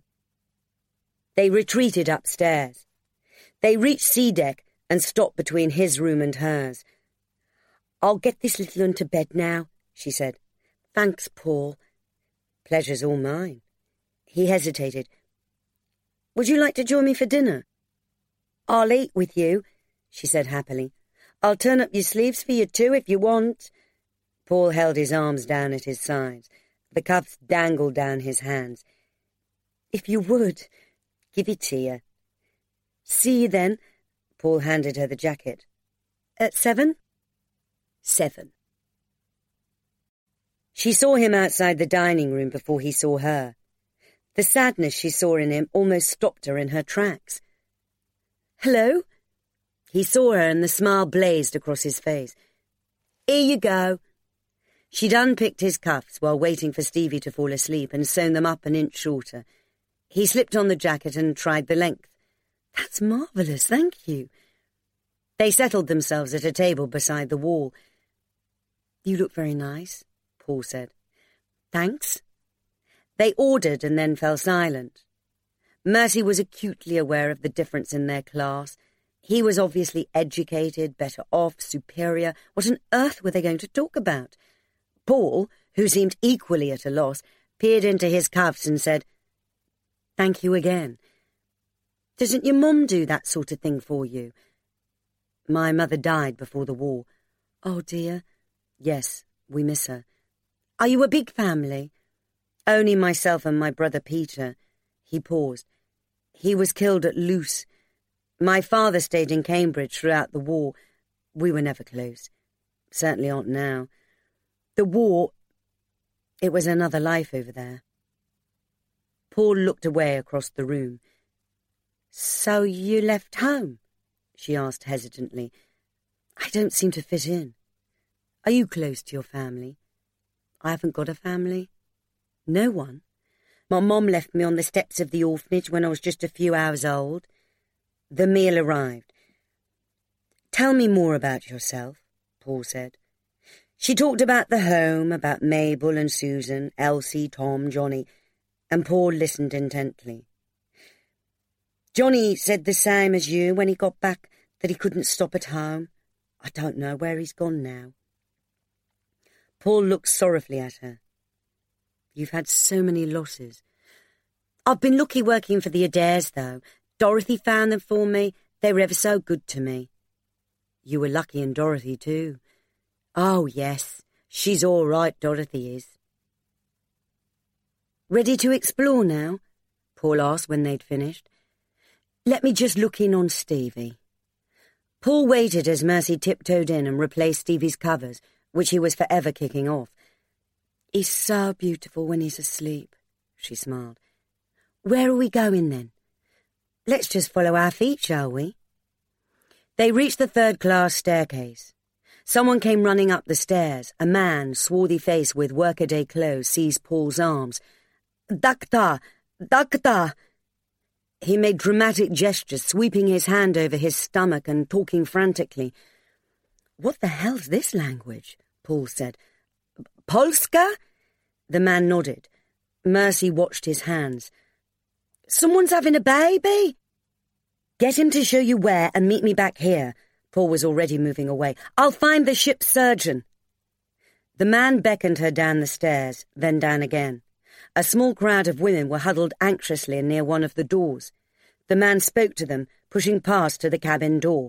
They retreated upstairs. They reached C-deck and stopped between his room and hers. I'll get this little one to bed now, she said. Thanks, Paul. Pleasure's all mine. He hesitated. Would you like to join me for dinner? I'll eat with you, she said happily. I'll turn up your sleeves for you too if you want. Paul held his arms down at his sides. The cuffs dangled down his hands. If you would, give it to you. See you then. Paul handed her the jacket. At 7? 7. She saw him outside the dining room before he saw her. The sadness she saw in him almost stopped her in her tracks. Hello? He saw her and the smile blazed across his face. Here you go. She'd unpicked his cuffs while waiting for Stevie to fall asleep and sewn them up an inch shorter. He slipped on the jacket and tried the length. That's marvellous, thank you. They settled themselves at a table beside the wall. You look very nice, Paul said. Thanks. They ordered and then fell silent. Mercy was acutely aware of the difference in their class. He was obviously educated, better off, superior. What on earth were they going to talk about? Paul, who seemed equally at a loss, peered into his cuffs and said, Thank you again. Doesn't your mum do that sort of thing for you? My mother died before the war. Oh, dear. Yes, we miss her. Are you a big family? Only myself and my brother Peter. He paused. He was killed at Luce. My father stayed in Cambridge throughout the war. We were never close. Certainly aren't now. The war, it was another life over there. Paul looked away across the room. So you left home? She asked hesitantly. I don't seem to fit in. Are you close to your family? I haven't got a family. No one. My mum left me on the steps of the orphanage when I was just a few hours old. The meal arrived. Tell me more about yourself, Paul said. She talked about the home, about Mabel and Susan, Elsie, Tom, Johnny, and Paul listened intently. Johnny said the same as you when he got back, that he couldn't stop at home. I don't know where he's gone now. Paul looked sorrowfully at her. You've had so many losses. I've been lucky working for the Adairs, though. Dorothy found them for me. They were ever so good to me. You were lucky in Dorothy too. Oh, yes, she's all right, Dorothy is. Ready to explore now? Paul asked when they'd finished. Let me just look in on Stevie. Paul waited as Mercy tiptoed in and replaced Stevie's covers, which he was forever kicking off. He's so beautiful when he's asleep, she smiled. Where are we going then? Let's just follow our feet, shall we? They reached the third-class staircase. Someone came running up the stairs. A man, swarthy face with workaday clothes, seized Paul's arms. Doctor! Doctor! He made dramatic gestures, sweeping his hand over his stomach and talking frantically. What the hell's this language? Paul said. Polska? The man nodded. Mercy watched his hands. Someone's having a baby? Get him to show you where and meet me back here. Paul was already moving away. I'll find the ship's surgeon. The man beckoned her down the stairs, then down again. A small crowd of women were huddled anxiously near one of the doors. The man spoke to them, pushing past to the cabin door.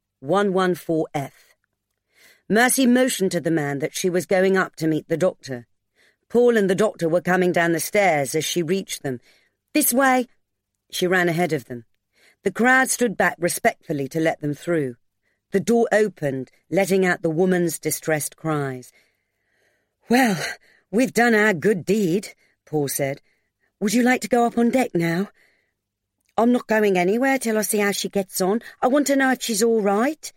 114F. Mercy motioned to the man that she was going up to meet the doctor. Paul and the doctor were coming down the stairs as she reached them. This way! She ran ahead of them. The crowd stood back respectfully to let them through. The door opened, letting out the woman's distressed cries. Well, we've done our good deed, Paul said. Would you like to go up on deck now? I'm not going anywhere till I see how she gets on. I want to know if she's all right.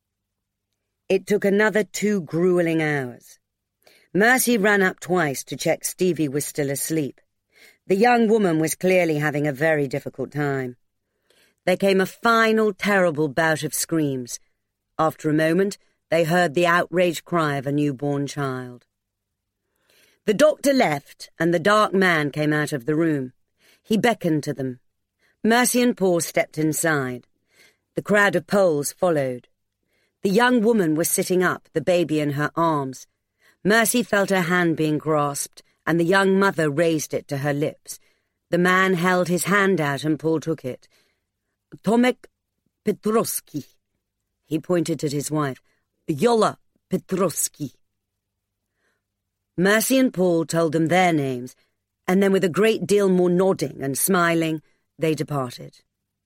It took another 2 gruelling hours. Mercy ran up twice to check Stevie was still asleep. The young woman was clearly having a very difficult time. There came a final, terrible bout of screams. After a moment, they heard the outraged cry of a newborn child. The doctor left, and the dark man came out of the room. He beckoned to them. Mercy and Paul stepped inside. The crowd of Poles followed. The young woman was sitting up, the baby in her arms. Mercy felt her hand being grasped, and the young mother raised it to her lips. The man held his hand out, and Paul took it. Tomek Petrowski. He pointed at his wife. Yola Petrowski. Mercy and Paul told them their names, and then with a great deal more nodding and smiling, they departed.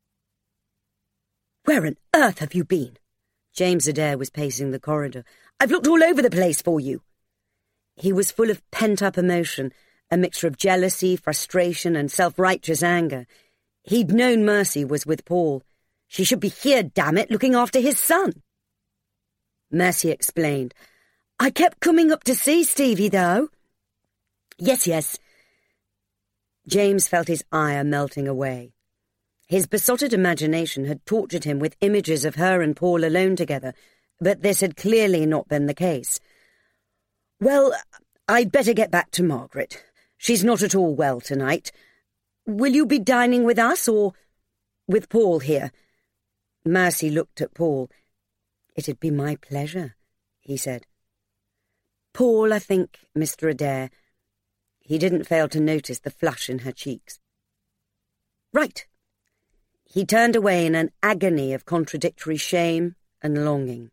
Where on earth have you been? James Adair was pacing the corridor. I've looked all over the place for you. He was full of pent-up emotion, a mixture of jealousy, frustration, and self-righteous anger. He'd known Mercy was with Paul. She should be here, damn it, looking after his son. Mercy explained. I kept coming up to see Stevie, though. Yes. James felt his ire melting away. His besotted imagination had tortured him with images of her and Paul alone together, but this had clearly not been the case. Well, I'd better get back to Margaret. She's not at all well tonight. Will you be dining with us or with Paul here? Mercy looked at Paul. It'd be my pleasure, he said. Paul, I think, Mr. Adair. He didn't fail to notice the flush in her cheeks. Right. He turned away in an agony of contradictory shame and longing.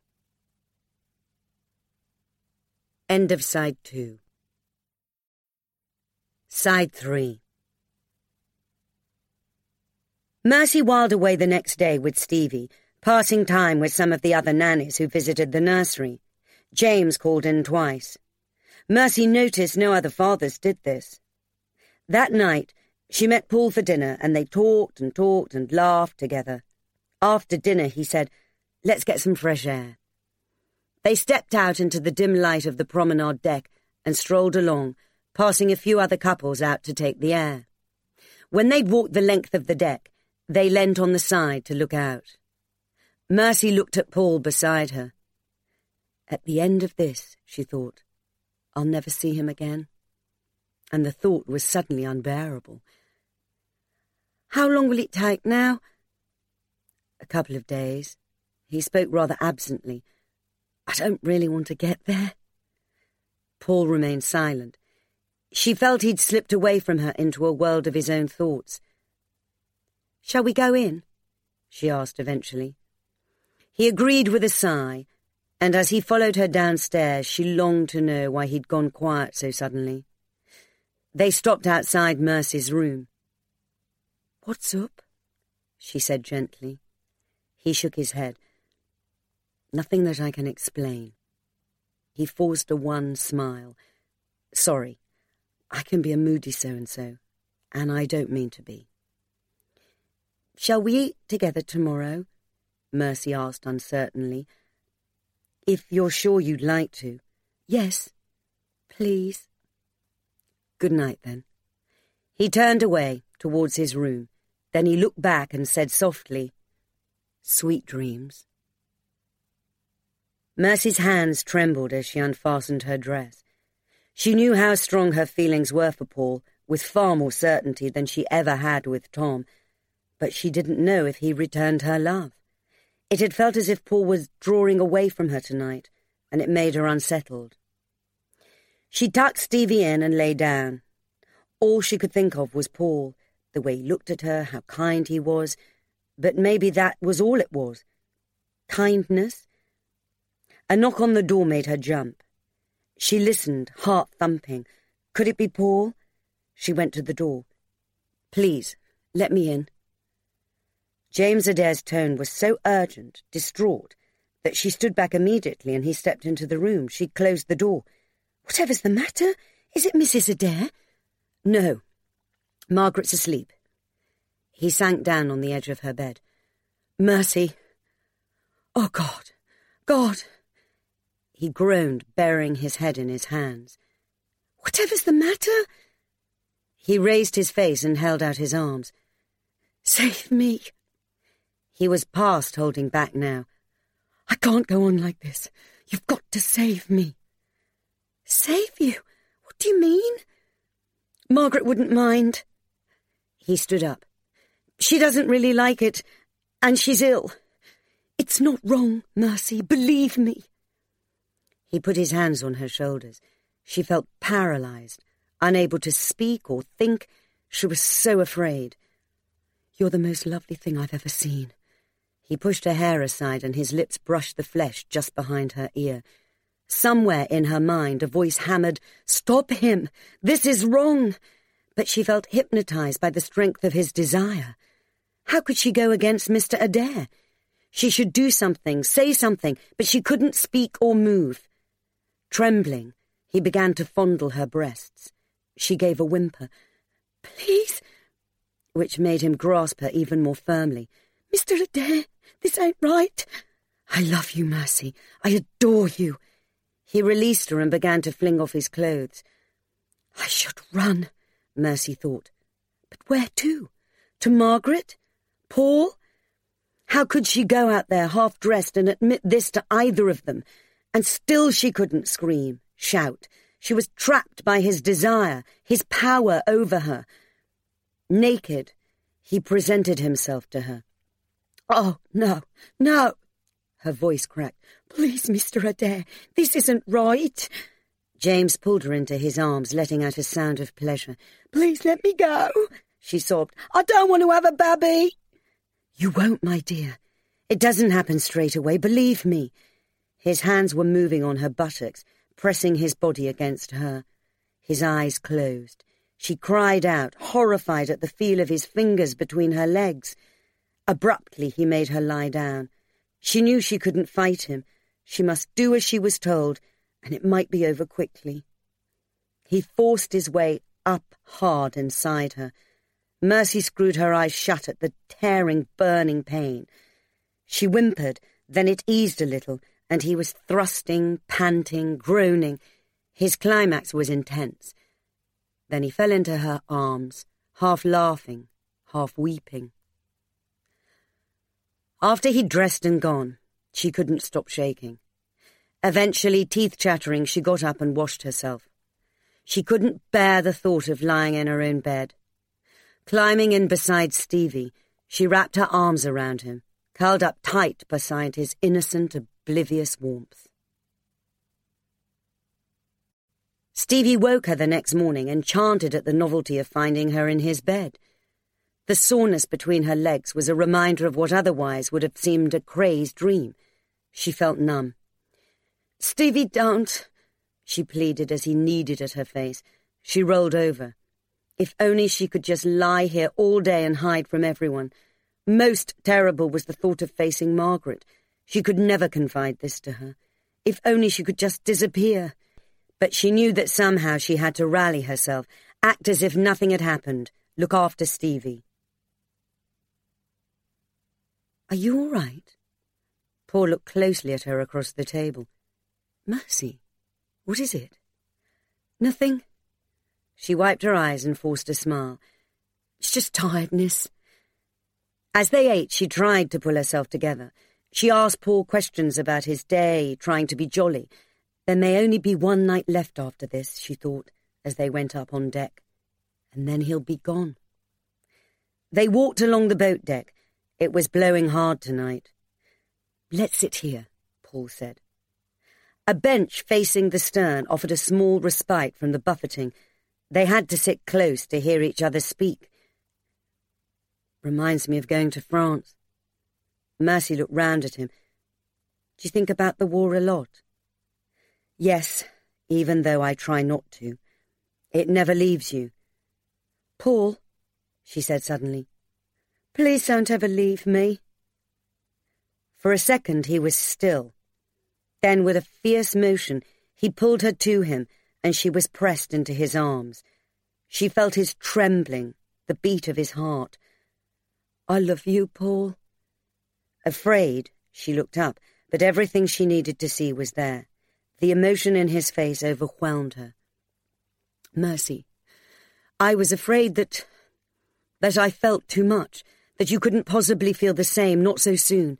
End of Side 2. Side 3. Mercy whiled away the next day with Stevie, passing time with some of the other nannies who visited the nursery. James called in twice. Mercy noticed no other fathers did this. That night, she met Paul for dinner, and they talked and laughed together. After dinner, he said, Let's get some fresh air. They stepped out into the dim light of the promenade deck and strolled along, passing a few other couples out to take the air. When they'd walked the length of the deck, they leant on the side to look out. Mercy looked at Paul beside her. At the end of this, she thought, I'll never see him again. And the thought was suddenly unbearable. How long will it take now? A couple of days. He spoke rather absently. I don't really want to get there. Paul remained silent. She felt he'd slipped away from her into a world of his own thoughts. Shall we go in? She asked eventually. He agreed with a sigh, and as he followed her downstairs, she longed to know why he'd gone quiet so suddenly. They stopped outside Mercy's room. "What's up?" she said gently. He shook his head. "Nothing that I can explain." He forced a wan smile. "Sorry, I can be a moody so-and-so, and I don't mean to be." "Shall we eat together tomorrow?" Mercy asked uncertainly. "If you're sure you'd like to." "Yes, please." "Good night, then." He turned away towards his room. Then he looked back and said softly, "Sweet dreams." Mercy's hands trembled as she unfastened her dress. She knew how strong her feelings were for Paul, with far more certainty than she ever had with Tom, but she didn't know if he returned her love. It had felt as if Paul was drawing away from her tonight, and it made her unsettled. She tucked Stevie in and lay down. All she could think of was Paul, the way he looked at her, how kind he was, but maybe that was all it was. Kindness. A knock on the door made her jump. She listened, heart thumping. Could it be Paul? She went to the door. "Please, let me in." James Adair's tone was so urgent, distraught, that she stood back immediately and he stepped into the room. She closed the door. "Whatever's the matter? Is it Mrs. Adair?" "No. Margaret's asleep." He sank down on the edge of her bed. "Mercy. Oh, God, God." He groaned, burying his head in his hands. "Whatever's the matter?" He raised his face and held out his arms. "Save me." He was past holding back now. "I can't go on like this. You've got to save me." "Save you? What do you mean?" "Margaret wouldn't mind." He stood up. "She doesn't really like it, and she's ill." "It's not wrong, Mercy, believe me." He put his hands on her shoulders. She felt paralysed, unable to speak or think. She was so afraid. "You're the most lovely thing I've ever seen." He pushed her hair aside and his lips brushed the flesh just behind her ear. Somewhere in her mind a voice hammered, "Stop him! This is wrong!" But she felt hypnotised by the strength of his desire. How could she go against Mr. Adair? She should do something, say something, but she couldn't speak or move. Trembling, he began to fondle her breasts. She gave a whimper. "Please," which made him grasp her even more firmly. "Mr. Adair, this ain't right." "I love you, Mercy. I adore you." He released her and began to fling off his clothes. I should run, Mercy thought. But where to? To Margaret? Paul? How could she go out there half-dressed and admit this to either of them? And still she couldn't scream, shout. She was trapped by his desire, his power over her. Naked, he presented himself to her. "Oh, no, no!" Her voice cracked. "Please, Mr. Adair, this isn't right." James pulled her into his arms, letting out a sound of pleasure. "Please let me go," she sobbed. "I don't want to have a baby." "You won't, my dear. It doesn't happen straight away, believe me." His hands were moving on her buttocks, pressing his body against her. His eyes closed. She cried out, horrified at the feel of his fingers between her legs. Abruptly he made her lie down. She knew she couldn't fight him. She must do as she was told, and it might be over quickly. He forced his way up hard inside her. Mercy screwed her eyes shut at the tearing, burning pain. She whimpered, then it eased a little, and he was thrusting, panting, groaning. His climax was intense. Then he fell into her arms, half laughing, half weeping. After he'd dressed and gone, she couldn't stop shaking. Eventually, teeth chattering, she got up and washed herself. She couldn't bear the thought of lying in her own bed. Climbing in beside Stevie, she wrapped her arms around him, curled up tight beside his innocent, oblivious warmth. Stevie woke her the next morning, enchanted at the novelty of finding her in his bed. The soreness between her legs was a reminder of what otherwise would have seemed a crazed dream. She felt numb. "Stevie, don't," she pleaded as he kneaded at her face. She rolled over. If only she could just lie here all day and hide from everyone. Most terrible was the thought of facing Margaret. She could never confide this to her. If only she could just disappear. But she knew that somehow she had to rally herself, act as if nothing had happened, look after Stevie. "Are you all right?" Paul looked closely at her across the table. "Mercy, what is it?" "Nothing." She wiped her eyes and forced a smile. "It's just tiredness." As they ate, she tried to pull herself together. She asked Paul questions about his day, trying to be jolly. There may only be one night left after this, she thought, as they went up on deck. And then he'll be gone. They walked along the boat deck. It was blowing hard tonight. "Let's sit here," Paul said. A bench facing the stern offered a small respite from the buffeting. They had to sit close to hear each other speak. "Reminds me of going to France." Mercy looked round at him. "Do you think about the war a lot?" "Yes, even though I try not to. It never leaves you." "Paul," she said suddenly, "please don't ever leave me." For a second he was still. Then with a fierce motion he pulled her to him and she was pressed into his arms. She felt his trembling, the beat of his heart. "I love you, Paul." Afraid, she looked up, but everything she needed to see was there. The emotion in his face overwhelmed her. "Mercy, I was afraid that I felt too much, that you couldn't possibly feel the same, not so soon.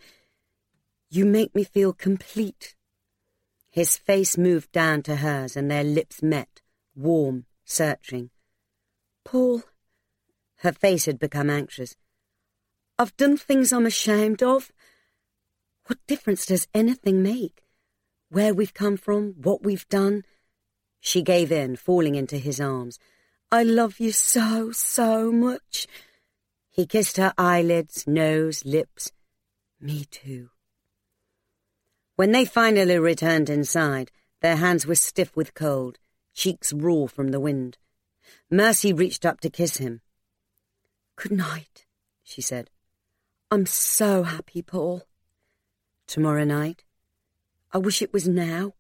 You make me feel complete." His face moved down to hers and their lips met, warm, searching. "Paul," her face had become anxious, "I've done things I'm ashamed of. What difference does anything make? Where we've come from, what we've done?" She gave in, falling into his arms. "I love you so, so much." He kissed her eyelids, nose, lips. "Me too." When they finally returned inside, their hands were stiff with cold, cheeks raw from the wind. Mercy reached up to kiss him. "Good night," she said. "I'm so happy, Paul." "Tomorrow night? I wish it was now."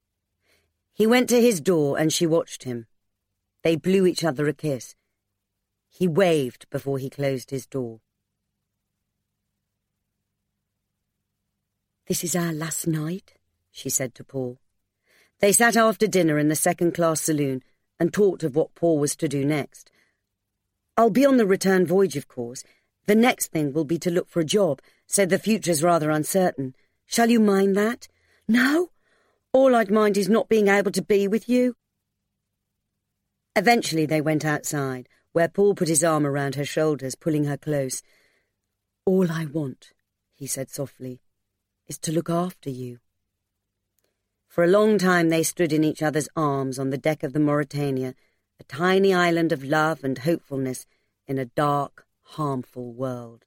He went to his door and she watched him. They blew each other a kiss. He waved before he closed his door. "This is our last night," she said to Paul. They sat after dinner in the second-class saloon and talked of what Paul was to do next. "I'll be on the return voyage, of course. The next thing will be to look for a job, so the future's rather uncertain. Shall you mind that?" "No. All I'd mind is not being able to be with you." Eventually they went outside, where Paul put his arm around her shoulders, pulling her close. "All I want," he said softly, "is to look after you." For a long time they stood in each other's arms on the deck of the Mauretania, a tiny island of love and hopefulness in a dark, harmful world.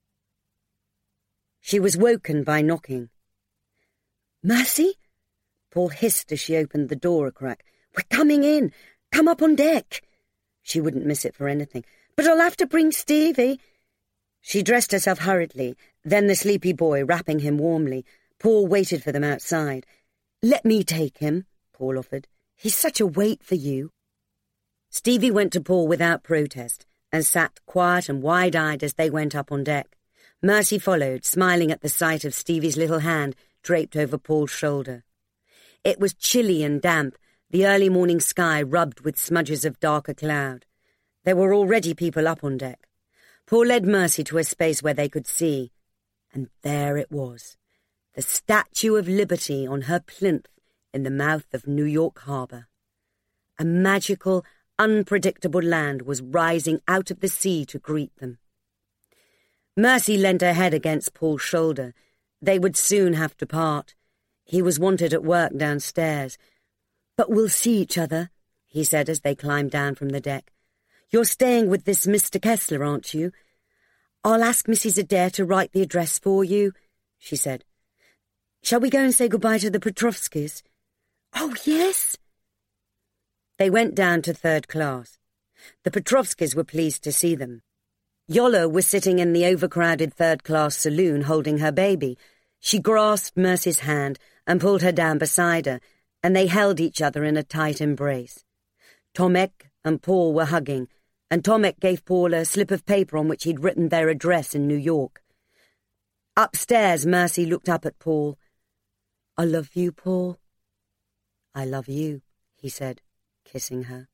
She was woken by knocking. "Mercy?" Paul hissed as she opened the door a crack. "We're coming in. Come up on deck." She wouldn't miss it for anything. "But I'll have to bring Stevie." She dressed herself hurriedly, then the sleepy boy wrapping him warmly. Paul waited for them outside. "Let me take him," Paul offered. "He's such a weight for you." Stevie went to Paul without protest and sat quiet and wide-eyed as they went up on deck. Mercy followed, smiling at the sight of Stevie's little hand draped over Paul's shoulder. It was chilly and damp, the early morning sky rubbed with smudges of darker cloud. There were already people up on deck. Paul led Mercy to a space where they could see, and there it was, the Statue of Liberty on her plinth in the mouth of New York Harbor. A magical, unpredictable land was rising out of the sea to greet them. Mercy leant her head against Paul's shoulder. They would soon have to part. He was wanted at work downstairs. "But we'll see each other," he said as they climbed down from the deck. You're staying with this Mr. Kessler, aren't you? I'll ask Mrs. Adair to write the address for you, she said. Shall we go and say goodbye to the Petrovskis? Oh, yes. They went down to third class. The Petrovskis were pleased to see them. Yola was sitting in the overcrowded third-class saloon holding her baby. She grasped Mercy's hand and pulled her down beside her, and they held each other in a tight embrace. Tomek and Paul were hugging, and Tomek gave Paul a slip of paper on which he'd written their address in New York. Upstairs, Mercy looked up at Paul. I love you, Paul. I love you, he said, kissing her.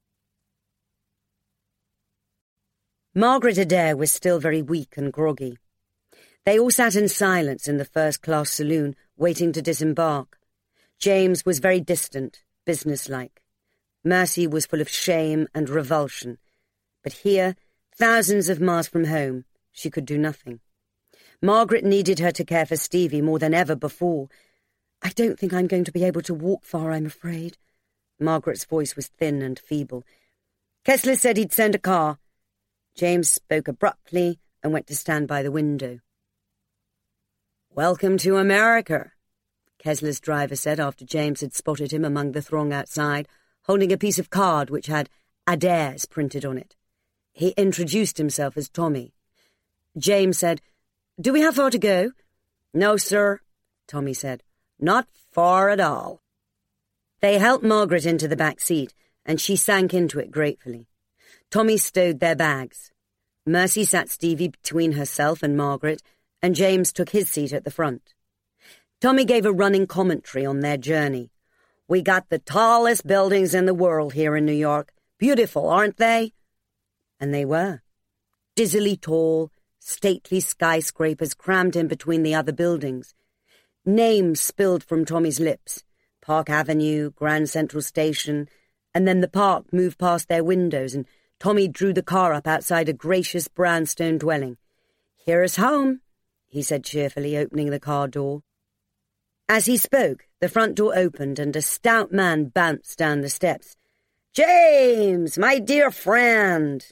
Margaret Adair was still very weak and groggy. They all sat in silence in the first-class saloon, waiting to disembark. James was very distant, businesslike. Mercy was full of shame and revulsion. But here, thousands of miles from home, she could do nothing. Margaret needed her to care for Stevie more than ever before. I don't think I'm going to be able to walk far, I'm afraid. Margaret's voice was thin and feeble. Kessler said he'd send a car. James spoke abruptly and went to stand by the window. Welcome to America, Kessler's driver said after James had spotted him among the throng outside, holding a piece of card which had Adair's printed on it. He introduced himself as Tommy. James said, Do we have far to go? No, sir, Tommy said. Not far at all. They helped Margaret into the back seat, and she sank into it gratefully. Tommy stowed their bags. Mercy sat Stevie between herself and Margaret, and James took his seat at the front. Tommy gave a running commentary on their journey. We got the tallest buildings in the world here in New York. Beautiful, aren't they? And they were. Dizzily tall, stately skyscrapers crammed in between the other buildings. Names spilled from Tommy's lips. Park Avenue, Grand Central Station, and then the park moved past their windows, and Tommy drew the car up outside a gracious brownstone dwelling. Here's home, he said cheerfully, opening the car door. As he spoke, the front door opened and a stout man bounced down the steps. James, my dear friend!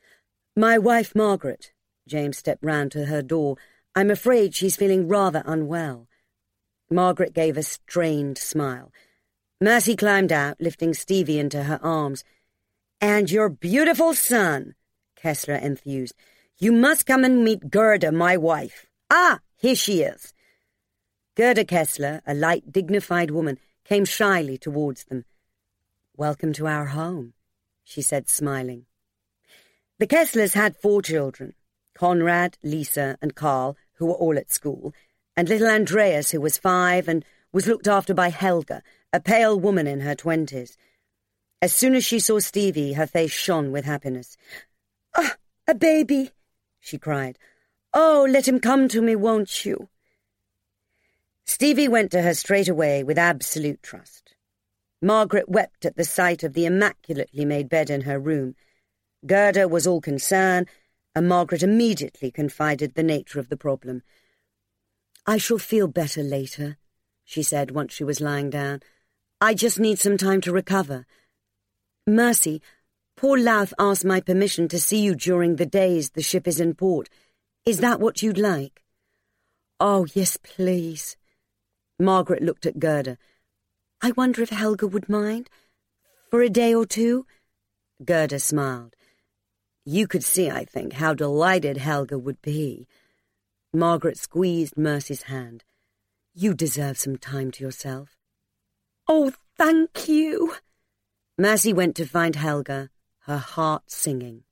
My wife, Margaret. James stepped round to her door. I'm afraid she's feeling rather unwell. Margaret gave a strained smile. Mercy climbed out, lifting Stevie into her arms. And your beautiful son, Kessler enthused. You must come and meet Gerda, my wife. Ah, here she is. Gerda Kessler, a light, dignified woman, came shyly towards them. Welcome to our home, she said, smiling. The Kesslers had 4 children, Conrad, Lisa, and Carl, who were all at school, and little Andreas, who was 5 and was looked after by Helga, a pale woman in her 20s. As soon as she saw Stevie, her face shone with happiness. Ah, a baby, she cried. Oh, let him come to me, won't you? Stevie went to her straight away with absolute trust. Margaret wept at the sight of the immaculately made bed in her room. Gerda was all concern, and Margaret immediately confided the nature of the problem. I shall feel better later, she said once she was lying down. I just need some time to recover. Mercy, Paul Louth asked my permission to see you during the days the ship is in port. Is that what you'd like? Oh, yes, please. Margaret looked at Gerda. I wonder if Helga would mind? For a day or 2? Gerda smiled. You could see, I think, how delighted Helga would be. Margaret squeezed Mercy's hand. You deserve some time to yourself. Oh, thank you. Mercy went to find Helga, her heart singing.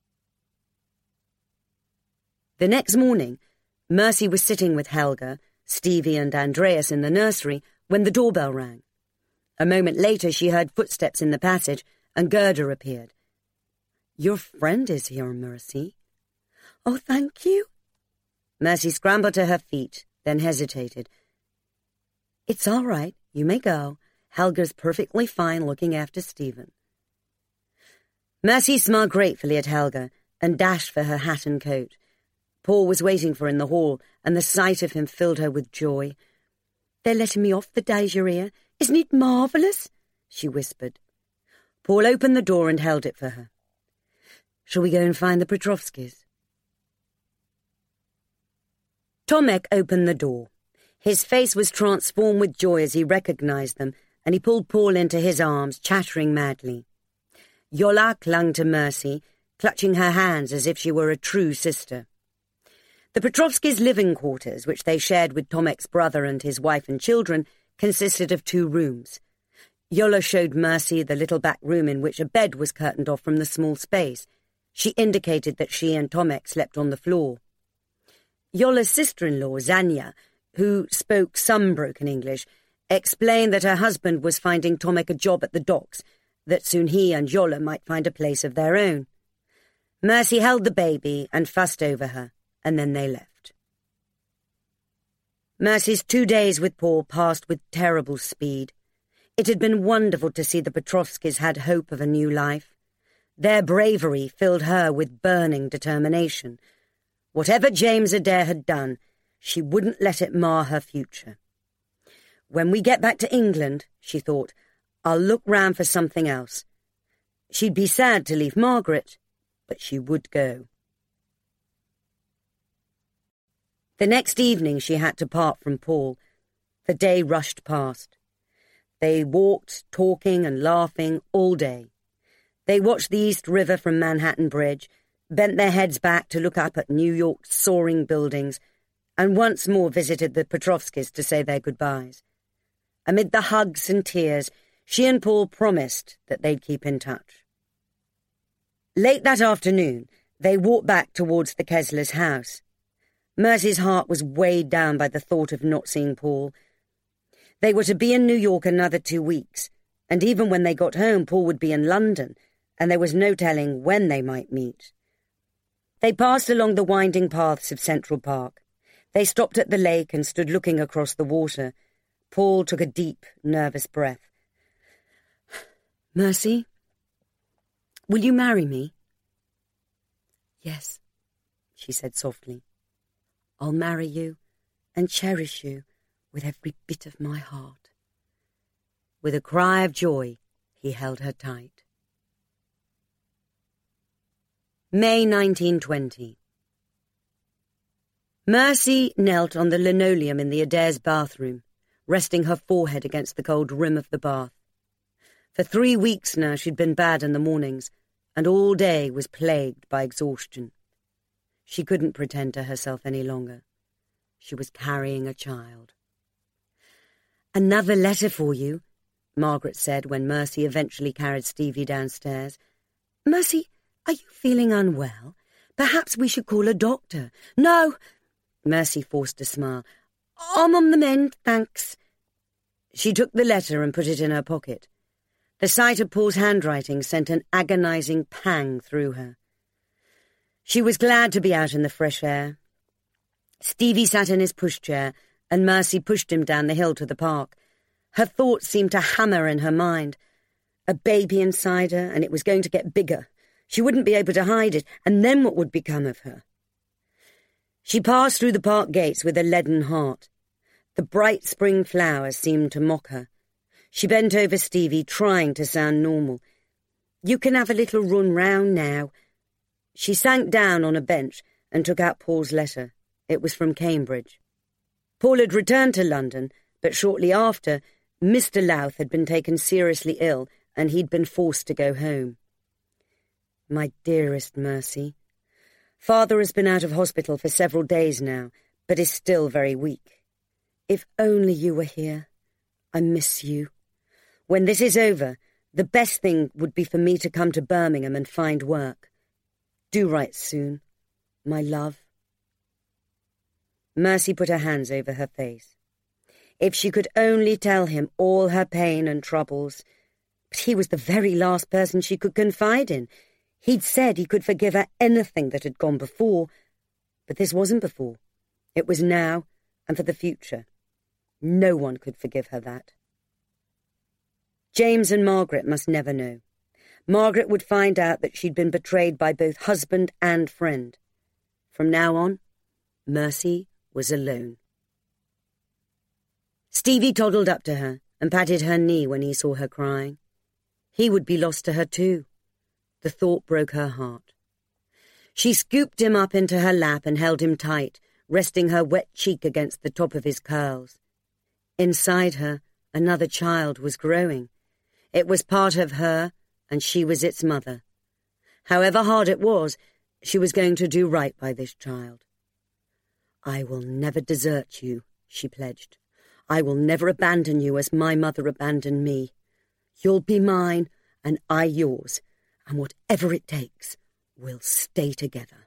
The next morning, Mercy was sitting with Helga, Stevie and Andreas in the nursery when the doorbell rang. A moment later she heard footsteps in the passage and Gerda appeared. Your friend is here, Mercy. Oh, thank you. Mercy scrambled to her feet, then hesitated. It's all right, you may go. Helga's perfectly fine looking after Stephen. Mercy smiled gratefully at Helga and dashed for her hat and coat. Paul was waiting for her in the hall, and the sight of him filled her with joy. They're letting me off the Dagerier. Isn't it marvellous? She whispered. Paul opened the door and held it for her. Shall we go and find the Petrovskis? Tomek opened the door. His face was transformed with joy as he recognized them, and he pulled Paul into his arms, chattering madly. Yola clung to Mercy, clutching her hands as if she were a true sister. The Petrovskis' living quarters, which they shared with Tomek's brother and his wife and children, consisted of 2 rooms. Yola showed Mercy the little back room in which a bed was curtained off from the small space. She indicated that she and Tomek slept on the floor. Yola's sister-in-law, Zanya, who spoke some broken English, explained that her husband was finding Tomek a job at the docks, that soon he and Yola might find a place of their own. Mercy held the baby and fussed over her, and then they left. Mercy's 2 days with Paul passed with terrible speed. It had been wonderful to see the Petrovskis had hope of a new life. Their bravery filled her with burning determination. Whatever James Adair had done, she wouldn't let it mar her future. When we get back to England, she thought, I'll look round for something else. She'd be sad to leave Margaret, but she would go. The next evening she had to part from Paul. The day rushed past. They walked, talking and laughing all day. They watched the East River from Manhattan Bridge, bent their heads back to look up at New York's soaring buildings, and once more visited the Petrovskis to say their goodbyes. Amid the hugs and tears, she and Paul promised that they'd keep in touch. Late that afternoon, they walked back towards the Kesslers' house. Mercy's heart was weighed down by the thought of not seeing Paul. They were to be in New York another 2 weeks, and even when they got home, Paul would be in London, and there was no telling when they might meet. They passed along the winding paths of Central Park. They stopped at the lake and stood looking across the water. Paul took a deep, nervous breath. Mercy, will you marry me? Yes, she said softly. I'll marry you and cherish you with every bit of my heart. With a cry of joy, he held her tight. May 1920. Mercy knelt on the linoleum in the Adairs' bathroom, resting her forehead against the cold rim of the bath. For 3 weeks now she'd been bad in the mornings, and all day was plagued by exhaustion. She couldn't pretend to herself any longer. She was carrying a child. Another letter for you, Margaret said when Mercy eventually carried Stevie downstairs. Mercy, are you feeling unwell? Perhaps we should call a doctor. No, Mercy forced a smile. I'm on the mend, thanks. She took the letter and put it in her pocket. The sight of Paul's handwriting sent an agonizing pang through her. She was glad to be out in the fresh air. Stevie sat in his pushchair, and Mercy pushed him down the hill to the park. Her thoughts seemed to hammer in her mind. A baby inside her, and it was going to get bigger. She wouldn't be able to hide it, and then what would become of her? She passed through the park gates with a leaden heart. The bright spring flowers seemed to mock her. She bent over Stevie, trying to sound normal. You can have a little run round now. She sank down on a bench and took out Paul's letter. It was from Cambridge. Paul had returned to London, but shortly after, Mr. Louth had been taken seriously ill and he'd been forced to go home. My dearest Mercy, Father has been out of hospital for several days now, but is still very weak. If only you were here. I miss you. When this is over, the best thing would be for me to come to Birmingham and find work. Do write soon. My love. Mercy put her hands over her face. If she could only tell him all her pain and troubles. But he was the very last person she could confide in. He'd said he could forgive her anything that had gone before. But this wasn't before. It was now and for the future. No one could forgive her that. James and Margaret must never know. Margaret would find out that she'd been betrayed by both husband and friend. From now on, Mercy was alone. Stevie toddled up to her and patted her knee when he saw her crying. He would be lost to her too. The thought broke her heart. She scooped him up into her lap and held him tight, resting her wet cheek against the top of his curls. Inside her, another child was growing. It was part of her, and she was its mother. However hard it was, she was going to do right by this child. "I will never desert you," she pledged. "I will never abandon you as my mother abandoned me. You'll be mine, and I yours, and whatever it takes, we'll stay together."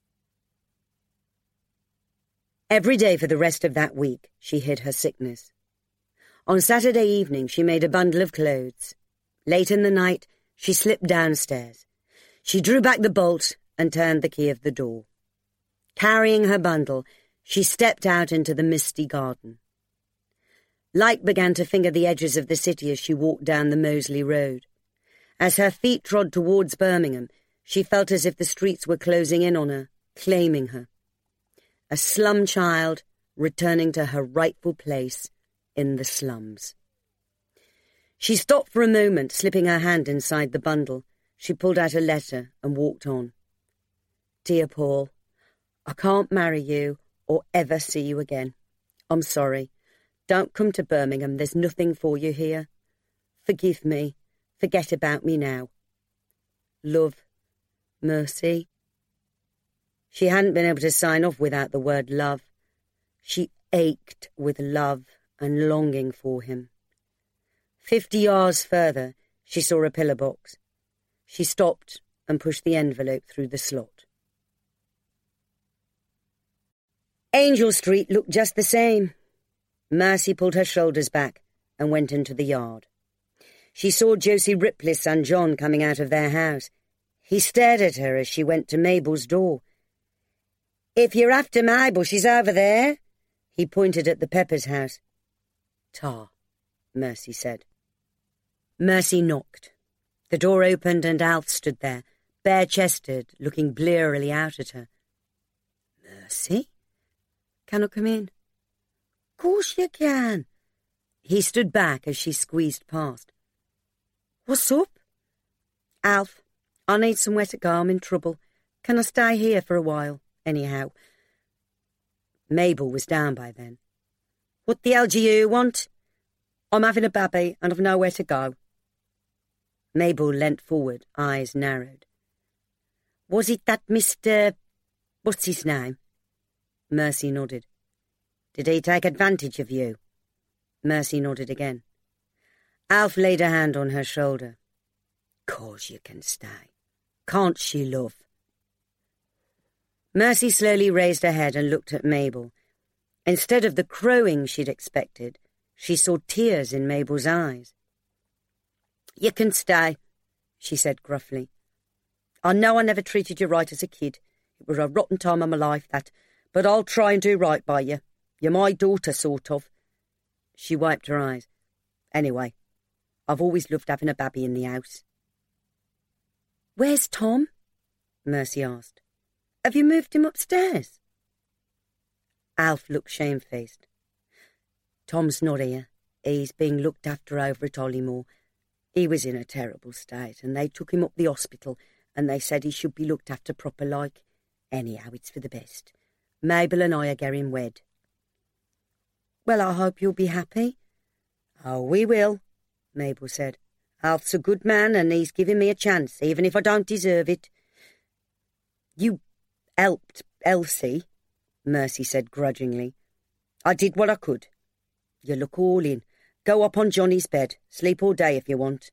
Every day for the rest of that week, she hid her sickness. On Saturday evening, she made a bundle of clothes. Late in the night, she slipped downstairs. She drew back the bolt and turned the key of the door. Carrying her bundle, she stepped out into the misty garden. Light began to finger the edges of the city as she walked down the Moseley Road. As her feet trod towards Birmingham, she felt as if the streets were closing in on her, claiming her. A slum child returning to her rightful place in the slums. She stopped for a moment, slipping her hand inside the bundle. She pulled out a letter and walked on. "Dear Paul, I can't marry you or ever see you again. I'm sorry. Don't come to Birmingham. There's nothing for you here. Forgive me. Forget about me now. Love, Mercy." She hadn't been able to sign off without the word love. She ached with love and longing for him. 50 yards further, she saw a pillar box. She stopped and pushed the envelope through the slot. Angel Street looked just the same. Mercy pulled her shoulders back and went into the yard. She saw Josie Ripley's son John coming out of their house. He stared at her as she went to Mabel's door. "If you're after Mabel, she's over there." He pointed at the Peppers' house. "Ta," Mercy said. Mercy knocked. The door opened and Alf stood there, bare-chested, looking blearily out at her. "Mercy? Can I come in?" "Course you can." He stood back as she squeezed past. "What's up?" "Alf, I need somewhere to go. I'm in trouble. Can I stay here for a while, anyhow?" Mabel was down by then. "What the hell do you want?" "I'm having a baby and I've nowhere to go." Mabel leant forward, eyes narrowed. "Was it that Mr. What's his name?" Mercy nodded. "Did he take advantage of you?" Mercy nodded again. Alf laid a hand on her shoulder. "'Course you can stay. Can't she, love?" Mercy slowly raised her head and looked at Mabel. Instead of the crowing she'd expected, she saw tears in Mabel's eyes. "You can stay," she said gruffly. "I know I never treated you right as a kid. It was a rotten time of my life, that, but I'll try and do right by you. You're my daughter, sort of." She wiped her eyes. "Anyway, I've always loved having a babby in the house." "Where's Tom?" Mercy asked. "Have you moved him upstairs?" Alf looked shamefaced. "Tom's not here. He's being looked after over at Hollymore. He was in a terrible state, and they took him up the hospital, and they said he should be looked after proper like. Anyhow, it's for the best. Mabel and I are getting wed." "Well, I hope you'll be happy." "Oh, we will," Mabel said. "Alf's a good man, and he's giving me a chance, even if I don't deserve it." "You helped Elsie," Mercy said grudgingly. "I did what I could. You look all in. Go up on Johnny's bed. Sleep all day if you want."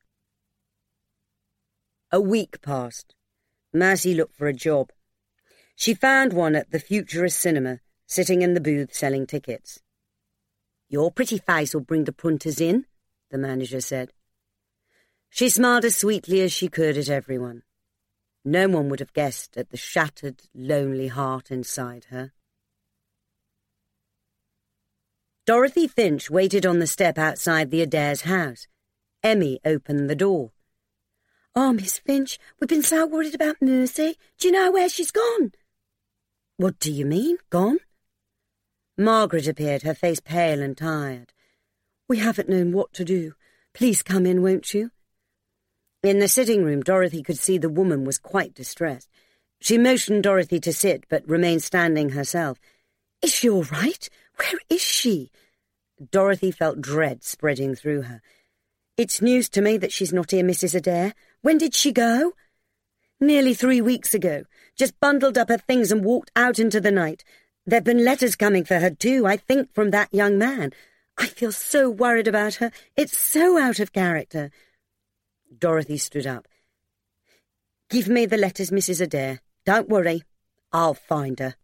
A week passed. Mercy looked for a job. She found one at the Futurist Cinema, sitting in the booth selling tickets. "Your pretty face will bring the punters in," the manager said. She smiled as sweetly as she could at everyone. No one would have guessed at the shattered, lonely heart inside her. Dorothy Finch waited on the step outside the Adair's house. Emmy opened the door. "Oh, Miss Finch, we've been so worried about Mercy. Do you know where she's gone?" "What do you mean, gone?" Margaret appeared, her face pale and tired. "We haven't known what to do. Please come in, won't you?" In the sitting room, Dorothy could see the woman was quite distressed. She motioned Dorothy to sit, but remained standing herself. "Is she all right? Where is she?" Dorothy felt dread spreading through her. "It's news to me that she's not here, Mrs. Adair. When did she go?" "Nearly 3 weeks ago. Just bundled up her things and walked out into the night. There've been letters coming for her too, I think from that young man. I feel so worried about her. It's so out of character." Dorothy stood up. "Give me the letters, Mrs. Adair. Don't worry. I'll find her."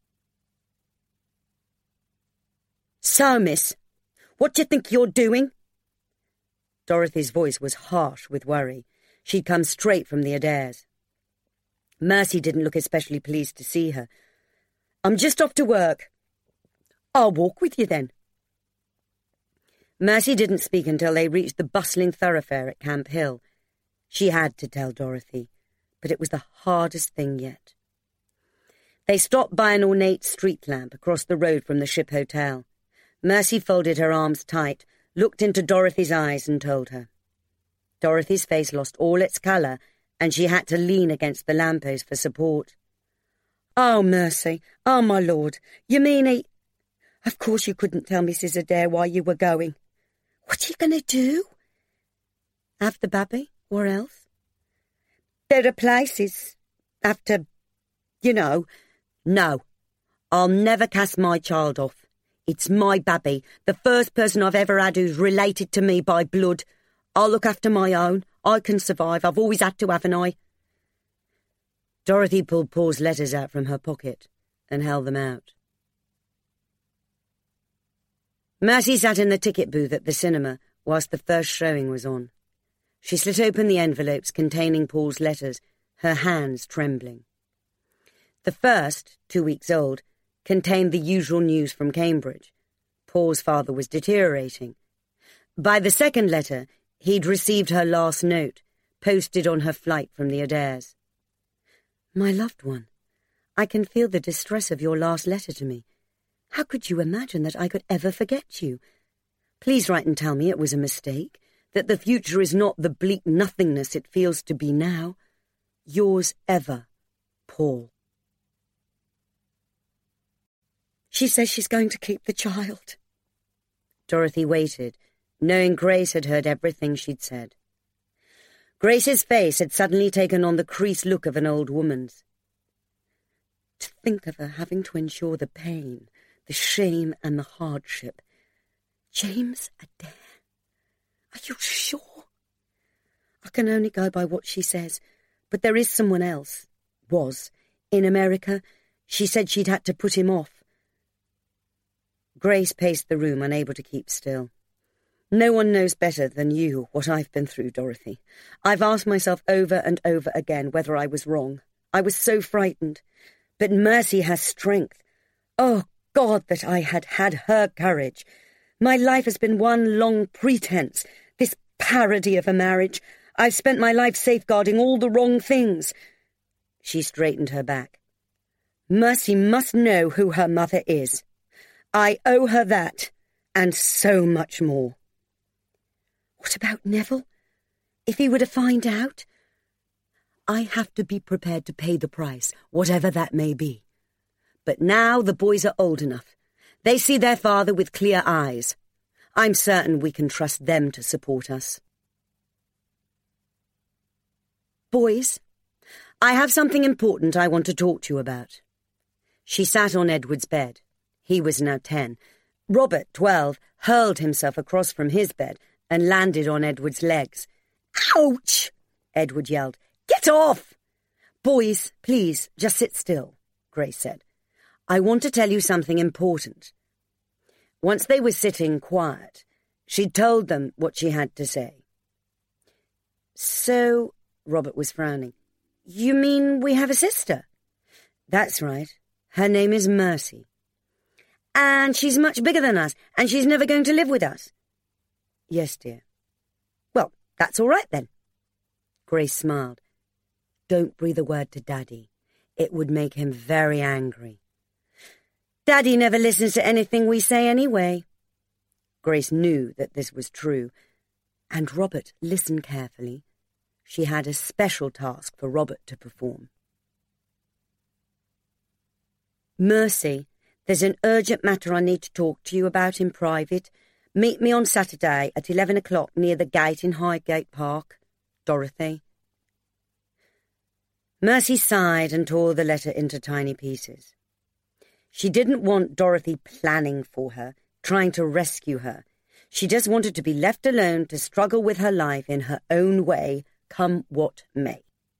"So, miss, what do you think you're doing?" Dorothy's voice was harsh with worry. She'd come straight from the Adairs. Mercy didn't look especially pleased to see her. "I'm just off to work." "I'll walk with you then." Mercy didn't speak until they reached the bustling thoroughfare at Camp Hill. She had to tell Dorothy, but it was the hardest thing yet. They stopped by an ornate street lamp across the road from the Ship Hotel. Mercy folded her arms tight, looked into Dorothy's eyes and told her. Dorothy's face lost all its colour, and she had to lean against the lamppost for support. "Oh, Mercy, oh, my lord, you mean he—" "Of course you couldn't tell Mrs. Adair why you were going. What are you going to do?" "Have the baby, or else?" "There are places, after, No, I'll never cast my child off. It's my baby, the first person I've ever had who's related to me by blood. I'll look after my own. I can survive. I've always had to, haven't I?" Dorothy pulled Paul's letters out from her pocket and held them out. Mercy sat in the ticket booth at the cinema whilst the first showing was on. She slit open the envelopes containing Paul's letters, her hands trembling. The first, 2 weeks old, contained the usual news from Cambridge. Paul's father was deteriorating. By the second letter, he'd received her last note, posted on her flight from the Adairs. "My loved one, I can feel the distress of your last letter to me. How could you imagine that I could ever forget you? Please write and tell me it was a mistake, that the future is not the bleak nothingness it feels to be now. Yours ever, Paul." "She says she's going to keep the child." Dorothy waited, knowing Grace had heard everything she'd said. Grace's face had suddenly taken on the creased look of an old woman's. To think of her having to endure the pain, the shame and the hardship. James Adair? Are you sure? I can only go by what she says, but there is someone else. Was. In America. She said she'd had to put him off. Grace paced the room, unable to keep still. "No one knows better than you what I've been through, Dorothy. I've asked myself over and over again whether I was wrong. I was so frightened. But Mercy has strength. Oh, God, that I had had her courage. My life has been one long pretense, this parody of a marriage. I've spent my life safeguarding all the wrong things." She straightened her back. "Mercy must know who her mother is. I owe her that, and so much more." "What about Neville? If he were to find out?" "I have to be prepared to pay the price, whatever that may be. But now the boys are old enough. They see their father with clear eyes. I'm certain we can trust them to support us." "Boys, I have something important I want to talk to you about." She sat on Edward's bed. He was now 10. Robert, 12, hurled himself across from his bed and landed on Edward's legs. "Ouch!" Edward yelled. "Get off!" "Boys, please, just sit still," Grace said. "I want to tell you something important." Once they were sitting quiet, she told them what she had to say. "So," Robert was frowning, "you mean we have a sister?" "That's right. Her name is Mercy." "And she's much bigger than us, and she's never going to live with us?" "Yes, dear." "Well, that's all right then." Grace smiled. "Don't breathe a word to Daddy. It would make him very angry." "Daddy never listens to anything we say anyway." Grace knew that this was true, and Robert listened carefully. She had a special task for Robert to perform. Mercy, there's an urgent matter I need to talk to you about in private. Meet me on Saturday at 11 o'clock near the gate in Highgate Park. Dorothy. Mercy sighed and tore the letter into tiny pieces. She didn't want Dorothy planning for her, trying to rescue her. She just wanted to be left alone to struggle with her life in her own way, come what may.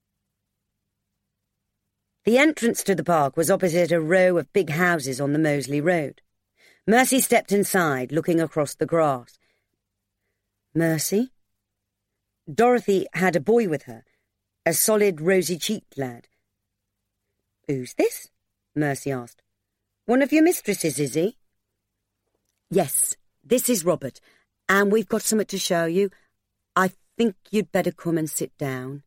The entrance to the park was opposite a row of big houses on the Moseley Road. Mercy stepped inside, looking across the grass. Mercy? Dorothy had a boy with her, a solid, rosy-cheeked lad. "Who's this?" Mercy asked. "One of your mistresses, is he?" "Yes, this is Robert, and we've got something to show you. I think you'd better come and sit down."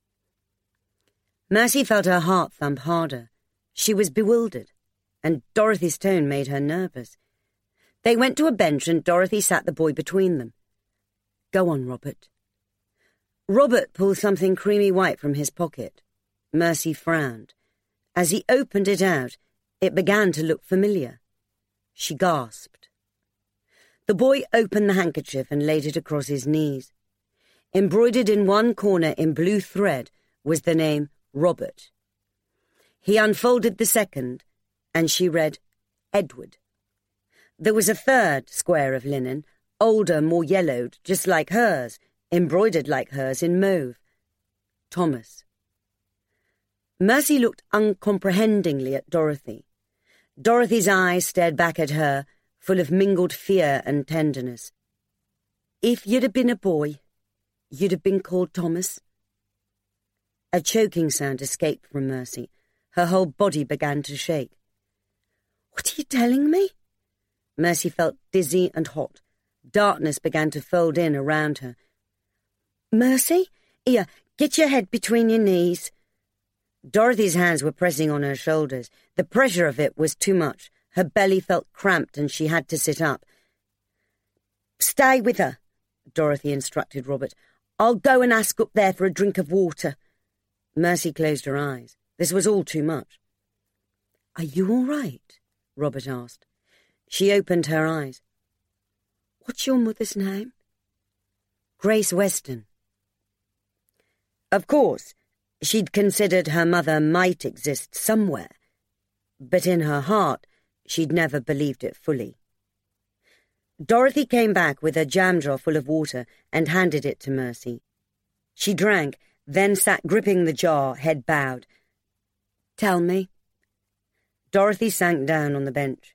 Mercy felt her heart thump harder. She was bewildered, and Dorothy's tone made her nervous. They went to a bench and Dorothy sat the boy between them. "Go on, Robert." Robert pulled something creamy white from his pocket. Mercy frowned. As he opened it out, it began to look familiar. She gasped. The boy opened the handkerchief and laid it across his knees. Embroidered in one corner in blue thread was the name Robert. He unfolded the second, and she read, Edward. There was a third square of linen, older, more yellowed, just like hers, embroidered like hers in mauve. Thomas. Mercy looked uncomprehendingly at Dorothy. Dorothy's eyes stared back at her, full of mingled fear and tenderness. "If you'd have been a boy, you'd have been called Thomas." A choking sound escaped from Mercy. Her whole body began to shake. "What are you telling me?" Mercy felt dizzy and hot. Darkness began to fold in around her. "Mercy, here, get your head between your knees." Dorothy's hands were pressing on her shoulders. The pressure of it was too much. Her belly felt cramped and she had to sit up. "Stay with her," Dorothy instructed Robert. "I'll go and ask up there for a drink of water." Mercy closed her eyes. This was all too much. "Are you all right?" Robert asked. She opened her eyes. "What's your mother's name?" "Grace Weston." Of course, she'd considered her mother might exist somewhere, but in her heart, she'd never believed it fully. Dorothy came back with a jam jar full of water and handed it to Mercy. She drank, then sat gripping the jar, head bowed. "Tell me." Dorothy sank down on the bench.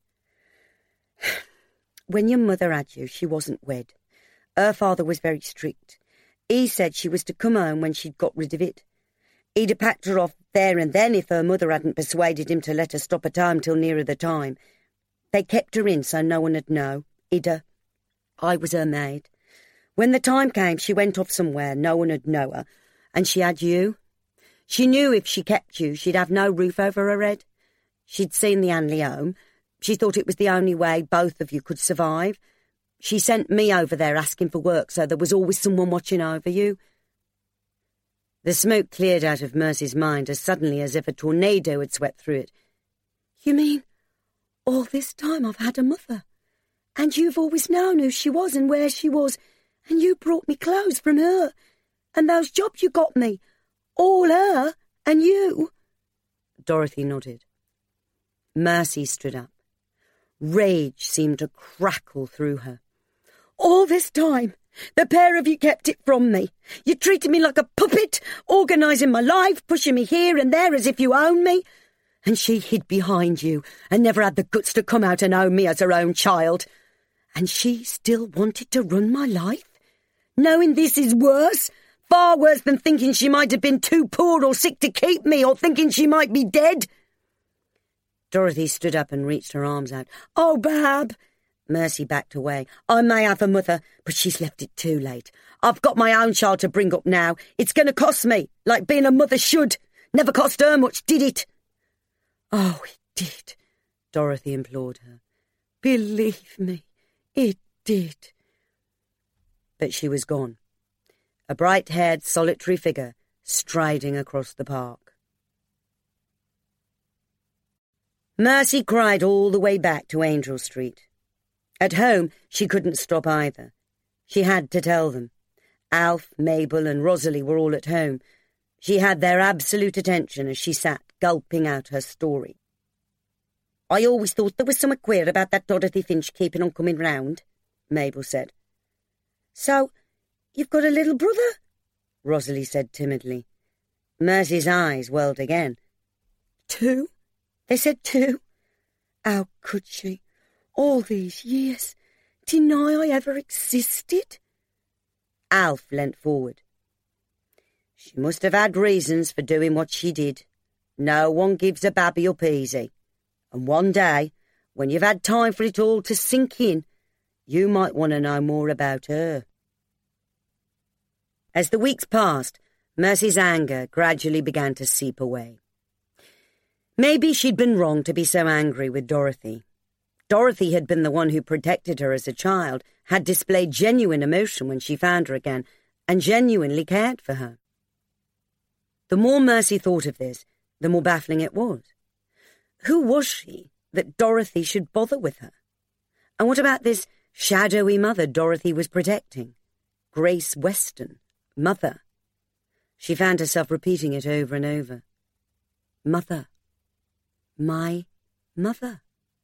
"When your mother had you, she wasn't wed. Her father was very strict. He said she was to come home when she'd got rid of it. He'd have packed her off there and then if her mother hadn't persuaded him to let her stop at home till nearer the time. They kept her in so no one would know. Hid her. I was her maid. When the time came, she went off somewhere, no one would know her, and she had you. She knew if she kept you, she'd have no roof over her head. She'd seen the Hanley home. She thought it was the only way both of you could survive. She sent me over there asking for work, so there was always someone watching over you." The smoke cleared out of Mercy's mind as suddenly as if a tornado had swept through it. "You mean all this time I've had a mother, and you've always known who she was and where she was, and you brought me clothes from her, and those jobs you got me, all her and you?" Dorothy nodded. Mercy stood up. Rage seemed to crackle through her. "All this time, the pair of you kept it from me. You treated me like a puppet, organising my life, pushing me here and there as if you owned me. And she hid behind you and never had the guts to come out and own me as her own child. And she still wanted to run my life, knowing this is worse, far worse than thinking she might have been too poor or sick to keep me, or thinking she might be dead." Dorothy stood up and reached her arms out. "Oh, Bab!" Mercy backed away. "I may have a mother, but she's left it too late. I've got my own child to bring up now. It's going to cost me, like being a mother should. Never cost her much, did it?" "Oh, it did," Dorothy implored her. "Believe me, it did." But she was gone, a bright-haired, solitary figure striding across the park. Mercy cried all the way back to Angel Street. At home, she couldn't stop either. She had to tell them. Alf, Mabel and Rosalie were all at home. She had their absolute attention as she sat gulping out her story. "I always thought there was something queer about that Dorothy Finch keeping on coming round," Mabel said. "So, you've got a little brother?" Rosalie said timidly. Mercy's eyes welled again. "Two? They said two? How could she, all these years, deny I ever existed?" Alf leant forward. "She must have had reasons for doing what she did. No one gives a babby up easy. And one day, when you've had time for it all to sink in, you might want to know more about her." As the weeks passed, Mercy's anger gradually began to seep away. Maybe she'd been wrong to be so angry with Dorothy. Dorothy had been the one who protected her as a child, had displayed genuine emotion when she found her again, and genuinely cared for her. The more Mercy thought of this, the more baffling it was. Who was she that Dorothy should bother with her? And what about this shadowy mother Dorothy was protecting? Grace Weston, mother. She found herself repeating it over and over. Mother. My mother.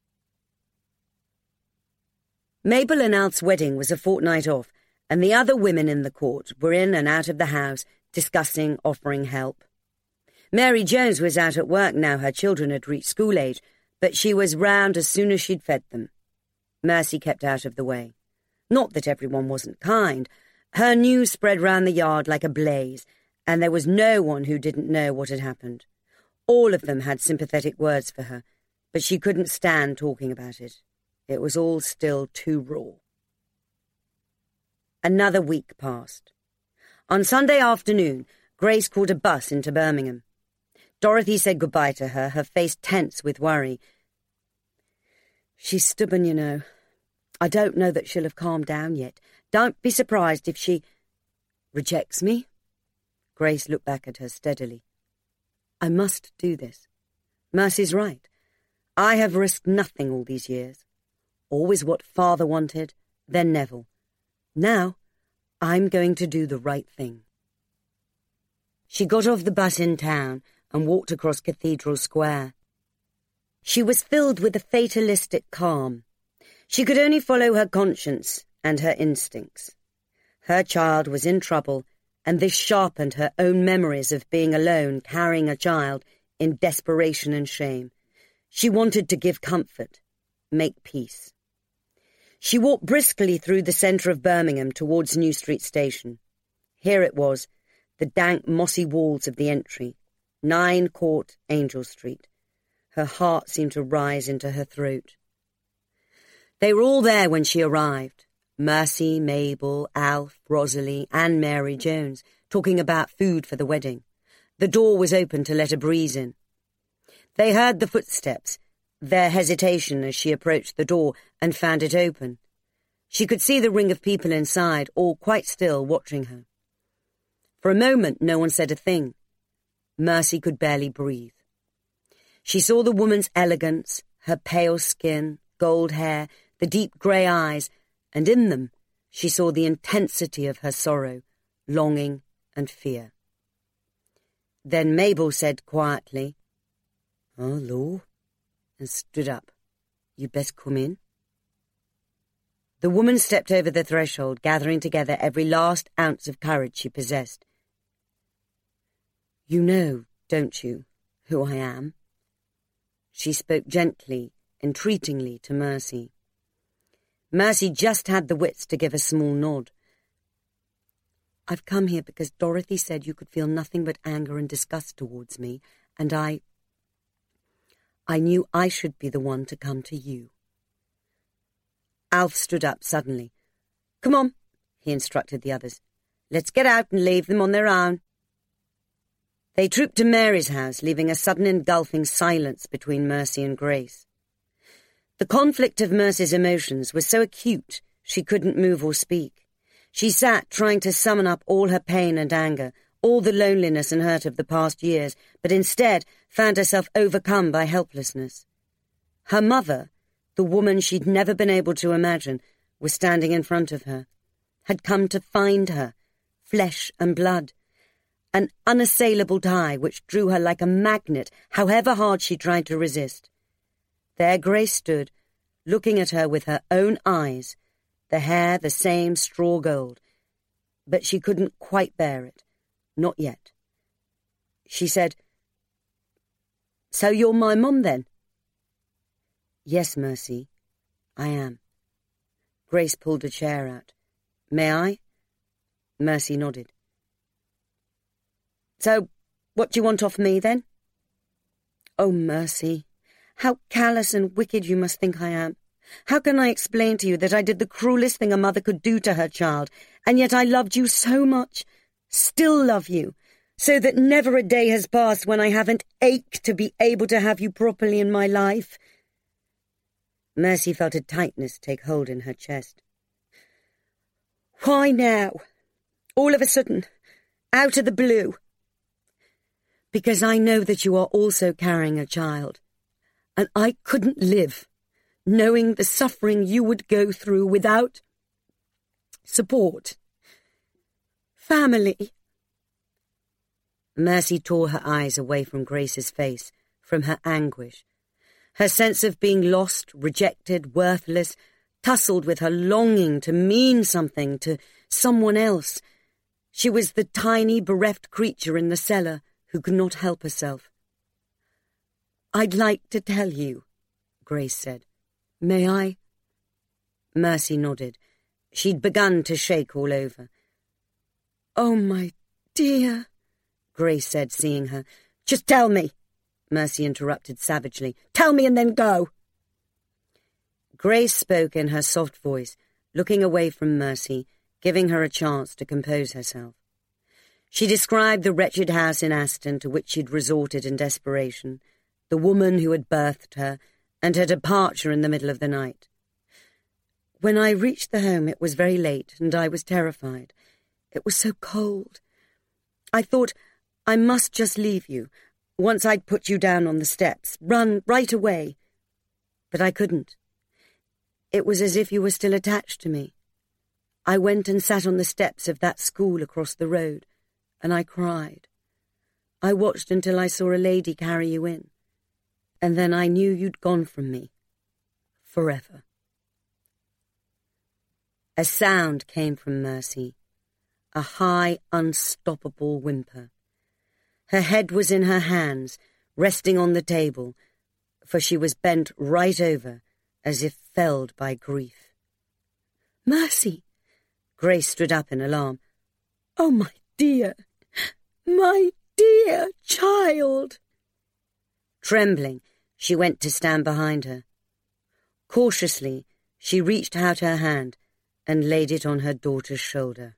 Mabel and Alf's wedding was a fortnight off, and the other women in the court were in and out of the house, discussing, offering help. Mary Jones was out at work now her children had reached school age, but she was round as soon as she'd fed them. Mercy kept out of the way. Not that everyone wasn't kind. Her news spread round the yard like a blaze, and there was no one who didn't know what had happened. All of them had sympathetic words for her, but she couldn't stand talking about it. It was all still too raw. Another week passed. On Sunday afternoon, Grace caught a bus into Birmingham. Dorothy said goodbye to her, her face tense with worry. "She's stubborn, you know. I don't know that she'll have calmed down yet. Don't be surprised if she rejects me." Grace looked back at her steadily. "I must do this. Mercy's right. I have risked nothing all these years. Always what Father wanted, then Neville. Now, I'm going to do the right thing." She got off the bus in town and walked across Cathedral Square. She was filled with a fatalistic calm. She could only follow her conscience and her instincts. Her child was in trouble, and this sharpened her own memories of being alone, carrying a child, in desperation and shame. She wanted to give comfort, make peace. She walked briskly through the centre of Birmingham towards New Street Station. Here it was, the dank, mossy walls of the entry, 9 Court, Angel Street. Her heart seemed to rise into her throat. They were all there when she arrived. Mercy, Mabel, Alf, Rosalie, and Mary Jones, talking about food for the wedding. The door was open to let a breeze in. They heard the footsteps, their hesitation as she approached the door, and found it open. She could see the ring of people inside, all quite still, watching her. For a moment, no one said a thing. Mercy could barely breathe. She saw the woman's elegance, her pale skin, gold hair, the deep grey eyes, and in them she saw the intensity of her sorrow, longing and fear. Then Mabel said quietly, "Oh, Lord," and stood up. "You'd best come in." The woman stepped over the threshold, gathering together every last ounce of courage she possessed. "You know, don't you, who I am?" She spoke gently, entreatingly to Mercy. Mercy just had the wits to give a small nod. "I've come here because Dorothy said you could feel nothing but anger and disgust towards me, and I knew I should be the one to come to you." Alf stood up suddenly. "Come on," he instructed the others. "Let's get out and leave them on their own." They trooped to Mary's house, leaving a sudden engulfing silence between Mercy and Grace. The conflict of Mercy's emotions was so acute she couldn't move or speak. She sat trying to summon up all her pain and anger, all the loneliness and hurt of the past years, but instead found herself overcome by helplessness. Her mother, the woman she'd never been able to imagine, was standing in front of her, had come to find her, flesh and blood, an unassailable tie which drew her like a magnet, however hard she tried to resist. There Grace stood, looking at her with her own eyes, the hair the same straw gold, but she couldn't quite bear it, not yet. She said, "So you're my mum, then?" "Yes, Mercy, I am." Grace pulled a chair out. "May I?" Mercy nodded. "So, what do you want off me, then?" "Oh, Mercy, how callous and wicked you must think I am. How can I explain to you that I did the cruelest thing a mother could do to her child, and yet I loved you so much, still love you, so that never a day has passed when I haven't ached to be able to have you properly in my life?" Mercy felt a tightness take hold in her chest. "Why now? All of a sudden, out of the blue?" "Because I know that you are also carrying a child, and I couldn't live knowing the suffering you would go through without support. Family." Mercy tore her eyes away from Grace's face, from her anguish. Her sense of being lost, rejected, worthless, tussled with her longing to mean something to someone else. She was the tiny, bereft creature in the cellar who could not help herself. "I'd like to tell you," Grace said. "May I?" Mercy nodded. She'd begun to shake all over. "Oh, my dear," Grace said, seeing her. "Just tell me," Mercy interrupted savagely. "Tell me and then go." Grace spoke in her soft voice, looking away from Mercy, giving her a chance to compose herself. She described the wretched house in Aston to which she'd resorted in desperation, the woman who had birthed her, and her departure in the middle of the night. "When I reached the home, it was very late, and I was terrified. It was so cold. I thought I must just leave you. Once I'd put you down on the steps, run right away. But I couldn't. It was as if you were still attached to me. I went and sat on the steps of that school across the road, and I cried. I watched until I saw a lady carry you in, and then I knew you'd gone from me. Forever." A sound came from Mercy, a high, unstoppable whimper. Her head was in her hands, resting on the table, for she was bent right over, as if felled by grief. "Mercy!" Grace stood up in alarm. "Oh, my dear child!" Trembling, she went to stand behind her. Cautiously, she reached out her hand and laid it on her daughter's shoulder.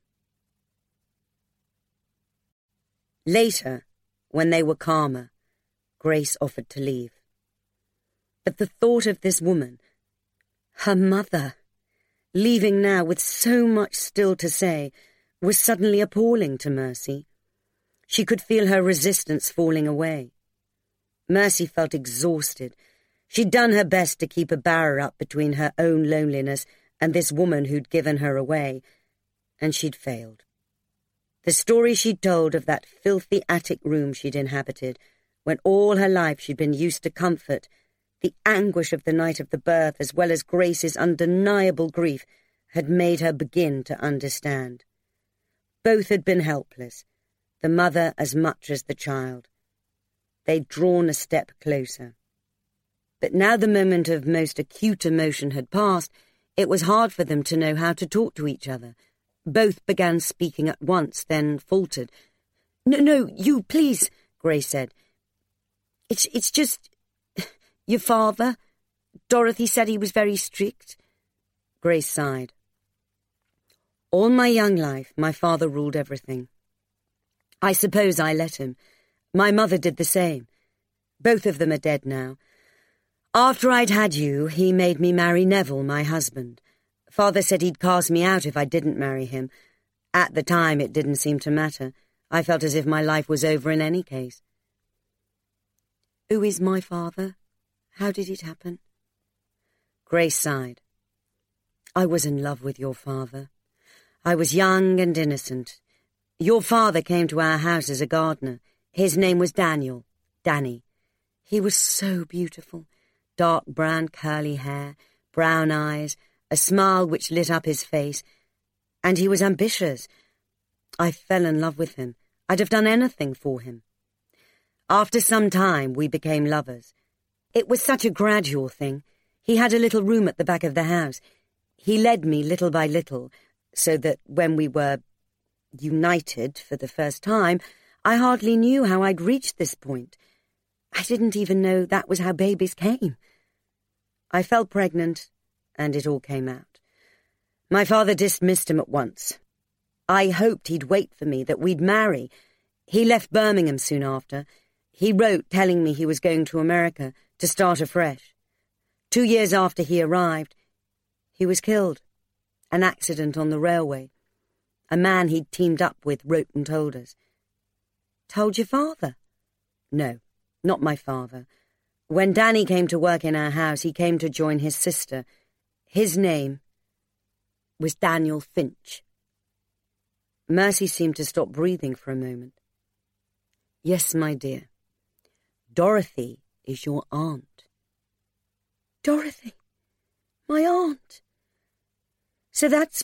Later, when they were calmer, Grace offered to leave. But the thought of this woman, her mother, leaving now with so much still to say, was suddenly appalling to Mercy. She could feel her resistance falling away. Mercy felt exhausted. She'd done her best to keep a barrier up between her own loneliness and this woman who'd given her away, and she'd failed. The story she'd told of that filthy attic room she'd inhabited, when all her life she'd been used to comfort, the anguish of the night of the birth as well as Grace's undeniable grief, had made her begin to understand. Both had been helpless, the mother as much as the child. They'd drawn a step closer. But now the moment of most acute emotion had passed, it was hard for them to know how to talk to each other. Both began speaking at once, then faltered. No, you, please," Grace said. It's just... your father. Dorothy said he was very strict." Grace sighed. "All my young life, my father ruled everything. I suppose I let him. My mother did the same. Both of them are dead now. After I'd had you, he made me marry Neville, my husband. Father said he'd cast me out if I didn't marry him. At the time, it didn't seem to matter. I felt as if my life was over in any case." "Who is my father? How did it happen?" Grace sighed. I was in love with your father. I was young and innocent. Your father came to our house as a gardener. His name was Daniel, Danny. He was so beautiful. Dark brown curly hair, brown eyes, a smile which lit up his face. And he was ambitious. I fell in love with him. I'd have done anything for him. After some time, we became lovers. It was such a gradual thing. He had a little room at the back of the house. He led me little by little, so that when we were united for the first time, I hardly knew how I'd reached this point. I didn't even know that was how babies came. I fell pregnant, and it all came out. My father dismissed him at once. I hoped he'd wait for me, that we'd marry. He left Birmingham soon after. He wrote telling me he was going to America to start afresh. 2 years after he arrived, he was killed. An accident on the railway. A man he'd teamed up with wrote and told us. Told your father? No, not my father. When Danny came to work in our house, he came to join his sister. His name was Daniel Finch. Mercy seemed to stop breathing for a moment. Yes, my dear. Dorothy is your aunt. Dorothy? My aunt? So that's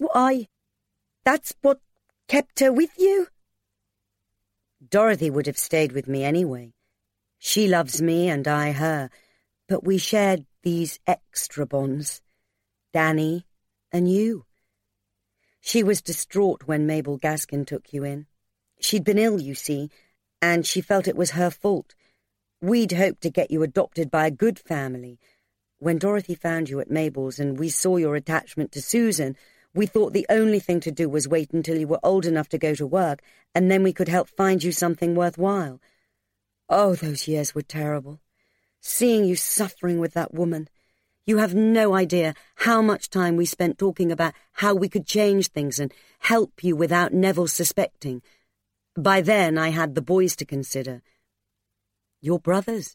what kept her with you? Dorothy would have stayed with me anyway. She loves me and I her, but we shared these extra bonds. Danny and you. She was distraught when Mabel Gaskin took you in. She'd been ill, you see, and she felt it was her fault. We'd hoped to get you adopted by a good family. When Dorothy found you at Mabel's and we saw your attachment to Susan, we thought the only thing to do was wait until you were old enough to go to work, and then we could help find you something worthwhile. Oh, those years were terrible. Seeing you suffering with that woman. You have no idea how much time we spent talking about how we could change things and help you without Neville suspecting. By then I had the boys to consider. Your brothers.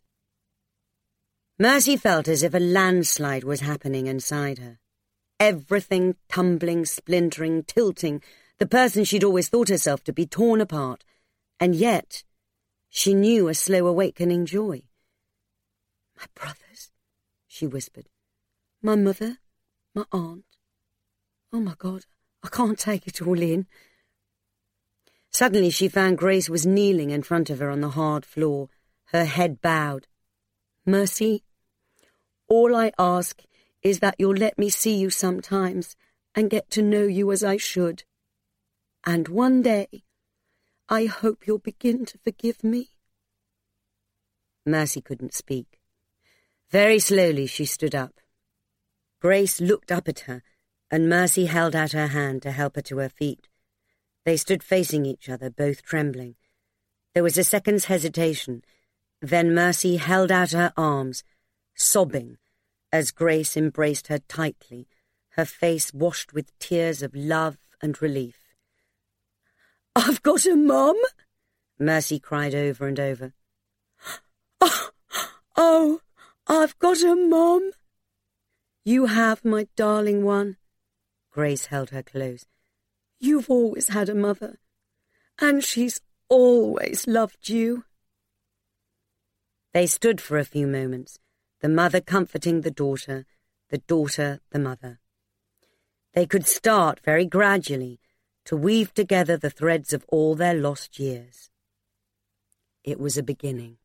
Mercy felt as if a landslide was happening inside her. Everything tumbling, splintering, tilting, the person she'd always thought herself to be torn apart. And yet she knew a slow awakening joy. My brothers, she whispered. My mother, my aunt. Oh, my God, I can't take it all in. Suddenly she found Grace was kneeling in front of her on the hard floor, her head bowed. Mercy, all I ask is that you'll let me see you sometimes and get to know you as I should. And one day, I hope you'll begin to forgive me. Mercy couldn't speak. Very slowly she stood up. Grace looked up at her, and Mercy held out her hand to help her to her feet. They stood facing each other, both trembling. There was a second's hesitation. Then Mercy held out her arms, sobbing, as Grace embraced her tightly, her face washed with tears of love and relief. I've got a mum, Mercy cried over and over. Oh, I've got a mum. You have, my darling one. Grace held her close. You've always had a mother, and she's always loved you. They stood for a few moments, the mother comforting the daughter the mother. They could start very gradually to weave together the threads of all their lost years. It was a beginning.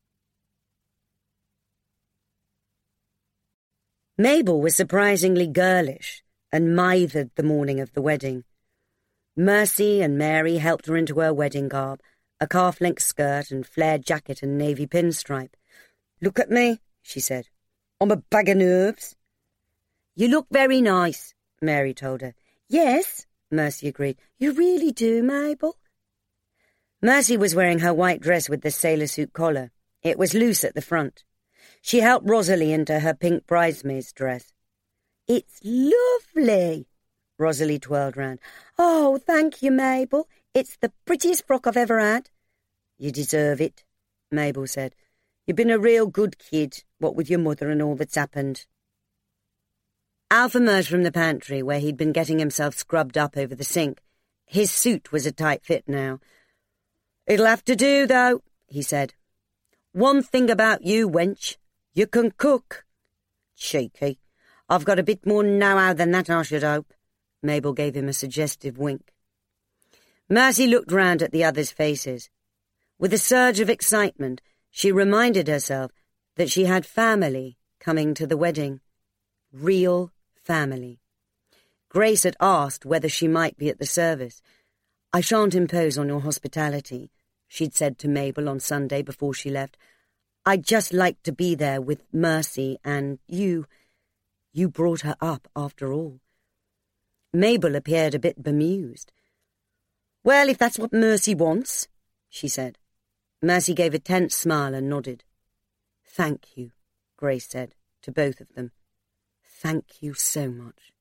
Mabel was surprisingly girlish and mithered the morning of the wedding. Mercy and Mary helped her into her wedding garb, a calf-length skirt and flared jacket and navy pinstripe. Look at me, she said. I'm a bag of nerves. You look very nice, Mary told her. Yes, Mercy agreed. You really do, Mabel. Mercy was wearing her white dress with the sailor suit collar. It was loose at the front. She helped Rosalie into her pink bridesmaid's dress. It's lovely, Rosalie twirled round. Oh, thank you, Mabel. It's the prettiest frock I've ever had. You deserve it, Mabel said. You've been a real good kid, what with your mother and all that's happened. Alf emerged from the pantry, where he'd been getting himself scrubbed up over the sink. His suit was a tight fit now. "It'll have to do, though," he said. "One thing about you, wench. You can cook." "Cheeky. I've got a bit more know-how than that, I should hope." Mabel gave him a suggestive wink. Mercy looked round at the others' faces. With a surge of excitement, she reminded herself that she had family coming to the wedding. Real family. Grace had asked whether she might be at the service. "I shan't impose on your hospitality," she'd said to Mabel on Sunday before she left. "I'd just like to be there with Mercy and you. You brought her up, after all." Mabel appeared a bit bemused. "Well, if that's what Mercy wants," she said. Mercy gave a tense smile and nodded. "Thank you," Grace said to both of them. "Thank you so much."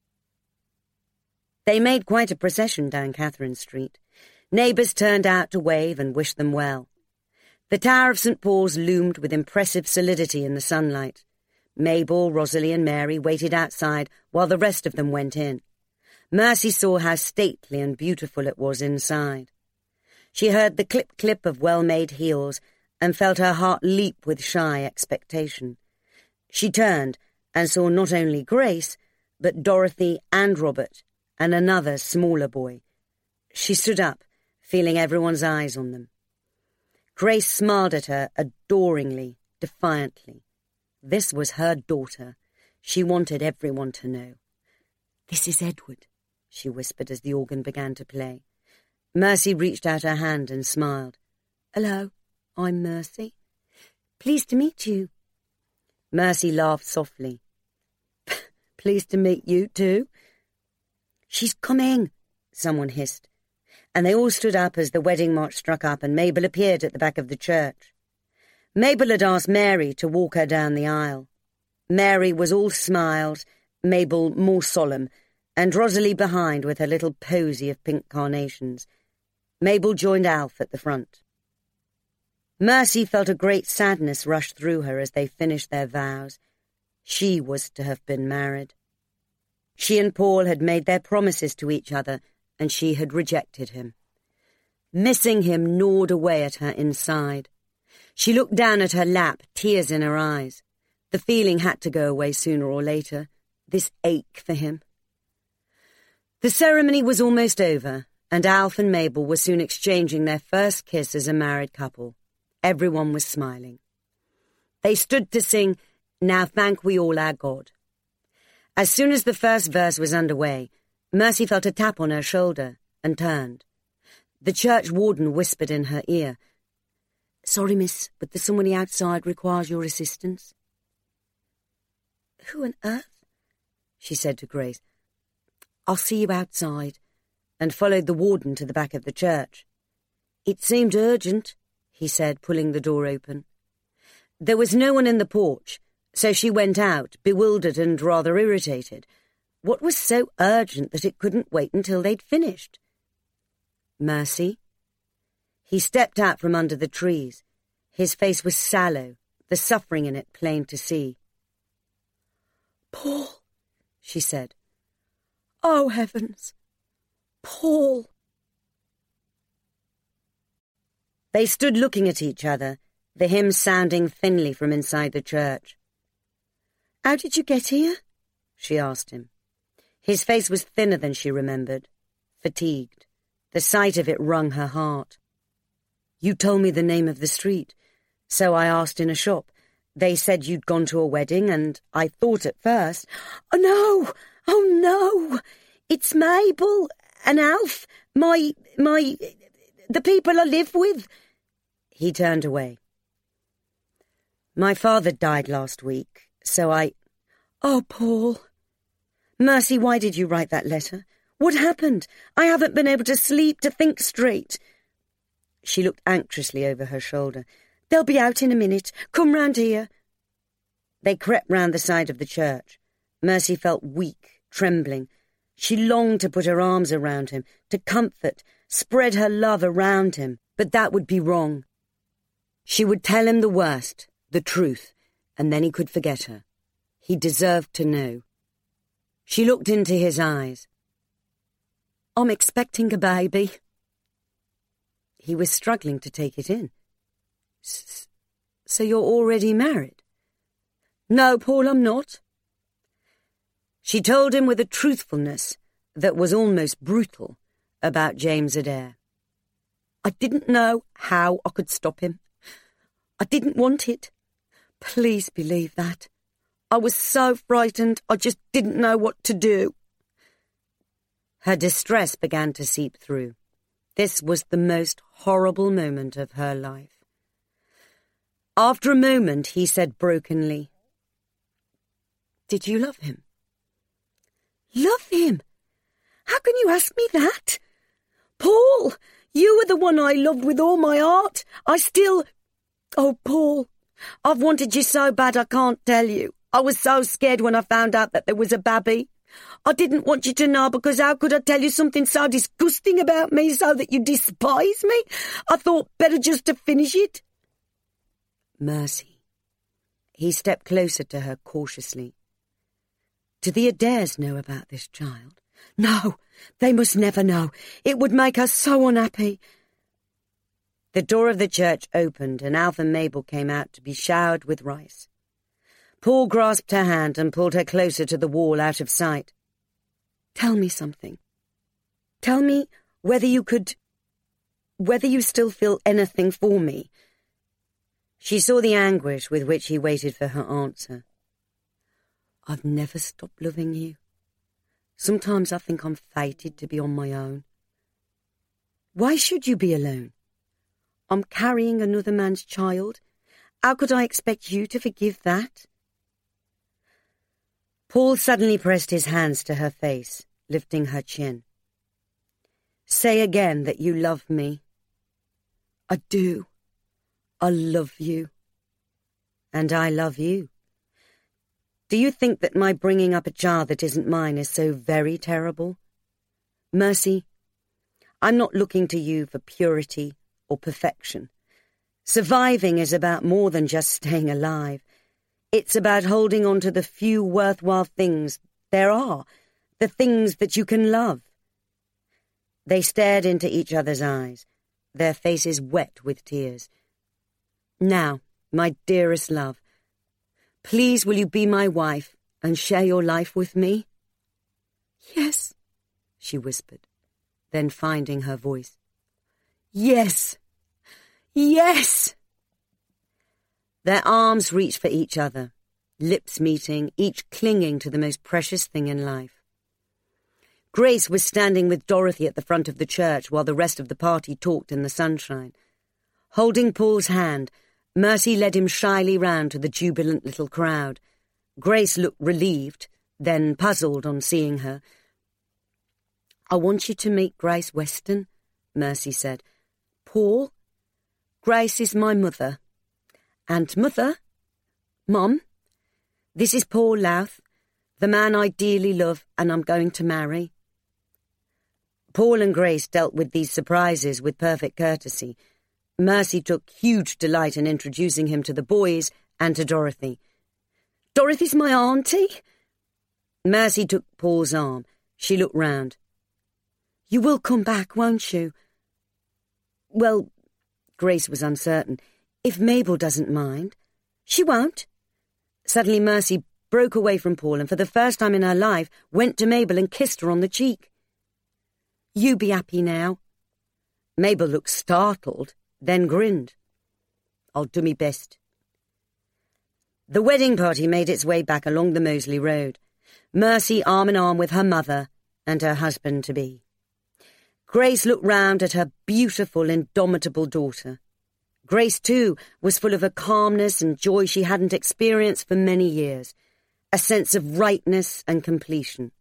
They made quite a procession down Catherine Street. Neighbours turned out to wave and wish them well. The Tower of St. Paul's loomed with impressive solidity in the sunlight. Mabel, Rosalie and Mary waited outside while the rest of them went in. Mercy saw how stately and beautiful it was inside. She heard the clip-clip of well-made heels and felt her heart leap with shy expectation. She turned and saw not only Grace, but Dorothy and Robert, and another smaller boy. She stood up, feeling everyone's eyes on them. Grace smiled at her adoringly, defiantly. This was her daughter. She wanted everyone to know. "This is Edward," she whispered as the organ began to play. Mercy reached out her hand and smiled. "Hello, I'm Mercy. Pleased to meet you." Mercy laughed softly. "Pleased to meet you too." "She's coming," someone hissed, and they all stood up as the wedding march struck up and Mabel appeared at the back of the church. Mabel had asked Mary to walk her down the aisle. Mary was all smiles, Mabel more solemn, and Rosalie behind with her little posy of pink carnations. Mabel joined Alf at the front. Mercy felt a great sadness rush through her as they finished their vows. She was to have been married. She and Paul had made their promises to each other, and she had rejected him. Missing him gnawed away at her inside. She looked down at her lap, tears in her eyes. The feeling had to go away sooner or later, this ache for him. The ceremony was almost over, and Alf and Mabel were soon exchanging their first kiss as a married couple. Everyone was smiling. They stood to sing, "Now Thank We All Our God." As soon as the first verse was underway, Mercy felt a tap on her shoulder and turned. The church warden whispered in her ear, "Sorry, miss, but there's somebody outside requires your assistance." "Who on earth?" she said to Grace. "I'll see you outside," and followed the warden to the back of the church. "It seemed urgent," he said, pulling the door open. There was no one in the porch, so she went out, bewildered and rather irritated. What was so urgent that it couldn't wait until they'd finished? "Mercy?" He stepped out from under the trees. His face was sallow, the suffering in it plain to see. "Paul," she said. "Oh, heavens! Paul!" They stood looking at each other, the hymn sounding thinly from inside the church. "How did you get here?" she asked him. His face was thinner than she remembered, fatigued. The sight of it wrung her heart. "You told me the name of the street, so I asked in a shop. They said you'd gone to a wedding, and I thought at first—" "Oh, no! Oh, no! It's Mabel and Alf, the people I live with." He turned away. "My father died last week, so I—" "Oh, Paul." "Mercy, why did you write that letter? What happened? I haven't been able to sleep, to think straight." She looked anxiously over her shoulder. "They'll be out in a minute. Come round here." They crept round the side of the church. Mercy felt weak, trembling. She longed to put her arms around him, to comfort, spread her love around him, but that would be wrong. She would tell him the worst, the truth, and then he could forget her. He deserved to know. She looked into his eyes. I'm expecting a baby. He was struggling to take it in. So you're already married? No, Paul, I'm not. She told him with a truthfulness that was almost brutal about James Adair. I didn't know how I could stop him. I didn't want it. Please believe that. I was so frightened, I just didn't know what to do. Her distress began to seep through. This was the most horrible moment of her life. After a moment, he said brokenly, Did you love him? Love him? How can you ask me that? Paul, you were the one I loved with all my heart. Oh, Paul, I've wanted you so bad I can't tell you. I was so scared when I found out that there was a baby. I didn't want you to know because how could I tell you something so disgusting about me so that you despise me? I thought better just to finish it. Mercy. He stepped closer to her cautiously. Do the Adairs know about this child? No, they must never know. It would make us so unhappy. The door of the church opened and Alf and Mabel came out to be showered with rice. Paul grasped her hand and pulled her closer to the wall out of sight. Tell me something. Tell me whether you still feel anything for me. She saw the anguish with which he waited for her answer. I've never stopped loving you. Sometimes I think I'm fated to be on my own. Why should you be alone? I'm carrying another man's child. How could I expect you to forgive that? Paul suddenly pressed his hands to her face, lifting her chin. Say again that you love me. I do. I love you. And I love you. Do you think that my bringing up a child that isn't mine is so very terrible? Mercy, I'm not looking to you for purity or perfection. Surviving is about more than just staying alive. It's about holding on to the few worthwhile things there are, the things that you can love. They stared into each other's eyes, their faces wet with tears. Now, my dearest love, please will you be my wife and share your life with me? Yes, she whispered, then finding her voice. Yes! Yes! Their arms reached for each other, lips meeting, each clinging to the most precious thing in life. Grace was standing with Dorothy at the front of the church while the rest of the party talked in the sunshine. Holding Paul's hand, Mercy led him shyly round to the jubilant little crowd. Grace looked relieved, then puzzled on seeing her. I want you to meet Grace Weston, Mercy said. Paul, Grace is my mother. And Mother, Mum, this is Paul Louth, the man I dearly love and I'm going to marry. Paul and Grace dealt with these surprises with perfect courtesy. Mercy took huge delight in introducing him to the boys and to Dorothy. Dorothy's my auntie. Mercy took Paul's arm. She looked round. You will come back, won't you? Well, Grace was uncertain. If Mabel doesn't mind. She won't. Suddenly Mercy broke away from Paul and for the first time in her life went to Mabel and kissed her on the cheek. You be happy now. Mabel looked startled, then grinned. I'll do me best. The wedding party made its way back along the Moseley Road, Mercy arm in arm with her mother and her husband-to-be. Grace looked round at her beautiful, indomitable daughter. Grace, too, was full of a calmness and joy she hadn't experienced for many years, a sense of rightness and completion.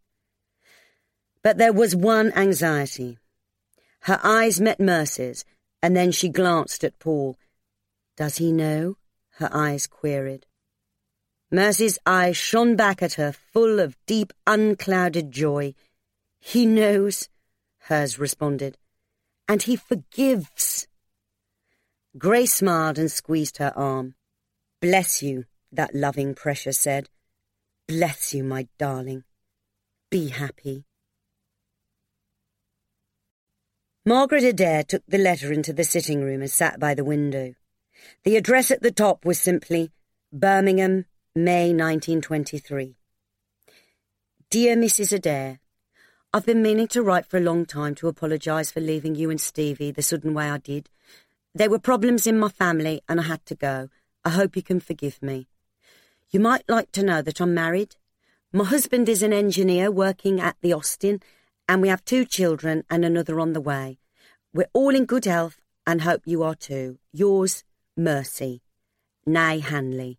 But there was one anxiety. Her eyes met Mercy's, and then she glanced at Paul. Does he know? Her eyes queried. Mercy's eyes shone back at her, full of deep, unclouded joy. He knows, hers responded, and he forgives. Grace smiled and squeezed her arm. Bless you, that loving Precious said. Bless you, my darling. be happy. Margaret Adair took the letter into the sitting room and sat by the window. The address at the top was simply Birmingham, May 1923. Dear Mrs. Adair, I've been meaning to write for a long time to apologise for leaving you and Stevie the sudden way I did. There were problems in my family and I had to go. I hope you can forgive me. You might like to know that I'm married. My husband is an engineer working at the Austin, and we have 2 children and another on the way. We're all in good health and hope you are too. Yours, Mercy. Nay Hanley.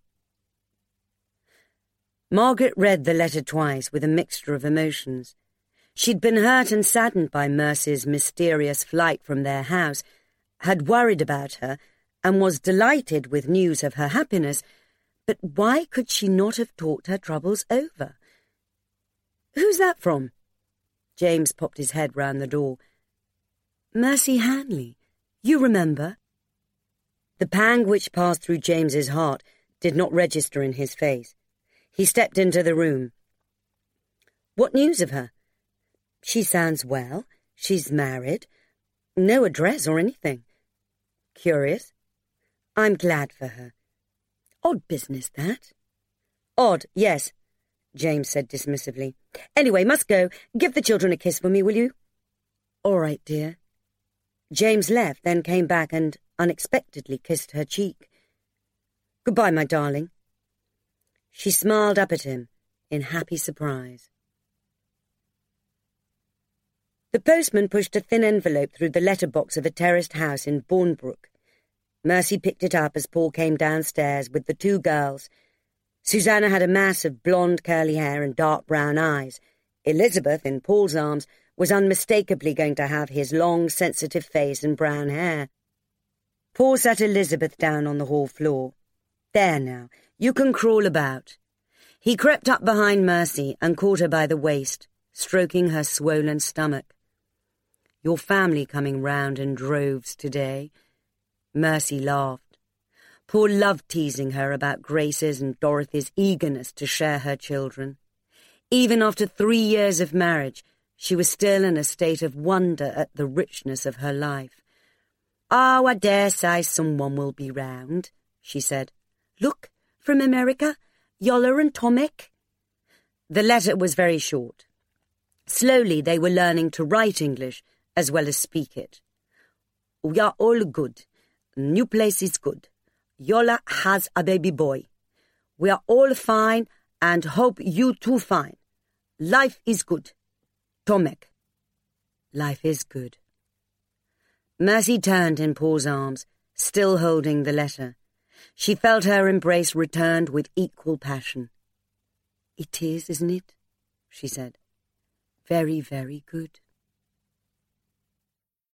Margaret read the letter twice with a mixture of emotions. She'd been hurt and saddened by Mercy's mysterious flight from their house, had worried about her, and was delighted with news of her happiness, but why could she not have talked her troubles over? Who's that from? James popped his head round the door. Mercy Hanley. You remember? The pang which passed through James's heart did not register in his face. He stepped into the room. What news of her? She sounds well. She's married. No address or anything. Curious. I'm glad for her. Odd business, that. Odd, yes, James said dismissively. Anyway, must go. Give the children a kiss for me, will you? All right, dear. James left, then came back and unexpectedly kissed her cheek. Goodbye, my darling. She smiled up at him in happy surprise. The postman pushed a thin envelope through the letterbox of a terraced house in Bournebrook. Mercy picked it up as Paul came downstairs with the 2 girls. Susanna had a mass of blonde curly hair and dark brown eyes. Elizabeth, in Paul's arms, was unmistakably going to have his long, sensitive face and brown hair. Paul sat Elizabeth down on the hall floor. There now, you can crawl about. He crept up behind Mercy and caught her by the waist, stroking her swollen stomach. Your family coming round in droves today. Mercy laughed. Paul loved teasing her about Grace's and Dorothy's eagerness to share her children. Even after 3 years of marriage, she was still in a state of wonder at the richness of her life. Oh, I dare say someone will be round, she said. Look, from America, Yola and Tomek. The letter was very short. Slowly they were learning to write English as well as speak it. We are all good. New place is good. Yola has a baby boy. We are all fine and hope you too fine. Life is good. Tomek. Life is good. Mercy turned in Paul's arms, still holding the letter. She felt her embrace returned with equal passion. It is, isn't it? She said. Very, very good.